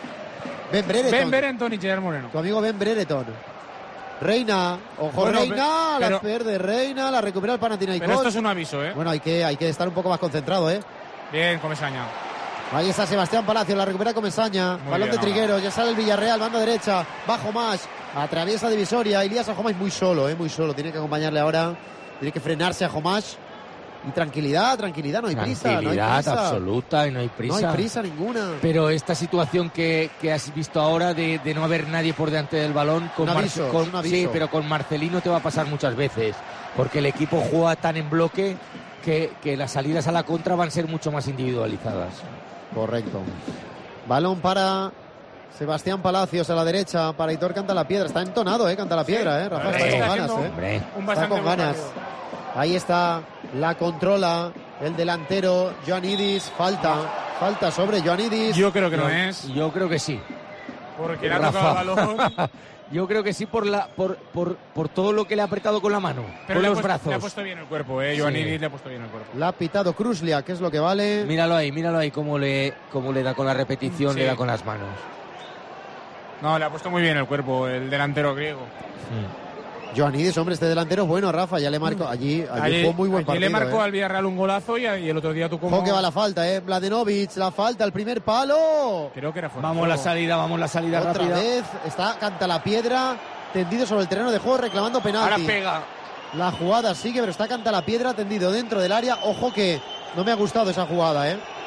Ben Brereton y Gerard Moreno. Tu amigo Ben Brereton. Reina, ojo, bueno, Reina, la pierde Reina, la recupera el Panathinaikos. Pero esto es un aviso, ¿eh? Bueno, hay que estar un poco más concentrado, ¿eh? Bien, Comesaña. Ahí está Sebastián Palacios, la recupera Comesaña. Balón de Trigueros, ya sale el Villarreal, banda derecha, bajo más, atraviesa divisoria. Elías Ajomás muy solo, muy solo. Tiene que acompañarle ahora, tiene que frenarse a Ajomás. Y tranquilidad, no hay prisa. Tranquilidad absoluta y no hay prisa. No hay prisa ninguna. Pero esta situación que has visto ahora de no haber nadie por delante del balón, un aviso. Sí, pero con Marcelino te va a pasar muchas veces. Porque el equipo juega tan en bloque que las salidas a la contra van a ser mucho más individualizadas. Correcto. Balón para Sebastián Palacios a la derecha, para Aitor Cantalapiedra. Está entonado, Cantalapiedra, Rafa, está con ganas, Está con ganas. Ahí está, la controla el delantero Ioannidis. Falta sobre Ioannidis. Yo creo que no es. Yo creo que sí. Porque le ha tocado el balón. Yo creo que sí por todo lo que le ha apretado con la mano, pero con los brazos. Le ha puesto bien el cuerpo, Ioannidis le ha puesto bien el cuerpo. La ha pitado Kruslia, que es lo que vale. Míralo ahí cómo le da con la repetición, le da con las manos. No, le ha puesto muy bien el cuerpo el delantero griego. Ioannidis, hombre, este delantero es bueno, Rafa, ya le marcó. Allí fue muy buen partido. Le marcó al Villarreal un golazo y el otro día tú como... Ojo que va la falta, Mladenovic, la falta, el primer palo. Creo que era fuerte. Vamos la salida Otra rápida. Vez está Cantalapiedra tendido sobre el terreno de juego reclamando penalti. Ahora pega. La jugada sigue, pero está Cantalapiedra tendido dentro del área. Ojo que no me ha gustado esa jugada,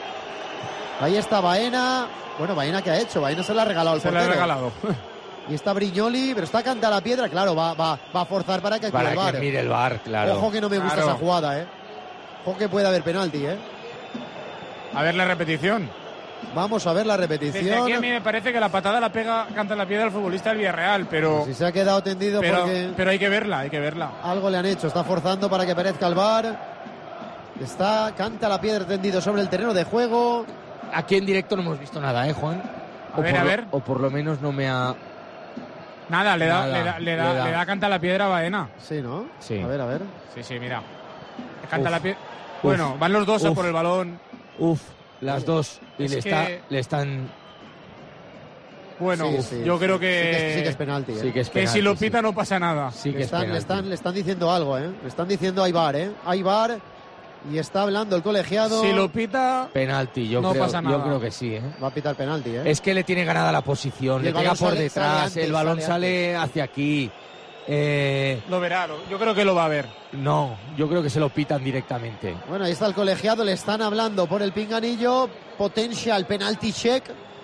Ahí está Baena. Bueno, Baena, ¿qué ha hecho? Baena se la ha regalado al portero. Se la ha regalado. Y está Brignoli, pero está Cantalapiedra, claro, va a forzar para que mire el VAR, claro. Ojo que no me gusta esa jugada, Ojo que puede haber penalti, A ver la repetición. Vamos a ver la repetición. Desde aquí a mí me parece que la patada la pega Cantalapiedra al futbolista del Villarreal, pero... Si se ha quedado tendido pero hay que verla, Algo le han hecho, está forzando para que aparezca el VAR. Está Cantalapiedra tendido sobre el terreno de juego. Aquí en directo no hemos visto nada, Juan. A ver. O por lo menos no me ha... Nada, le da Cantalapiedra a Baena. Sí, ¿no? Sí. A ver. Sí, mira. Cantalapiedra. Bueno, van los dos a por el balón. Las dos. Y le están... Bueno, yo creo que... Sí que es penalti. Sí que es penalti, que si lo pita no pasa nada. Sí que le están diciendo algo, Le están diciendo hay VAR, Hay VAR. Y está hablando el colegiado. Si lo pita... Penalti, pasa nada. Yo creo que sí, Va a pitar penalti, Es que le tiene ganada la posición. Le pega por detrás. El balón sale hacia aquí. Lo verá. Yo creo que lo va a ver. No, yo creo que se lo pitan directamente. Bueno, ahí está el colegiado. Le están hablando por el pinganillo. Potential penalty check.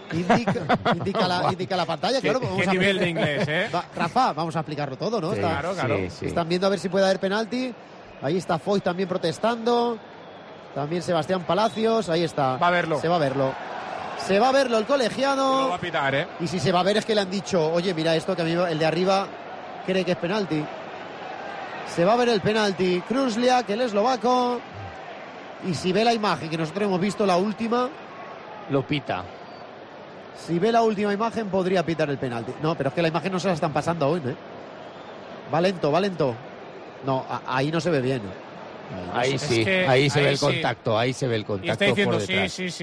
Indica la pantalla. Claro, ¿Qué nivel de inglés, Rafa, vamos a aplicarlo todo, ¿no? Sí, claro. Sí. Están viendo a ver si puede haber penalti. Ahí está Foy también protestando. También Sebastián Palacios. Ahí está. Va a verlo. Se va a verlo el colegiado. Lo va a pitar, Y si se va a ver es que le han dicho, oye, mira esto, que a mí el de arriba cree que es penalti. Se va a ver el penalti. Kruslia, que el eslovaco. Y si ve la imagen, que nosotros hemos visto la última... Lo pita. Si ve la última imagen, podría pitar el penalti. No, pero es que la imagen no se la están pasando aún, Va lento. No, ahí no se ve bien. Ahí sí, ahí se ve el contacto, ahí se ve el contacto. Y está diciendo por detrás. sí.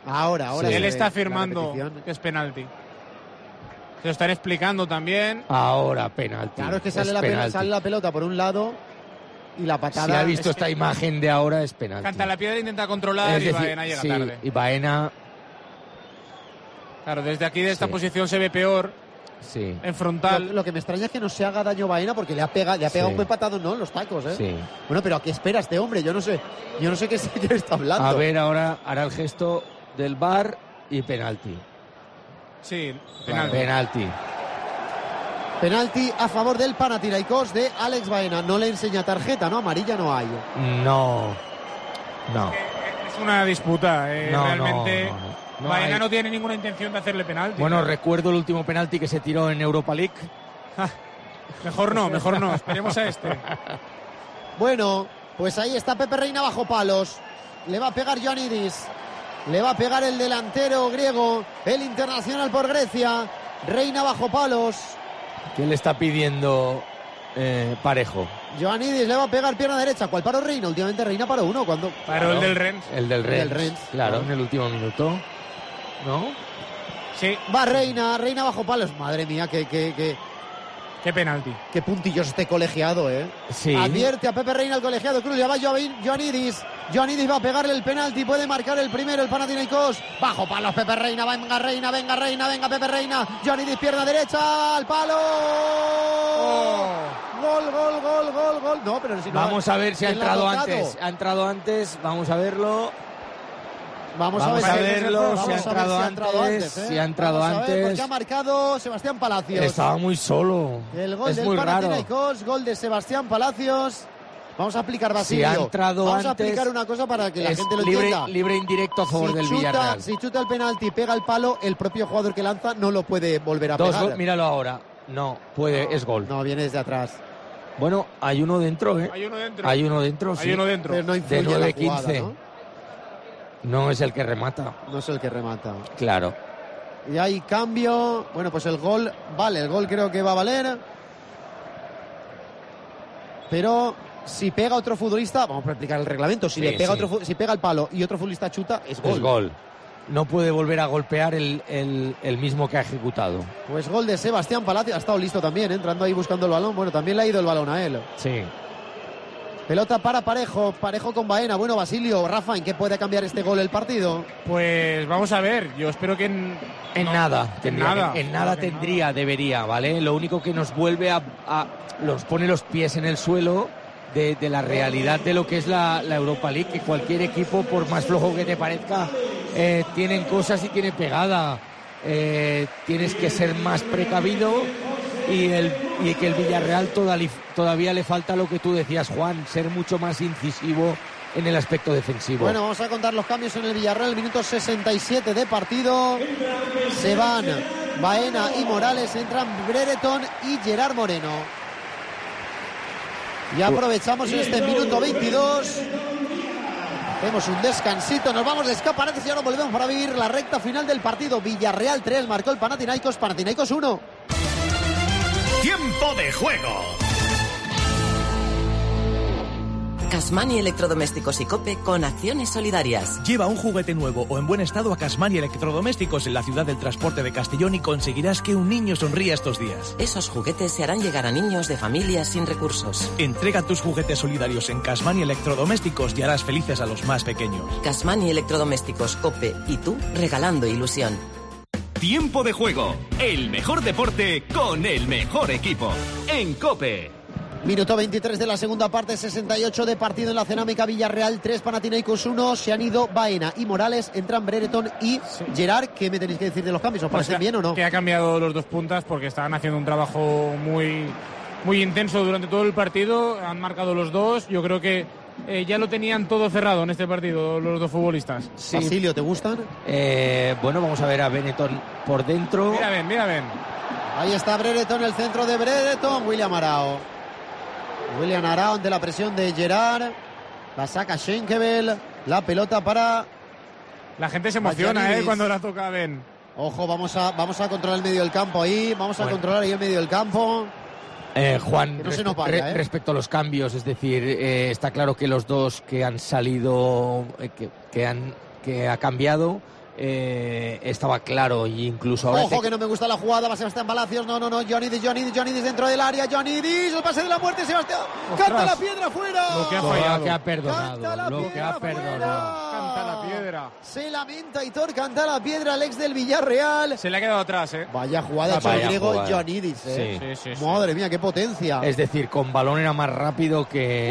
Ahora. Sí. Él está afirmando que es penalti. Se lo están explicando también. Ahora penalti. Claro, es que sale la pelota por un lado y la patada. Si ha visto esta imagen de ahora, es penalti. Cantalapiedra intenta controlar y Baena llega tarde. Y Baena... Claro, desde aquí, de esta posición, se ve peor. Sí. En frontal. Lo que me extraña es que no se haga daño Baena porque le ha pegado un buen patado, ¿no? En los tacos, ¿eh? Sí. Bueno, pero ¿a qué espera este hombre? Yo no sé qué está hablando. A ver, ahora hará el gesto del VAR y penalti. Sí, penalti. Penalti a favor del Panathinaikos de Alex Baena. No le enseña tarjeta, ¿no? Amarilla no hay. No. Es una disputa. Realmente no Baena hay... no tiene ninguna intención de hacerle penalti. Bueno, recuerdo el último penalti que se tiró en Europa League. Mejor no. Esperemos a este. Bueno, pues ahí está Pepe Reina bajo palos. Le va a pegar Ioannidis. Le va a pegar el delantero griego, el internacional por Grecia. Reina bajo palos. ¿Qué le está pidiendo Parejo? Ioannidis le va a pegar pierna derecha. ¿Cuál paró Reina? Últimamente Reina paró uno. ¿Cuándo? Paró el del Rennes. El del Rennes. Claro, en el último minuto. ¿No? Sí. Va Reina bajo palos. Madre mía, Qué penalti. Qué puntillos este colegiado, ¿eh? Sí. Advierte a Pepe Reina el colegiado. Cruz, ya va Ioannidis. Ioannidis va a pegarle el penalti. Puede marcar el primero el Panathinaikos. Bajo palos Pepe Reina. Venga Pepe Reina. Ioannidis pierna derecha. Al palo. Gol. No, pero si no. Vamos a ver si ha entrado antes. Ha entrado antes. Vamos a verlo. Vamos a verlo, si ha entrado antes. Si ha entrado antes. Porque ha marcado Sebastián Palacios. Estaba muy solo. El gol es del Panathinaikos, gol de Sebastián Palacios. Vamos a aplicar, Basilio. Si ha entrado Vamos a antes, aplicar una cosa para que la gente lo entienda. Libre indirecto a favor del Villarreal. Si chuta el penalti y pega el palo, el propio jugador que lanza no lo puede volver a pegar. Míralo ahora. No, puede, es gol. No, viene desde atrás. Bueno, hay uno dentro, ¿eh? Hay uno dentro, sí. Pero no influye de 9-15. jugada, ¿no? No es el que remata. No es el que remata. Claro. Y hay cambio. Bueno, pues el gol vale. El gol creo que va a valer. Pero si pega otro futbolista, vamos a explicar el reglamento. Si pega el palo y otro futbolista chuta, es gol. Es gol. No puede volver a golpear el mismo que ha ejecutado. Pues gol de Sebastián Palacios. Ha estado listo también, entrando ahí buscando el balón. Bueno, también le ha ido el balón a él. Sí. Pelota para Parejo con Baena. Bueno, Basilio, Rafa, ¿en qué puede cambiar este gol el partido? Pues vamos a ver, yo espero que nada debería, ¿vale? Lo único que nos vuelve nos pone los pies en el suelo de la realidad de lo que es la Europa League, que cualquier equipo, por más flojo que te parezca, tienen cosas y tiene pegada. Tienes que ser más precavido y que el Villarreal todavía le falta lo que tú decías, Juan, ser mucho más incisivo en el aspecto defensivo. Bueno, vamos a contar los cambios en el Villarreal. Minuto 67 de partido. Se van Baena y Morales, entran Brereton y Gerard Moreno. Y aprovechamos en este minuto 22. Tenemos un descansito, nos vamos de escaparates y ahora volvemos para vivir la recta final del partido. Villarreal 3, marcó el Panathinaikos 1. ¡Tiempo de juego! Casmani Electrodomésticos y Cope con acciones solidarias. Lleva un juguete nuevo o en buen estado a Casmani Electrodomésticos en la ciudad del transporte de Castellón y conseguirás que un niño sonría estos días. Esos juguetes se harán llegar a niños de familias sin recursos. Entrega tus juguetes solidarios en Casmani Electrodomésticos y harás felices a los más pequeños. Casmani Electrodomésticos, Cope y tú regalando ilusión. Tiempo de juego, el mejor deporte con el mejor equipo. En COPE. Minuto 23 de la segunda parte, 68 de partido en la Cerámica. Villarreal 3, Panathinaikos 1. Se han ido Baena y Morales, entran Brereton y Gerard. ¿Qué me tenéis que decir de los cambios? ¿Os parecen bien o no? Que ha cambiado los dos puntas porque estaban haciendo un trabajo muy intenso durante todo el partido. Han marcado los dos. Yo creo que ya lo tenían todo cerrado en este partido los dos futbolistas. Sí. Basilio, ¿te gustan? Bueno, vamos a ver a Brereton por dentro. Mira, ven. Ahí está Brereton, el centro de Brereton. William Arao ante la presión de Gerard. La saca Schenkevel. La pelota para... La gente se emociona cuando la toca Ben. Ojo, vamos a controlar el medio del campo ahí. Vamos a controlar ahí el medio del campo. Juan, respecto a los cambios, es decir, está claro que los dos que han salido, que ha cambiado, estaba claro, y incluso ahora... Ojo que no me gusta la jugada, va Sebastián Palacios, no, Johnny Díaz dentro del área, Johnny Díaz, el pase de la muerte, Sebastián, canta la piedra fuera. Lo que ha fallado. Lo que ha perdonado. Canta la piedra. Se lamenta Aitor, canta la piedra al ex del Villarreal. Se le ha quedado atrás, Vaya jugada hecho el griego Johnny Díaz, Sí. Madre mía, qué potencia. Es decir, con balón era más rápido que...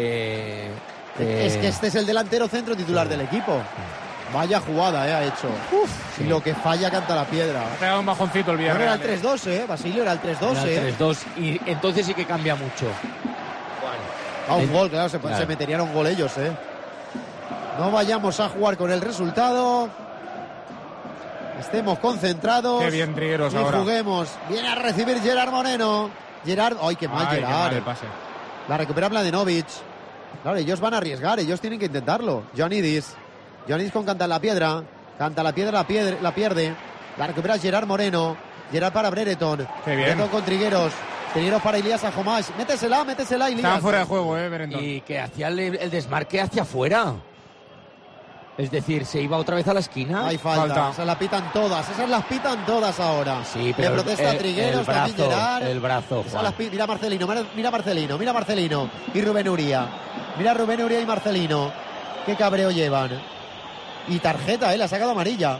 Es que este es el delantero centro titular del equipo. Vaya jugada, ha hecho. Y lo que falla canta la piedra. Ha pegado un bajoncito el Villarreal. Era el 3-2, Basilio, era el 3-2, Era el 3-2, y entonces sí que cambia mucho. Un gol, claro, se meterían un gol ellos, No vayamos a jugar con el resultado. Estemos concentrados. Qué bien Trigueros y ahora. Juguemos. Viene a recibir Gerard Moreno. ¡Ay, qué mal Gerard! Qué mal el pase. La recupera Mladenovic. Claro, ellos van a arriesgar, ellos tienen que intentarlo. Johnny Díaz con canta la piedra, la pierde. La recupera Gerard Moreno. Gerard para Brereton. Qué bien. Brereton con Trigueros para Ilías Ajomás. Métesela, Ilías. Estaba fuera de juego, Brereton. Y que hacía el desmarque hacia afuera. Es decir, se iba otra vez a la esquina. Hay falta. Esas las pitan todas ahora. Sí, pero le protesta Trigueros, también Gerard. El brazo, mira Marcelino. Y Rubén Uría. Mira Rubén Uría y Marcelino. Qué cabreo llevan. Y tarjeta, le ha sacado amarilla.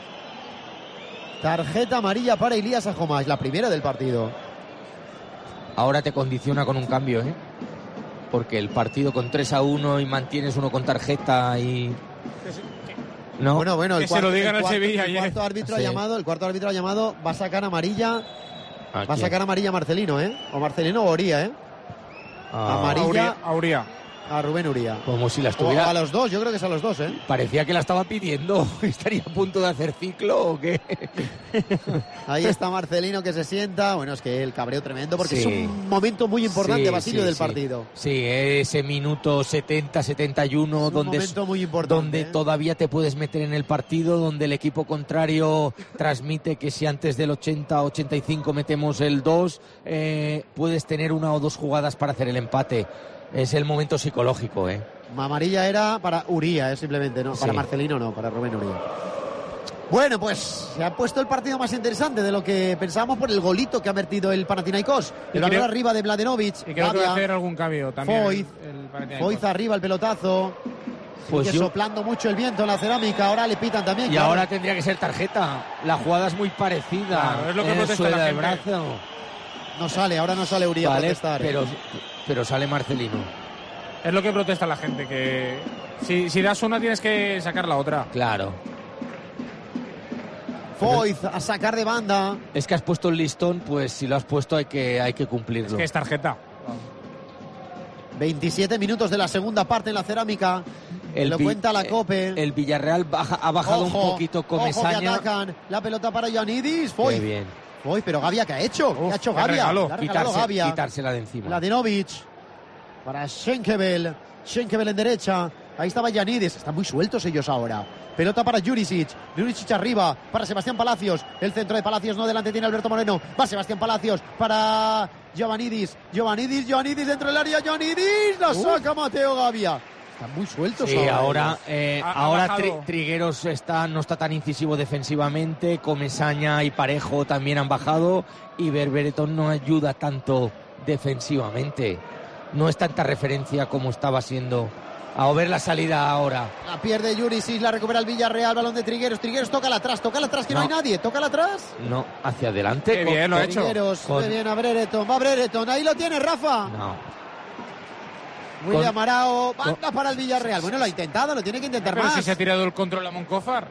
Tarjeta amarilla para Ilías Ajomás, la primera del partido. Ahora te condiciona con un cambio, porque el partido con 3-1 y mantienes uno con tarjeta y... ¿No? Bueno, el cuarto árbitro ha llamado, va a sacar amarilla. Va a sacar amarilla Marcelino, o Marcelino o Uría, amarilla a Uría. A Rubén Uría. Como si la estuviera... O a los dos, yo creo que es a los dos, Parecía que la estaba pidiendo. ¿Estaría a punto de hacer ciclo o qué? Ahí está Marcelino que se sienta. Bueno, es que el cabreo tremendo porque es un momento muy importante, Basilio, del partido. Sí, ese minuto 70-71 momento muy importante, donde todavía te puedes meter en el partido, donde el equipo contrario transmite que si antes del 80-85 metemos el 2, puedes tener una o dos jugadas para hacer el empate. Es el momento psicológico, Amarilla era para Uría, simplemente, ¿no? Para Marcelino no, para Rubén Uría. Bueno, pues se ha puesto el partido más interesante de lo que pensábamos por el golito que ha metido el Panathinaikos. El balón arriba de Mladenovic. Y creo que va a hacer algún cambio también. Foyt arriba, el pelotazo. Pues soplando mucho el viento en la cerámica. Ahora le pitan también. Y ahora tendría que ser tarjeta. La jugada es muy parecida. Claro, es lo que protesta la gente. Brazo. Ahora no sale Uría a protestar. Pero sale Marcelino. Es lo que protesta la gente, que si das una tienes que sacar la otra. Claro. Foyt a sacar de banda. Es que has puesto el listón, pues si lo has puesto hay que cumplirlo. Es que es tarjeta. 27 minutos de la segunda parte en la cerámica. Lo cuenta la COPE. El Villarreal ha bajado un poquito Comesaña. Ojo que atacan. La pelota para Ioannidis. Foyt. Qué bien. Uy, pero Gavia, ¿qué ha hecho? ¿Qué ha hecho Gavia? Quitársela de encima. Mladenovic para Schenkevel en derecha. Ahí estaba Ioannidis. Están muy sueltos ellos ahora. Pelota para Jurisic arriba para Sebastián Palacios. El centro de Palacios, no, delante tiene Alberto Moreno. Va Sebastián Palacios para Giovannidis dentro del área. Giovannidis la saca Mateo Gavia. Están muy sueltos ahora. Ahora Trigueros no está tan incisivo defensivamente. Comesaña y Parejo también han bajado. Y Brereton no ayuda tanto defensivamente. No es tanta referencia como estaba siendo. A ver la salida ahora. La pierde Jurisic, la recupera el Villarreal. Balón de Trigueros. Tócala atrás, que no hay nadie. Tócala atrás. No, hacia adelante. Qué bien lo ha hecho. Muy bien a Brereton. Va Brereton. Ahí lo tiene Rafa. No. William Arao, banda para el Villarreal. Bueno, lo ha intentado, lo tiene que intentar pero más. Si se ha tirado el control a Moncófar.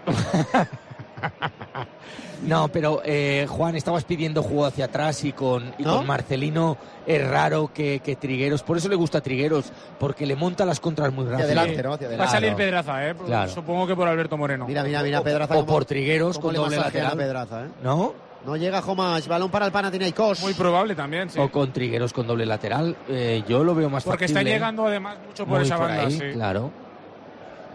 No, pero Juan, estabas pidiendo juego hacia atrás y con Marcelino es raro que Trigueros, por eso le gusta a Trigueros, porque le monta las contras muy rápido. Hacia adelante, ¿no? Hacia adelante. Va a salir Pedraza, Claro. Supongo que por Alberto Moreno. Mira, Pedraza. O por Trigueros con doble lateral. Pedraza, ¿No? No llega Homage, balón para el Panathinaikos. Muy probable también, sí. O con Trigueros con doble lateral. Yo lo veo más porque factible. Está llegando además mucho por esa banda, ahí, sí. Claro.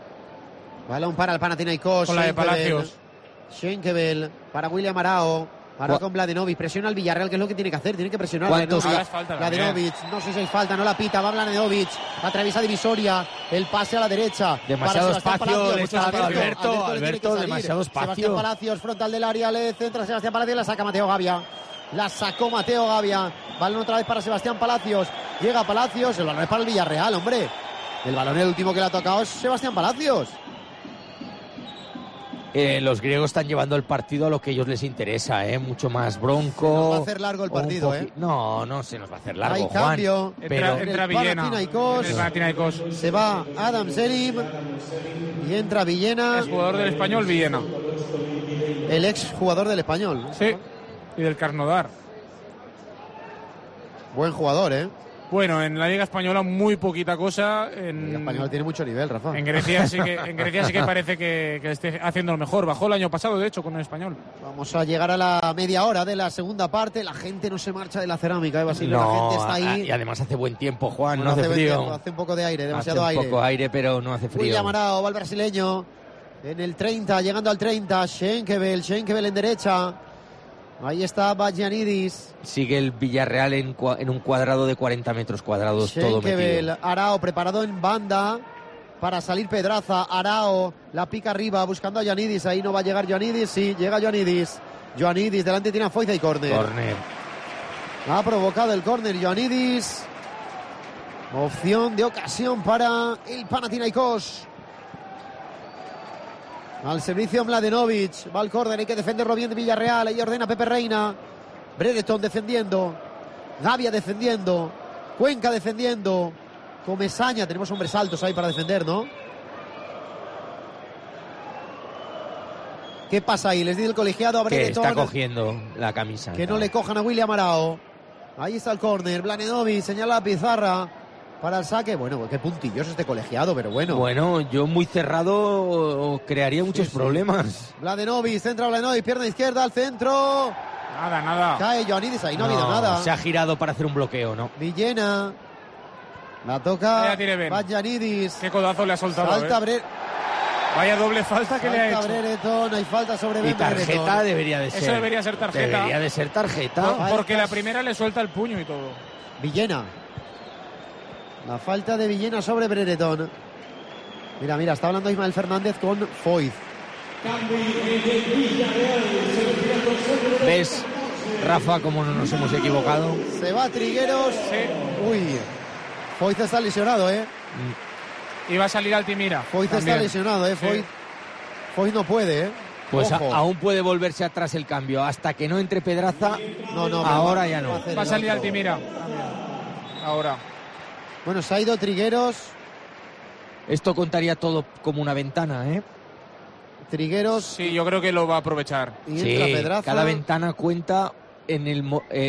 Balón para el Panathinaikos. Con la de Palacios. Schenkevel para William Arao. Ahora con Mladenovic, presiona al Villarreal, que es lo que tiene que hacer, tiene que presionar. Mladenovic, no sé si hay falta, no la pita, va Mladenovic, atraviesa divisoria, el pase a la derecha. Demasiado espacio, Alberto, demasiado espacio. Sebastián Palacios, frontal del área, le centra Sebastián Palacios, la saca Mateo Gavia. La sacó Mateo Gavia, balón otra vez para Sebastián Palacios, llega Palacios, el balón es para el Villarreal, hombre. El balón el último que le ha tocado es Sebastián Palacios. Los griegos están llevando el partido a lo que a ellos les interesa, mucho más bronco. Se nos va a hacer largo el partido, No se nos va a hacer largo, hay Juan. Cambio. Pero entra Villena. Panathinaikos. Se va Adam Selim y entra Villena. Es jugador del Español, Villena. El ex jugador del Español. Sí, y del Krasnodar. Buen jugador, Bueno, en la Liga Española muy poquita cosa. La Liga Española tiene mucho nivel, Rafa. En Grecia sí que parece que esté haciendo lo mejor. Bajó el año pasado, de hecho, con el Español. Vamos a llegar a la media hora de la segunda parte. La gente no se marcha de la cerámica, Basilio. No, la gente está ahí. Y además hace buen tiempo, Juan, Bueno, no hace frío. Hace un poco de aire, demasiado hace un poco aire, pero no hace frío. William Arao, va el brasileño. En el 30, llegando al 30. Schenkevel en derecha. Ahí está Bagianidis. Sigue el Villarreal en un cuadrado de 40 metros cuadrados, todo metido. Arao preparado en banda para salir Pedraza. Arao la pica arriba buscando a Giannidis. Ahí no va a llegar Giannidis. Sí, llega Giannidis. Giannidis delante tiene a Foyza y córner. Ha provocado el córner Giannidis. Opción de ocasión para el Panathinaikos. Al servicio Mladenovic, va al córner, hay que defenderlo bien de Villarreal, ahí ordena Pepe Reina. Brereton defendiendo, Gavia defendiendo, Cuenca defendiendo, Comesaña, tenemos hombres altos ahí para defender, ¿no? ¿Qué pasa ahí? Les dice el colegiado a Brereton. Que está cogiendo la camisa. Que no le cojan a William Arao. Ahí está el córner, Mladenovic señala la pizarra para el saque. Bueno, qué puntilloso este colegiado, pero bueno. Bueno, yo muy cerrado crearía muchos problemas. Mladenovic, centra Mladenovic, pierna izquierda al centro. Nada. Cae Giannidis, ahí no ha habido nada. Se ha girado para hacer un bloqueo, ¿no? Villena. La toca Giannidis. Qué codazo le ha soltado. Falta Vaya doble falta que le ha hecho. Brereton, hay falta sobre Ben tarjeta Brereton. Debería de ser. Eso debería ser tarjeta. Debería de ser tarjeta. Porque la primera le suelta el puño y todo. Villena. La falta de Villena sobre Brereton. Mira, está hablando Ismael Fernández con Foyz. ¿Ves, Rafa, cómo no nos hemos equivocado? Se va Trigueros. Sí. Uy, Foyz está lesionado, Iba a salir Altimira. Foyz está lesionado, Foyz no puede, Pues aún puede volverse atrás el cambio. Hasta que no entre Pedraza, no, ahora ya no. Va a salir Altimira. Ahora. Bueno, se ha ido Trigueros. Esto contaría todo como una ventana, Trigueros. Sí, yo creo que lo va a aprovechar. Y entra Pedraza. Cada ventana cuenta en el...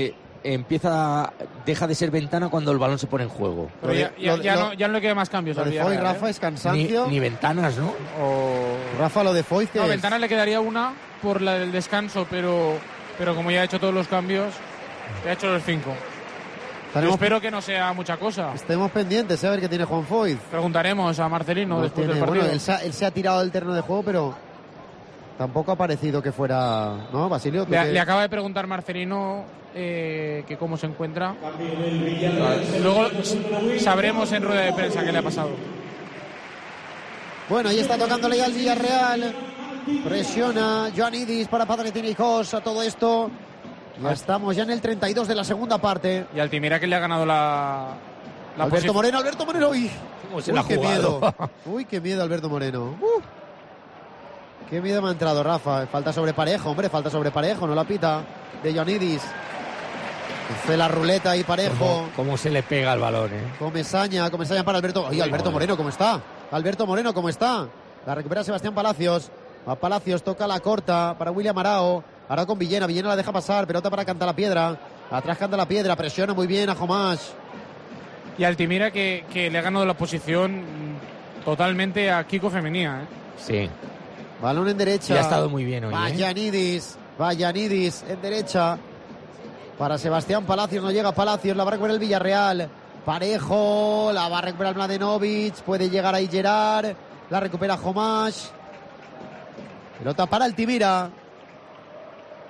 deja de ser ventana cuando el balón se pone en juego. Pero ya no le queda más cambios. Lo de Foyz, Rafa, es cansancio. Ni ventanas, ¿no? Rafa, lo de Foyz, que no, ventanas le quedaría una por la del descanso, pero como ya ha hecho todos los cambios, ya ha hecho los 5. Yo espero que no sea mucha cosa. Estemos pendientes, a ver qué tiene Juan Foyz. Preguntaremos a Marcelino después del partido. Bueno, él se ha tirado del terreno de juego, pero tampoco ha parecido que fuera... ¿No, Basilio? Le acaba de preguntar Marcelino que cómo se encuentra. Luego sabremos en rueda de prensa qué le ha pasado. Bueno, ahí está tocándole ya al Villarreal. Presiona Giannidis para Panathinaikos a todo esto. Ya estamos ya en el 32 de la segunda parte. Y Altimira, que le ha ganado la Alberto Moreno. Uy, qué miedo. Uy, qué miedo Alberto Moreno. Qué miedo me ha entrado, Rafa. Falta sobre Parejo, hombre, no la pita de Giannidis. Hace la ruleta ahí Parejo. ¿Cómo se le pega el balón, Comesaña para Alberto. Ay, Alberto Moreno, ¿cómo está? La recupera Sebastián Palacios. A Palacios, toca la corta para William Arao. Ahora con Villena la deja pasar, pelota para Cantalapiedra. Atrás Cantalapiedra, presiona muy bien a Jomash. Y Altimira que le ha ganado la posición totalmente a Kiko Femenía. Sí. Balón en derecha. Y ha estado muy bien hoy. Giannidis en derecha. Para Sebastián Palacios, no llega Palacios, la va a recuperar el Villarreal. Parejo, la va a recuperar Mladenovic, puede llegar ahí Gerard, la recupera Jomash. Pelota para Altimira.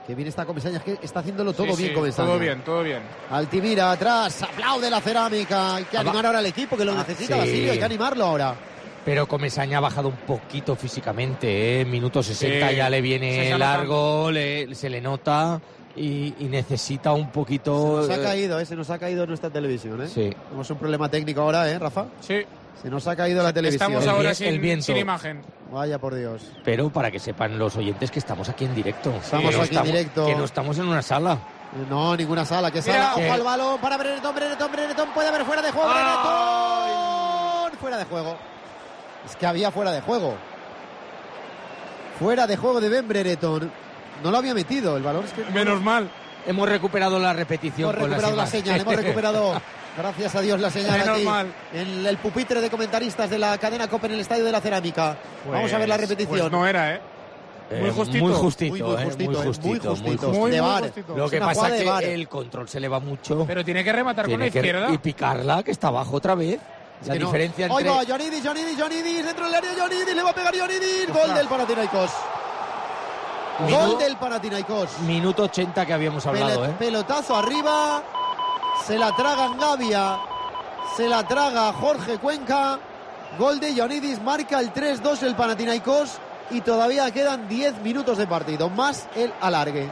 Que bien está Comesaña, es que está haciéndolo todo Sí, bien sí, Comesaña. todo bien, todo bien. Altimira atrás, aplaude la Cerámica. Hay que animar ahora al equipo que lo necesita, sí. Basilio, hay que animarlo ahora. Pero Comesaña ha bajado un poquito físicamente, ¿eh? Minuto 60 Sí. ya le Se viene está largo, se le nota y necesita un poquito... Se nos ha caído, se nos ha caído nuestra televisión, ¿eh? Sí. Tenemos un problema técnico ahora, Rafa? Sí. Se nos ha caído la televisión. Estamos ahora el viento. sin imagen. Vaya por Dios. Pero para que sepan los oyentes que estamos aquí en directo. Estamos Que no aquí en directo. Que no estamos en una sala. No, ninguna sala, que sala. Mira, Ojo al balón para Brereton, puede haber fuera de juego, Brereton. Fuera de juego. Es que había fuera de juego. Fuera de juego de Ben Brereton. No lo había metido el balón. Es que Menos mal. Hemos recuperado la repetición. Hemos recuperado la señal, hemos recuperado, gracias a Dios, la señal Menos aquí mal. en el pupitre de comentaristas de la cadena COPE en el Estadio de la Cerámica. Vamos a ver la repetición. Pues no era, ¿eh? Muy justito. Muy justito, Muy muy justito. Muy De VAR. justito. Lo que Es una pasa jugada es de VAR. que el control se le va mucho. Pero tiene que rematar con la izquierda. Y picarla, que está abajo otra vez. La que no. diferencia Ahí entre... va, Johnidis, dentro del área, Johnidis, le va a pegar Johnidis. Gol del Panathinaikos. Gol del Panathinaikos. Minuto 80 que habíamos hablado, Pelotazo arriba. Se la tragan Gavia. Se la traga Jorge Cuenca. Gol de Johnidis, marca el 3-2 el Panathinaikos. Y todavía quedan 10 minutos de partido, más el alargue.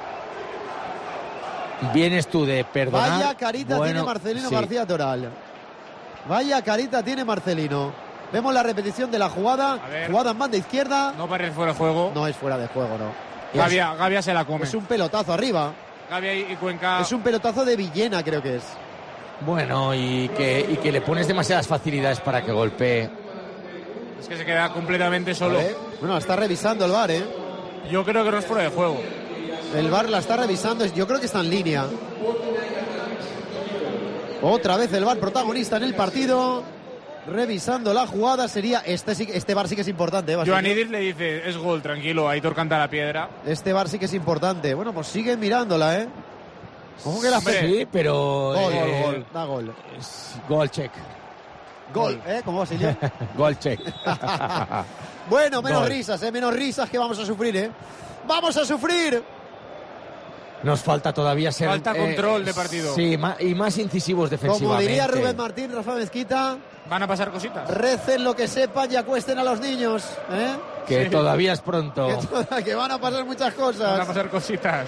Vienes tú de perdonar. Vaya carita tiene Marcelino sí. García Toral. Vaya carita tiene Marcelino. Vemos la repetición de la jugada. A ver. Jugada en banda izquierda. No parece fuera de juego. No es fuera de juego, no. Gavia se la come. Es un pelotazo arriba. Gavia y Cuenca. Es un pelotazo de Villena, creo que es. Bueno, y que le pones demasiadas facilidades para que golpee. Es que se queda completamente solo. Vale. Bueno, está revisando el VAR, ¿eh? Yo creo que no es fuera de juego. El VAR la está revisando. Yo creo que está en línea. Otra vez el VAR protagonista en el partido. Revisando la jugada. Sería este VAR sí que es importante, Basilio. Joanidis le dice, es gol, tranquilo, Aitor canta la piedra. Este VAR sí que es importante. Bueno, pues siguen mirándola, ¿eh? ¿Cómo que la Hombre. Sí, pero... Gol. Da gol. Gol check. Gol, ¿Cómo Basilio? Gol check. Bueno, menos Gol. risas, menos risas que vamos a sufrir, ¡Vamos a sufrir! Nos falta todavía ser... Falta control de partido. Sí, y más incisivos defensivamente. Como diría Rubén Martín, Rafa Mezquita, Van a pasar cositas. recen lo que sepan y acuesten a los niños, Que Sí. todavía es pronto. que van a pasar muchas cosas. Van a pasar cositas.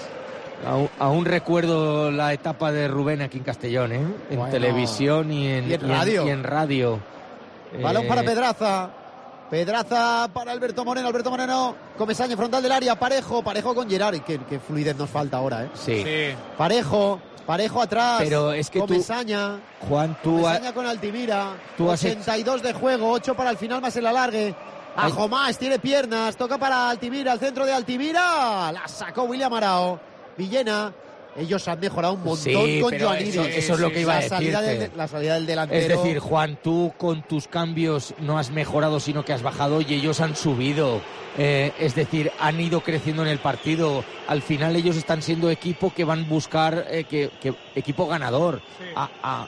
Aún recuerdo la etapa de Rubén aquí en Castellón, en Bueno. televisión y en radio. Y en radio. Balón para Pedraza. Pedraza para Alberto Moreno. Comesaña frontal del área. Parejo con Gerard. Qué fluidez nos falta ahora, Sí. Parejo atrás. Pero es que Comesaña. Juan, Comesaña con Altimira. tú has 82 de juego. 8 para el final más el alargue. Ajomás tiene piernas. Toca para Altimira. El centro de Altimira. La sacó William Arao. Villena. Ellos han mejorado un montón Sí, con pero Joanidis. eso es lo que iba a decirte. La salida del delantero. Es decir, Juan, tú con tus cambios no has mejorado, sino que has bajado y ellos han subido. Es decir, han ido creciendo en el partido. Al final ellos están siendo equipo que van a buscar equipo ganador. Sí. A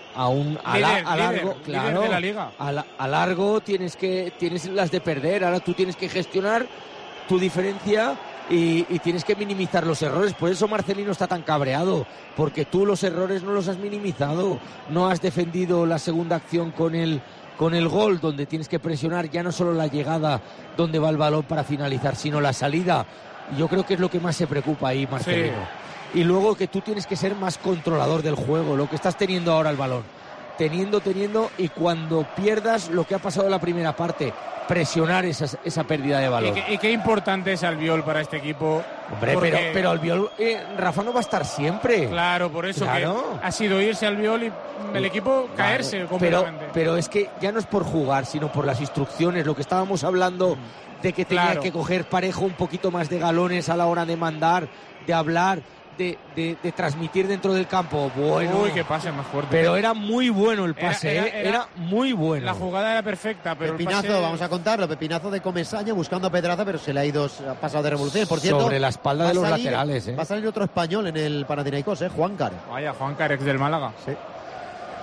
Líder largo, claro. de la liga. A largo tienes las de perder. Ahora tú tienes que gestionar tu diferencia. Y tienes que minimizar los errores. Por eso Marcelino está tan cabreado, porque tú los errores no los has minimizado. No has defendido la segunda acción con el gol, donde tienes que presionar ya no solo la llegada donde va el balón para finalizar, sino la salida. Yo creo que es lo que más se preocupa ahí, Marcelino. Sí. Y luego que tú tienes que ser más controlador del juego, lo que estás teniendo ahora el balón. Teniendo, y cuando pierdas lo que ha pasado en la primera parte, presionar esa pérdida de balón. Y qué importante es Albiol para este equipo. Hombre, porque... pero Albiol, Rafa, no va a estar siempre. Claro, por eso claro. Que ha sido irse Albiol y el equipo caerse completamente. Pero es que ya no es por jugar, sino por las instrucciones, lo que estábamos hablando de que tenía que coger Parejo un poquito más de galones a la hora de mandar, de hablar, de transmitir dentro del campo. Bueno. Uy, qué pase más fuerte. Pero era muy bueno el pase, era muy bueno. La jugada era perfecta, pero Pepinazo, el pase... vamos a contarlo, pepinazo de Comesaña buscando a Pedraza, pero se le ha pasado de revolución. Por cierto, sobre la espalda de los laterales. Va a salir otro español en el Panathinaikos, Juancar. Vaya, Juancar, ex del Málaga. Sí.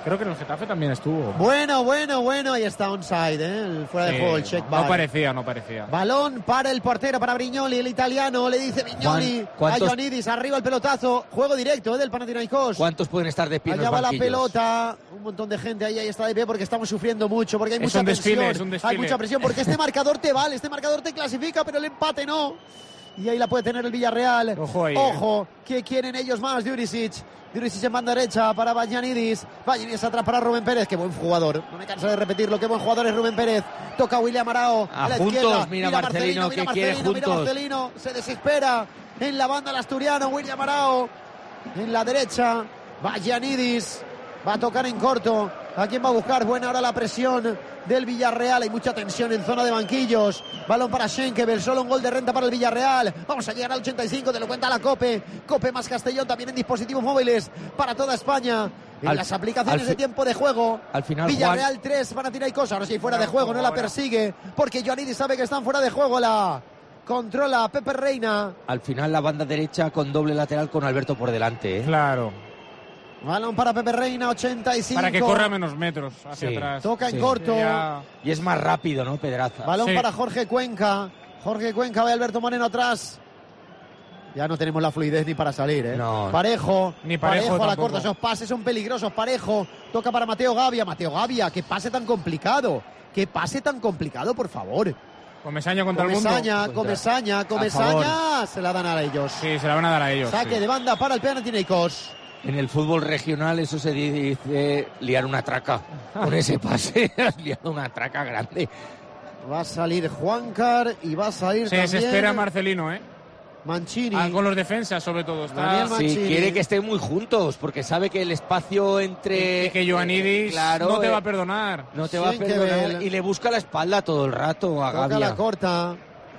Creo que en el Getafe también estuvo. Bueno, ahí está onside, el fuera de juego, el check back. No parecía. Balón para el portero, para Brignoli, el italiano, le dice Brignoli a Ioannidis, arriba el pelotazo, juego directo del Panathinaikos. ¿Cuántos pueden estar de pie en los Allá va la banquillos? pelota, un montón de gente ahí está de pie porque estamos sufriendo mucho, porque hay mucha presión. presión. Es un desfile. Hay mucha presión porque este marcador te vale, este marcador te clasifica, pero el empate no. Y ahí la puede tener el Villarreal. Ojo ahí, Ojo, que quieren ellos más, Jurisic en banda derecha para Vagianidis. Vagianidis atrás para Rubén Pérez. Qué buen jugador. No me canso de repetirlo. Qué buen jugador es Rubén Pérez. Toca William Arao a la juntos, izquierda. mira Marcelino, que quiere juntos. Mira Marcelino. Se desespera en la banda el asturiano. William Arao en la derecha. Vagianidis va a tocar en corto. ¿A quién va a buscar? Buena ahora la presión del Villarreal. Hay mucha tensión en zona de banquillos. Balón para Schenkevel. Solo un gol de renta para el Villarreal. Vamos a llegar al 85. Te lo cuenta la COPE. COPE más Castellón también en dispositivos móviles para toda España. En las aplicaciones de tiempo de juego. Al final, Villarreal Juan... 3, Panathinaikos. Ahora sí, fuera de juego. No la persigue porque Ioannidis sabe que están fuera de juego. La controla Pepe Reina. Al final la banda derecha con doble lateral con Alberto por delante. Claro. Balón para Pepe Reina, 85. Para que corra menos metros hacia atrás. Toca en corto. Y es más rápido, ¿no, Pedraza? Balón para Jorge Cuenca. Jorge Cuenca, ve a Alberto Moreno atrás. Ya no tenemos la fluidez ni para salir, ¿eh? No. Parejo. Ni Parejo a la corta. Esos pases son peligrosos. Parejo. Toca para Mateo Gavia. Mateo Gavia, qué pase tan complicado. Qué pase tan complicado, por favor. Comesaña contra el mundo. Comesaña. Se la dan a ellos. Sí, se la van a dar a ellos. Saque de banda para el Panathinaikos. En el fútbol regional eso se dice liar una traca. Con ese pase has liado una traca grande. Va a salir Juancar y va a salir también... Se espera Marcelino, Mancini. Con los defensas, sobre todo. Sí, quiere que estén muy juntos, porque sabe que el espacio entre... Y que Ioannidis no te va a perdonar. No te va a perdonar. Y le busca la espalda todo el rato a Gavia. Toca la corta.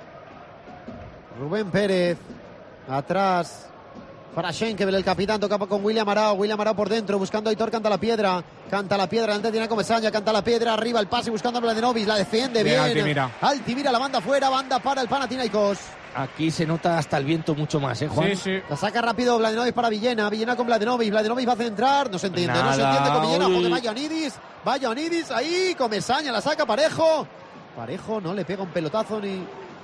Rubén Pérez. Atrás. Para Schenkevel, el capitán, toca con William Arao por dentro, buscando a Aitor Cantalapiedra, antes tiene a Comesaña, Cantalapiedra, arriba el pase, buscando a Mladenovic, la defiende bien. Altimira, la banda fuera, banda para el Panathinaikos. Aquí se nota hasta el viento mucho más, Juan. Sí. La saca rápido Mladenovic para Villena con Mladenovic va a centrar, no se entiende con Villena, porque va Ioannidis, ahí, Comesaña, la saca Parejo, no le pega un pelotazo ni...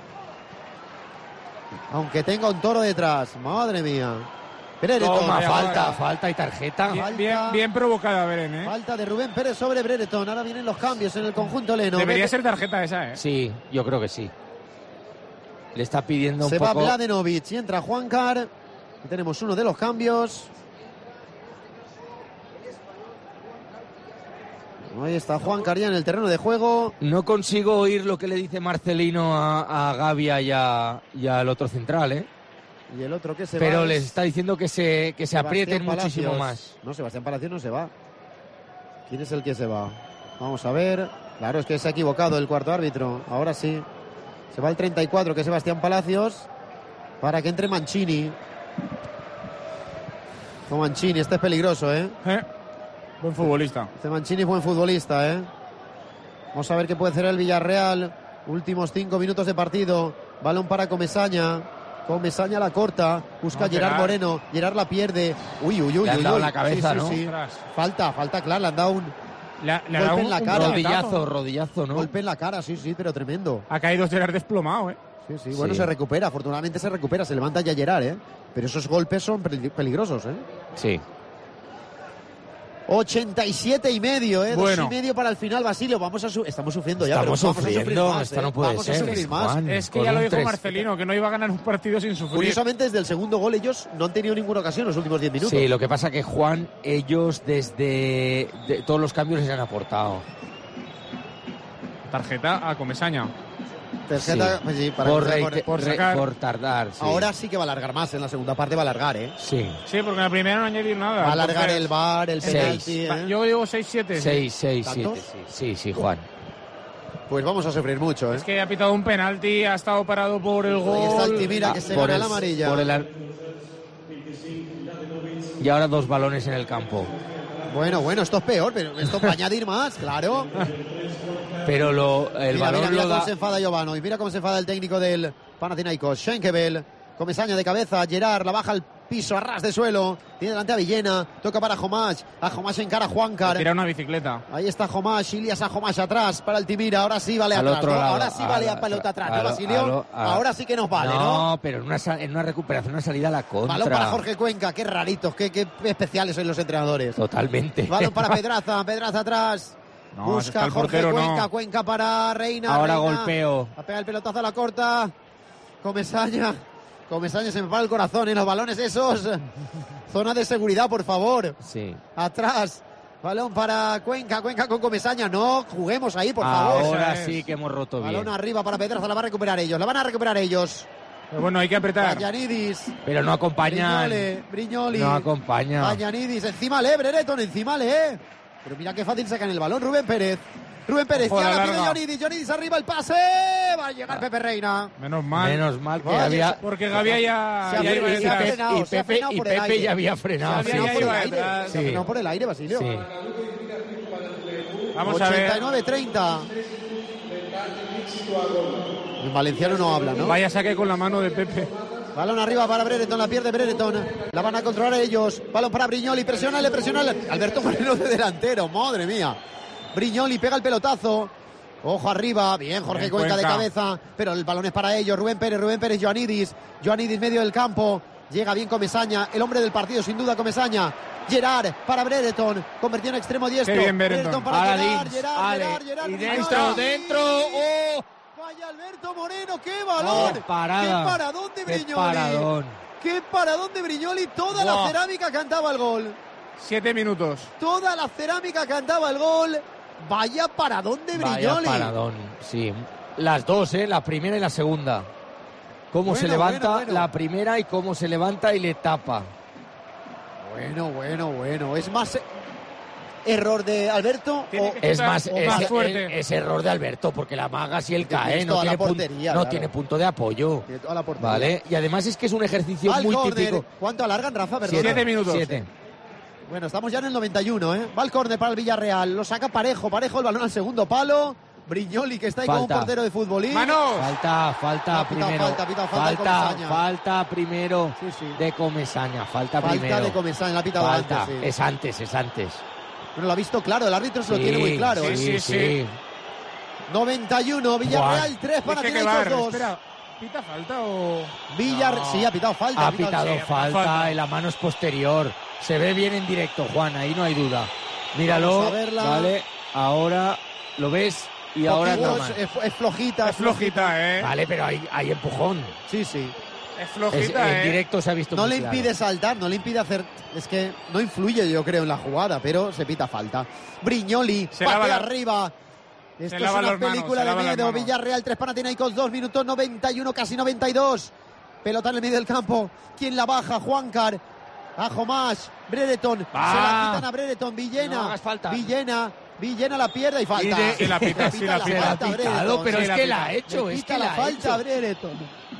Aunque tenga un toro detrás, madre mía. Brereton. Toma, falta y tarjeta. Bien provocada, Beren, Falta de Rubén Pérez sobre Brereton. Ahora vienen los cambios en el conjunto leno. Debería ser tarjeta esa, Sí, yo creo que sí. Le está pidiendo un poco... Se va Mladenovic y entra Juancar. Y tenemos uno de los cambios. Ahí está Juancar ya en el terreno de juego. No consigo oír lo que le dice Marcelino a Gavia y al otro central, Y el otro que se va. Pero les es... está diciendo que se aprieten muchísimo más. No, Sebastián Palacios no se va. ¿Quién es el que se va? Vamos a ver. Claro, es que se ha equivocado el cuarto árbitro. Ahora sí. Se va el 34, que es Sebastián Palacios, para que entre Mancini. Con Mancini, este es peligroso, Buen futbolista. Este Mancini es buen futbolista, Vamos a ver qué puede hacer el Villarreal. Últimos 5 minutos de partido. Balón para Comesaña. Comesaña la corta. Busca Gerard Moreno. Gerard la pierde. Uy. Le han dado la cabeza, sí, ¿no? Sí. Falta, claro. Le han dado un golpe en la cara. Rodillazo, ¿no? Golpe en la cara, sí, pero tremendo. Ha caído Gerard desplomado, Sí. Bueno, se recupera. Afortunadamente se recupera. Se levanta ya Gerard, Pero esos golpes son peligrosos, Sí. 87,5, 2,5 para el final, Basilio. Estamos sufriendo ya. Estamos sufriendo, más, esto no puede ser. Juan, es que ya lo dijo Marcelino, que no iba a ganar un partido sin sufrir. Curiosamente, desde el segundo gol ellos no han tenido ninguna ocasión en los últimos 10 minutos. Sí, lo que pasa que Juan, ellos desde todos los cambios les han aportado. Tarjeta a Comesaña. Tarjeta, sí. Por tardar. Sí. Ahora sí que va a alargar más, en la segunda parte va a alargar, Sí, porque en la primera no añadir nada. Va a alargar el VAR, el penalti. Yo digo 6-7. 6-7. Sí, Juan. Pues vamos a sufrir mucho, Es que ha pitado un penalti, ha estado parado por el gol. Ahí está Altimira, que se gana la amarilla. Y ahora 2 balones en el campo. Bueno, esto es peor, pero esto va a añadir más, claro. Pero el balón mira lo da... cómo se enfada Jovanovic, mira cómo se enfada el técnico del Panathinaikos. Schenkevel, Comesaña de cabeza, Gerard, la baja al piso, a ras de suelo. Tiene delante a Villena, toca para Jomash. A Jomash encara a Juancar. Tira una bicicleta. Ahí está Jomash, Ilias a Jomash atrás para Altimira. Ahora sí vale Al atrás, otro ¿no? lado, Ahora sí vale a pelota atrás, ¿no, Basilio? Ahora sí que nos vale, ¿no? No, pero en una recuperación, una salida a la contra. Balón para Jorge Cuenca, qué raritos, qué especiales son los entrenadores. Totalmente. Balón para Pedraza atrás. No, Busca el Jorge portero, Cuenca, no. Cuenca para Reina. Ahora Reina. golpeo. A pegar el pelotazo a la corta. Comesaña se me para el corazón en los balones esos. Zona de seguridad, por favor. Sí. Atrás. Balón para Cuenca con Comesaña. No juguemos ahí, por favor. Ahora sí que hemos roto bien. Balón arriba para Pedraza, la van a recuperar ellos. La van a recuperar ellos. Pero bueno, hay que apretar. Vayanidis. Pero no acompañan. Brignoli. No acompaña. Vayanidis. Encima Brereton, encima Pero mira qué fácil sacan el balón. Rubén Pérez, Ojo, ya la la pide larga. Johnidis arriba el pase. Va a llegar Pepe Reina. Menos mal. Menos mal que Vaya, había. Porque Gavia ya Se ha iba frenado, detrás. se ha frenado Y por el Pepe aire. ya había frenado. Se había sí. ido por el detrás. aire. Se ha frenado por el aire, Basilio. Sí. Vamos a ver. 89-30. En valenciano no habla, ¿no? Vaya saque con la mano de Pepe. Balón arriba para Brereton, la pierde Brereton. La van a controlar ellos. Balón para Brignoli, presiónale. Alberto Moreno de delantero, madre mía. Brignoli pega el pelotazo. Ojo arriba, bien Jorge Bien, Cuenca de Cuenca. cabeza, pero el balón es para ellos. Rubén Pérez, Joanidis medio del campo. Llega bien Comesaña, el hombre del partido sin duda Comesaña. Gerard para Brereton, convertido en extremo diestro. Qué bien Brereton. para Ahora Gerard, Dins, Gerard. y Brignoli. dentro. ¡Oh! Vaya Alberto Moreno, qué balón. ¡Qué parada! ¡Qué paradón de ¡Qué Brignoli! paradón! ¡Qué paradón de Brignoli! Toda la Buah. cerámica cantaba el gol. 7 minutos. Toda la cerámica cantaba el gol. Vaya paradón de Brignoli. Vaya paradón, sí. Las dos, la primera y la segunda. Cómo Bueno, se levanta bueno. la primera y cómo se levanta y le tapa. Bueno. Es más error de Alberto Tiene o que Es más, o más fuerte. es error de Alberto, porque la maga si él Tiene cae, no, toda la tiene, portería, no claro. tiene punto de apoyo. tiene toda la portería. ¿Vale? Y además es que es un ejercicio Va al muy córner. típico. ¿Cuánto alargan, Rafa? Perdona. 7 minutos. 7. Bueno, estamos ya en el 91, ¿eh? Va al córner para el Villarreal. Lo saca Parejo el balón al segundo palo. Brignoli, que está ahí como un Falta. portero de futbolín. ¡Manos! Falta Ha pitado primero. falta de Comesaña. Falta primero Sí. de Comesaña. Falta Falta primero. de Comesaña, la ha pitado Falta. antes. Sí. Es antes. Bueno, lo ha visto claro, el árbitro se lo tiene muy claro. ¿eh? sí. 91, Villarreal 3, Dice que Panathinaikos bar. 2. Espera, ¿pita falta o...? Sí, ha pitado falta. Ha pitado sí, falta falta. y la mano es posterior. Se ve bien en directo, Juan, ahí no hay duda. Míralo, Vamos a verla. vale, ahora lo ves y ahora Poquito, no más. es flojita. Es flojita, ¿eh? Vale, pero hay empujón. Sí. Es flojita, En ¿eh? directo se ha visto No muy le claro. impide saltar, no le impide hacer... Es que no influye, yo creo, en la jugada, pero se pita falta. Brignoli, Se lava patea la- arriba. Esto es lava una las manos, película se de lava las miedo. manos. Villarreal 3, Panathinaikos 2, minutos 91, casi 92. Pelota en el medio del campo. ¿Quién la baja? Juancar. A Jomash. Brereton. Se la quitan a Brereton. Villena. No hagas falta. Villena la pierde y falta. Sí la pita, sí la la pita. falta a Se la ha pitado, Brereton. pero Sí es la que pita. la ha hecho, Le es pita que la la ha falta a hecho. Brereton.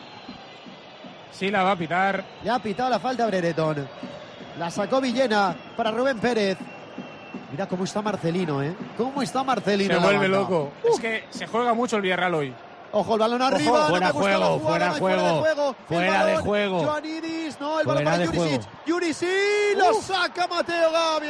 Sí la va a pitar. Ya ha pitado la falta a Brereton. La sacó Villena para Rubén Pérez. Mira cómo está Marcelino, ¿eh? Cómo está Marcelino. Se en la vuelve banda. loco. Es que se juega mucho el Villarreal hoy. Ojo, el balón arriba. Ojo, no fuera me gusta la juego, jugada, fuera no hay fuera de juego. juego. El Fuera de balón, juego. Joanidis, no, el balón Fuera para de Jurisic. juego. Jurisic lo saca Mateo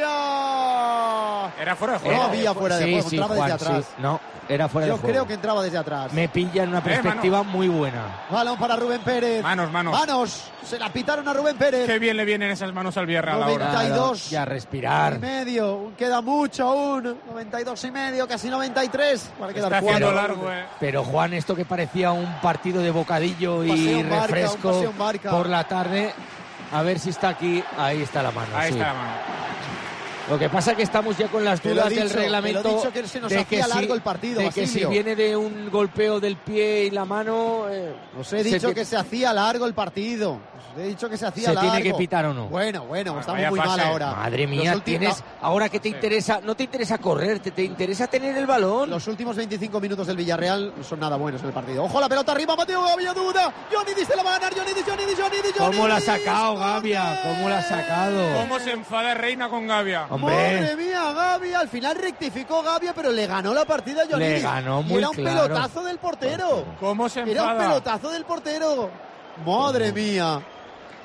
Gavia. Era fuera de No juego. había fuera de Sí, juego, sí, entraba Juan, desde atrás. sí. No, era fuera Yo de juego. creo que entraba desde atrás. Me pilla en una perspectiva muy buena. Balón para Rubén Pérez. Manos. Manos. Se la pitaron a Rubén Pérez. Qué bien le vienen esas manos al Villarreal ahora. 92. Y a respirar. Y medio, queda mucho aún, 92 y medio, casi 93, para quedar Está haciendo 4. largo, ¿eh? Pero Juan, esto que parecía un partido de bocadillo Un paseo y en barca, refresco un paseo en barca. por la tarde, a ver si está aquí. Ahí está la mano. Ahí sí. está la mano. Lo que pasa es que estamos ya con las Te lo he dudas del dicho, reglamento. te lo he dicho que se nos hacía largo el partido, de que si Basilio. viene de un golpeo del pie y la mano. Os he dicho que se hacía largo el partido. Os he dicho que se hacía ¿Se largo. tiene que pitar o no? Bueno, estamos vaya muy fase. mal ahora. Madre mía, Los últimos- tienes. Ahora que te interesa, no te interesa correr, te interesa tener el balón. Los últimos 25 minutos del Villarreal no son nada buenos en el partido. Ojo, la pelota arriba, Mateo Gavia, duda. Joanidis se la va a ganar, Joanidis. ¿Cómo la ha sacado Gavia? ¿Cómo la ha sacado? ¿Cómo se enfada Reina con Gavia? Hombre. Madre mía, Gavia. Al final rectificó Gavia, pero le ganó la partida a Joanidis. Le ganó Y muy era un claro. pelotazo del portero. ¿Cómo se Era un enfada? pelotazo del portero. Madre mía.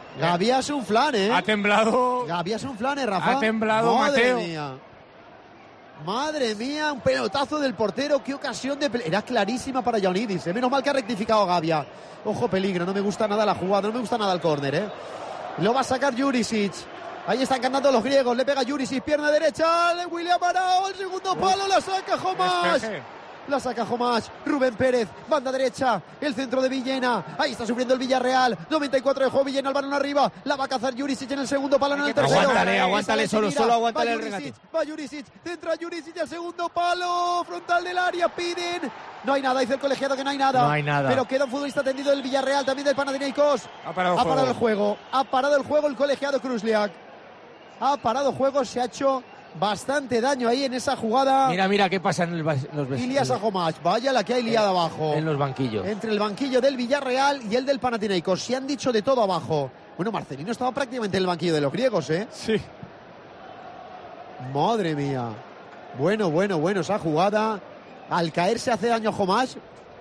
Gavia es un flan, ¿eh? Ha temblado. Gavia es un flan, Rafa. Ha temblado Madre Mateo. Mía. Madre mía, un pelotazo del portero. Qué ocasión de... Era clarísima para Ioannidis, ¿eh? Menos mal que ha rectificado Gavia. Ojo, peligro. No me gusta nada la jugada. No me gusta nada el córner, ¿eh? Lo va a sacar Jurisic. Ahí están cantando los griegos. Le pega Jurisic, pierna derecha. William Arao, el segundo palo. La saca Homás. La saca Homás. Rubén Pérez, banda derecha. El centro de Villena. Ahí está sufriendo el Villarreal. 94 de juego. Villena, el balón arriba. La va a cazar Jurisic en el segundo palo, en el tercero. Aguántale, solo aguántale el regate. Va Jurisic, centra Jurisic al segundo palo. Frontal del área, piden. No hay nada, dice el colegiado que no hay nada. No hay nada. Pero queda un futbolista tendido del Villarreal, también del Panathinaikos. Ha parado el juego. Ha parado el juego el colegiado Krusliak. Ha parado juego, se ha hecho bastante daño ahí en esa jugada. Mira qué pasa en los vestidos. Ilias Ahomach, vaya la que hay liada abajo. En los banquillos. Entre el banquillo del Villarreal y el del Panathinaikos. Se han dicho de todo abajo. Bueno, Marcelino estaba prácticamente en el banquillo de los griegos, ¿eh? Sí. Madre mía. Bueno, esa jugada. Al caer se hace daño Ahomach.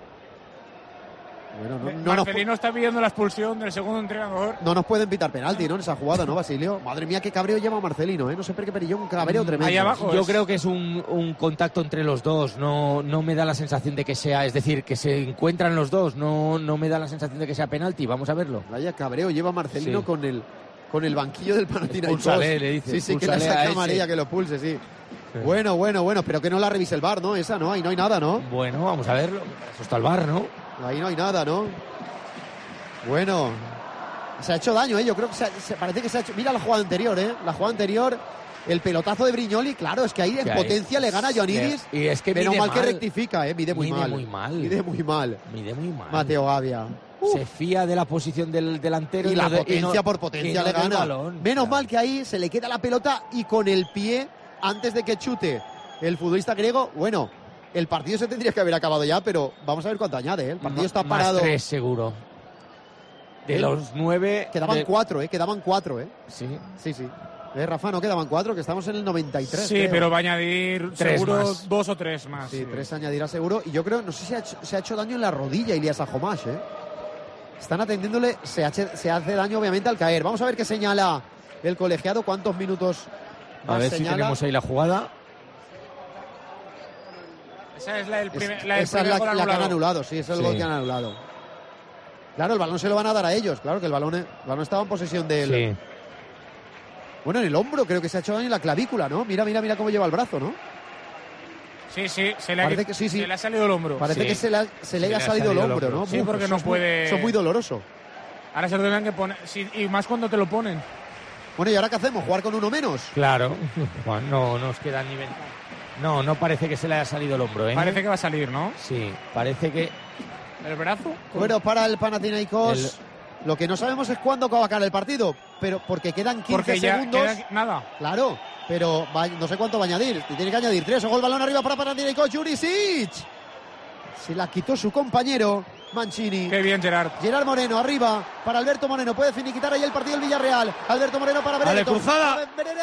Bueno, Marcelino está pidiendo la expulsión del segundo entrenador. No nos pueden pitar penalti, ¿no? En esa jugada, ¿no, Basilio? Madre mía, qué cabreo lleva Marcelino, ¿eh? No sé por qué, pero un cabreo tremendo. Ahí abajo. Yo creo que es un contacto entre los dos. No me da la sensación de que sea, es decir, que se encuentran los dos. No me da la sensación de que sea penalti. Vamos a verlo. Vaya cabreo lleva Marcelino con el banquillo del Panathinaikos. Púlsale, le dice. Sí, que le saca amarilla, que lo pulse, sí. Bueno, pero que no la revise el VAR, ¿no? Esa no, ahí no hay nada, ¿no? Bueno, vamos a verlo. Eso está el VAR, ¿no? Ahí no hay nada, ¿no? Bueno, se ha hecho daño, ¿eh? Yo creo que parece que se ha hecho... Mira la jugada anterior, ¿eh? La jugada anterior, el pelotazo de Brignoli, claro, es que ahí en potencia le gana a Ioannidis. Y es que menos mal que rectifica, ¿eh? Mide muy mal. Mide muy mal. Mateo Gavia. Se fía de la posición del delantero. Y la potencia por potencia le gana. Menos mal que ahí se le queda la pelota y con el pie, antes de que chute el futbolista griego, bueno... El partido se tendría que haber acabado ya, pero vamos a ver cuánto añade, ¿eh? El partido está parado. Más 3 seguro. De los 9... Quedaban 4, ¿eh? Quedaban 4, ¿eh? Sí. Rafa, no quedaban 4, que estamos en el 93. Sí, creo. pero va a añadir seguro 2 o 3 más. Sí, 3 añadirá seguro. Y yo creo, no sé si se ha hecho daño en la rodilla Ilias Ahomach, ¿eh? Están atendiéndole, se hace daño obviamente al caer. Vamos a ver qué señala el colegiado, cuántos minutos a ver señala. Si tenemos ahí la jugada. Esa es la que han anulado, sí, ese es el gol que han anulado. Claro, el balón se lo van a dar a ellos, claro que el balón estaba en posesión de él. Sí. Bueno, en el hombro creo que se ha hecho daño en la clavícula, ¿no? Mira cómo lleva el brazo, ¿no? Sí, se le ha salido el hombro. Parece que se le ha salido el hombro, ¿no? Sí, porque no puede... Eso es muy doloroso. Ahora se lo tendrán que poner, y más cuando te lo ponen. Bueno, ¿y ahora qué hacemos? ¿Jugar con uno menos? Claro, no nos queda ni ventaja. No parece que se le haya salido el hombro, ¿eh? Parece que va a salir, ¿no? Sí, parece que... ¿El brazo? Bueno, para el Panathinaikos, lo que no sabemos es cuándo va a acabar el partido, pero porque quedan 15 segundos. Nada. Claro, pero no sé cuánto va a añadir. Tiene que añadir 3. Ojo el balón arriba para Panathinaikos. Jurisic. Se la quitó su compañero Mancini. Qué bien, Gerard. Gerard Moreno arriba para Alberto Moreno. Puede finiquitar ahí el partido del Villarreal. Alberto Moreno para Brereton. Cruzada.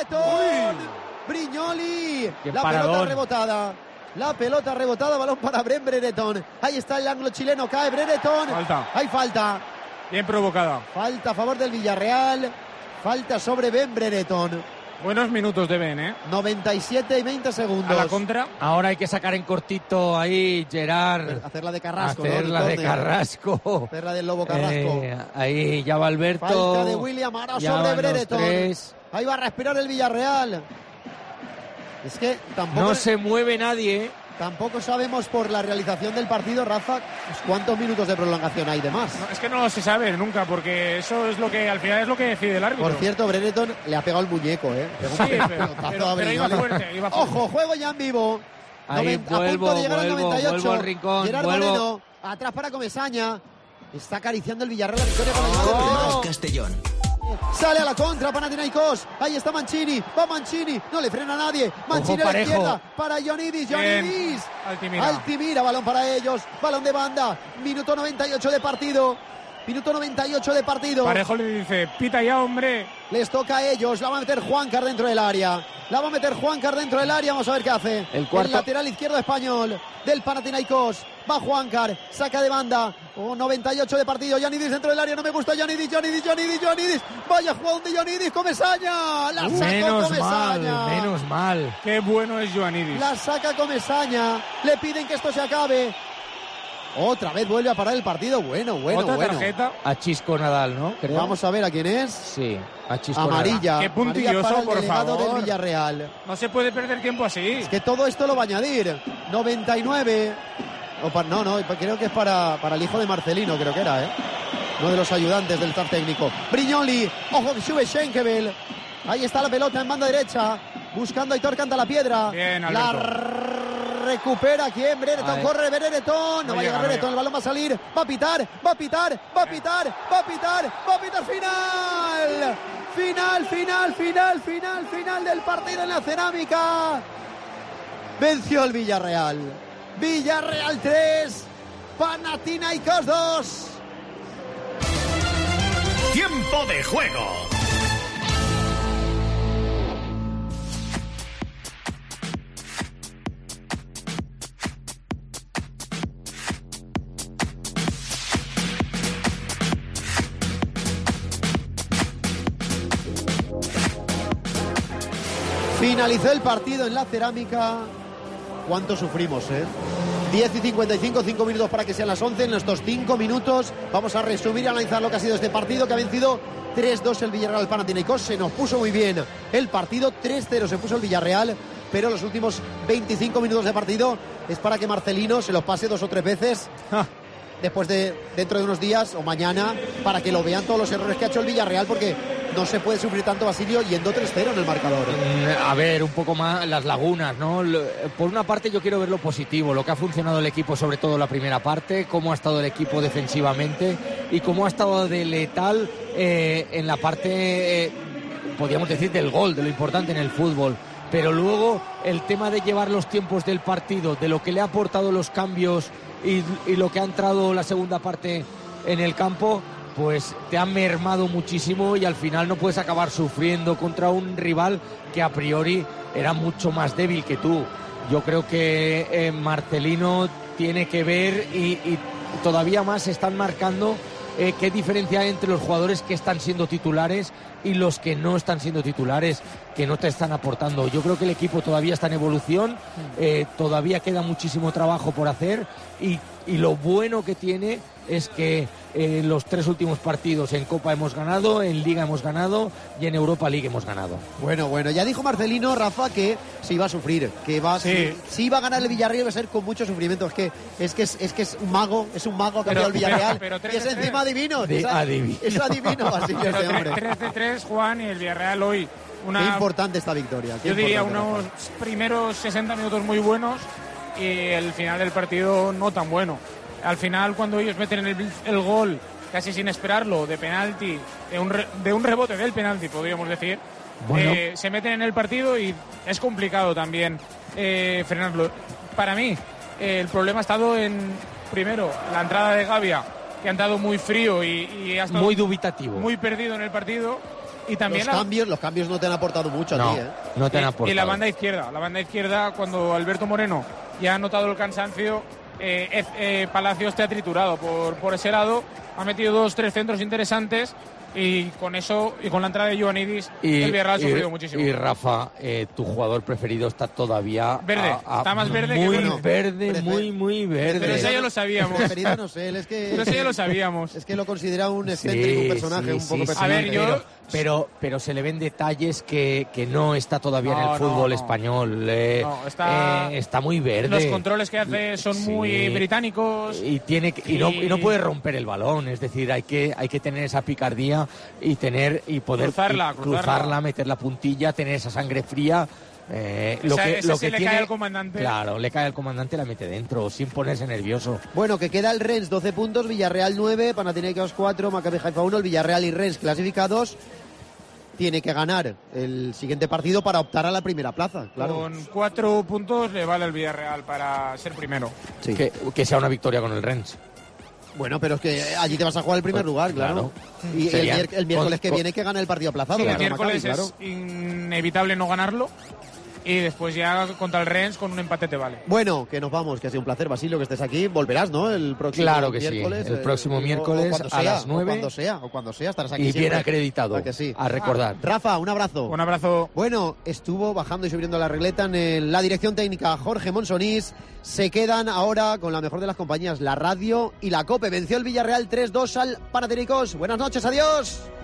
Brignoli. Pelota rebotada. La pelota rebotada, balón para Bren Brereton. Ahí está el ángulo chileno, cae Brereton. Hay falta. Bien provocada. Falta a favor del Villarreal. Falta sobre Ben Brereton. Buenos minutos de Ben, ¿eh? 97 y 20 segundos. A la contra. Ahora hay que sacar en cortito ahí, Gerard. Hacerla de Carrasco, Hacerla de Carrasco. Hacerla del Lobo Carrasco. Ahí ya va Alberto. Falta de William Arao sobre Brereton. Ahí va a respirar el Villarreal. Es que tampoco... No se mueve nadie. Tampoco sabemos por la realización del partido, Rafa, cuántos minutos de prolongación hay de más. No, es que no se sabe nunca, porque eso es lo que al final es lo que decide el árbitro. Por cierto, Brereton le ha pegado el muñeco, ¿eh? Sí, pero iba fuerte. Ojo, juego ya en vivo. Ahí a punto de llegar al 98. Vuelvo al rincón. Gerard Moreno, atrás para Comesaña. Está acariciando el Villarreal la victoria con el Castellón. Sale a la contra Panathinaikos. Ahí está Mancini. Va Mancini. No le frena a nadie. Mancini a la izquierda para Ioannidis. Altimira. Balón para ellos. Balón de banda. Minuto 98 de partido. Parejo le dice, pita ya, hombre. Les toca a ellos. La va a meter Juankar dentro del área. Vamos a ver qué hace. El lateral izquierdo español del Panathinaikos. Va Juankar. Saca de banda. 98 de partido. Giannidis dentro del área. No me gusta Giannidis. Vaya jugada de Giannidis. Comesaña. La sacó Comesaña. Menos mal. Qué bueno es Giannidis. La saca Comesaña. Le piden que esto se acabe. Otra vez vuelve a parar el partido. Bueno. Otra tarjeta. A Chisco Nadal, ¿no? Creo. Vamos a ver a quién es. Sí, a Chisco amarilla. Nadal. Qué puntilloso, para el por delegado favor. del Villarreal. No se puede perder tiempo así. Es que todo esto lo va a añadir. 99. Creo que es para el hijo de Marcelino, creo que era, uno de los ayudantes del staff técnico. Brignoli, ojo que sube Schenkebel. Ahí está la pelota en banda derecha, buscando a Aitor Cantalapiedra. Bien, la recupera quién, Brereton, corre Brereton, no va a llegar Brereton, el balón va a salir, va a pitar, final del partido en la Cerámica. Venció el Villarreal 3, Panathinaikos 2. Tiempo de juego. Finalizó el partido en la Cerámica. ¿Cuánto sufrimos, 10 y 55, 5 minutos para que sean las 11. En estos 5 minutos vamos a resumir y analizar lo que ha sido este partido, que ha vencido 3-2 el Villarreal al Panathinaikos. Se nos puso muy bien el partido, 3-0 se puso el Villarreal, pero los últimos 25 minutos de partido es para que Marcelino se los pase 2 o 3 veces después dentro de unos días o mañana, para que lo vean todos los errores que ha hecho el Villarreal, porque no se puede sufrir tanto, Basilio, yendo 3-0 en el marcador. A ver, un poco más las lagunas, ¿no? Por una parte yo quiero ver lo positivo, lo que ha funcionado el equipo, sobre todo la primera parte, cómo ha estado el equipo defensivamente y cómo ha estado de letal en la parte, podríamos decir, del gol, de lo importante en el fútbol. Pero luego el tema de llevar los tiempos del partido, de lo que le ha aportado los cambios y lo que ha entrado la segunda parte en el campo, pues te ha mermado muchísimo y al final no puedes acabar sufriendo contra un rival que a priori era mucho más débil que tú. Yo creo que Marcelino tiene que ver y todavía más se están marcando qué diferencia hay entre los jugadores que están siendo titulares y los que no están siendo titulares, que no te están aportando. Yo creo que el equipo todavía está en evolución, todavía queda muchísimo trabajo por hacer y lo bueno que tiene es que los 3 últimos partidos en Copa hemos ganado, en Liga hemos ganado y en Europa League hemos ganado. Bueno, ya dijo Marcelino, Rafa, que se iba a sufrir, que si iba a ganar el Villarreal iba a ser con mucho sufrimiento. Es que es un mago, ha cambiado el Villarreal, y es encima adivino. Es adivino, Basilio, este hombre. 3-3, Juan, y el Villarreal hoy. Qué importante esta victoria. Yo diría unos primeros 60 minutos muy buenos y el final del partido no tan bueno. Al final, cuando ellos meten el gol casi sin esperarlo, de penalti, de un rebote del penalti, podríamos decir, se meten en el partido y es complicado también frenarlo. Para mí, el problema ha estado primero, la entrada de Gavia, que ha entrado muy frío y ha estado muy dubitativo, muy perdido en el partido. Y también los cambios no te han aportado mucho a ti, no te han aportado. Y la banda izquierda, cuando Alberto Moreno ya ha notado el cansancio, Palacios te ha triturado por ese lado, ha metido 2-3 centros interesantes y con eso y con la entrada de Giannidis el Villarreal ha sufrido muchísimo. Y Rafa, tu jugador preferido está todavía verde, está más verde muy que verde, muy verde. Pero eso ya lo sabíamos. Preferido no sé, pero eso ya lo sabíamos. Es que lo considera un excéntrico, un personaje un poco personal. A ver, pero se le ven detalles que no está todavía en el fútbol español. Está muy verde. Los controles que hace son muy británicos. Y no puede romper el balón. Es decir, hay que tener esa picardía y poder cruzarla, meter la puntilla, tener esa sangre fría. Lo que le cae al comandante. Claro, le cae al comandante, la mete dentro, sin ponerse nervioso. Bueno, que queda el Rennes 12 puntos, Villarreal 9, Panathinaikos 4, Maccabi Haifa 1, el Villarreal y Rennes clasificados. Tiene que ganar el siguiente partido para optar a la primera plaza, claro. Con 4 puntos le vale al Villarreal para ser primero. Sí. Que sea una victoria con el Rennes. Bueno, pero es que allí te vas a jugar el primer lugar, claro. Y el miércoles que viene que gana el partido aplazado. Sí, el miércoles es inevitable no ganarlo. y después ya contra el Rennes con un empate te vale. Bueno, que nos vamos, que ha sido un placer, Basilio, que estés aquí. Volverás, ¿no? El próximo claro que miércoles. Sí, el próximo miércoles a las 9. O cuando sea, estarás aquí y siempre. bien acreditado, que sí. a recordar. Rafa, un abrazo. Un abrazo. Bueno, estuvo bajando y subiendo la regleta en la dirección técnica Jorge Monsonís. Se quedan ahora con la mejor de las compañías, la radio y la COPE. Venció el Villarreal 3-2 al Panathinaikos. Buenas noches, adiós.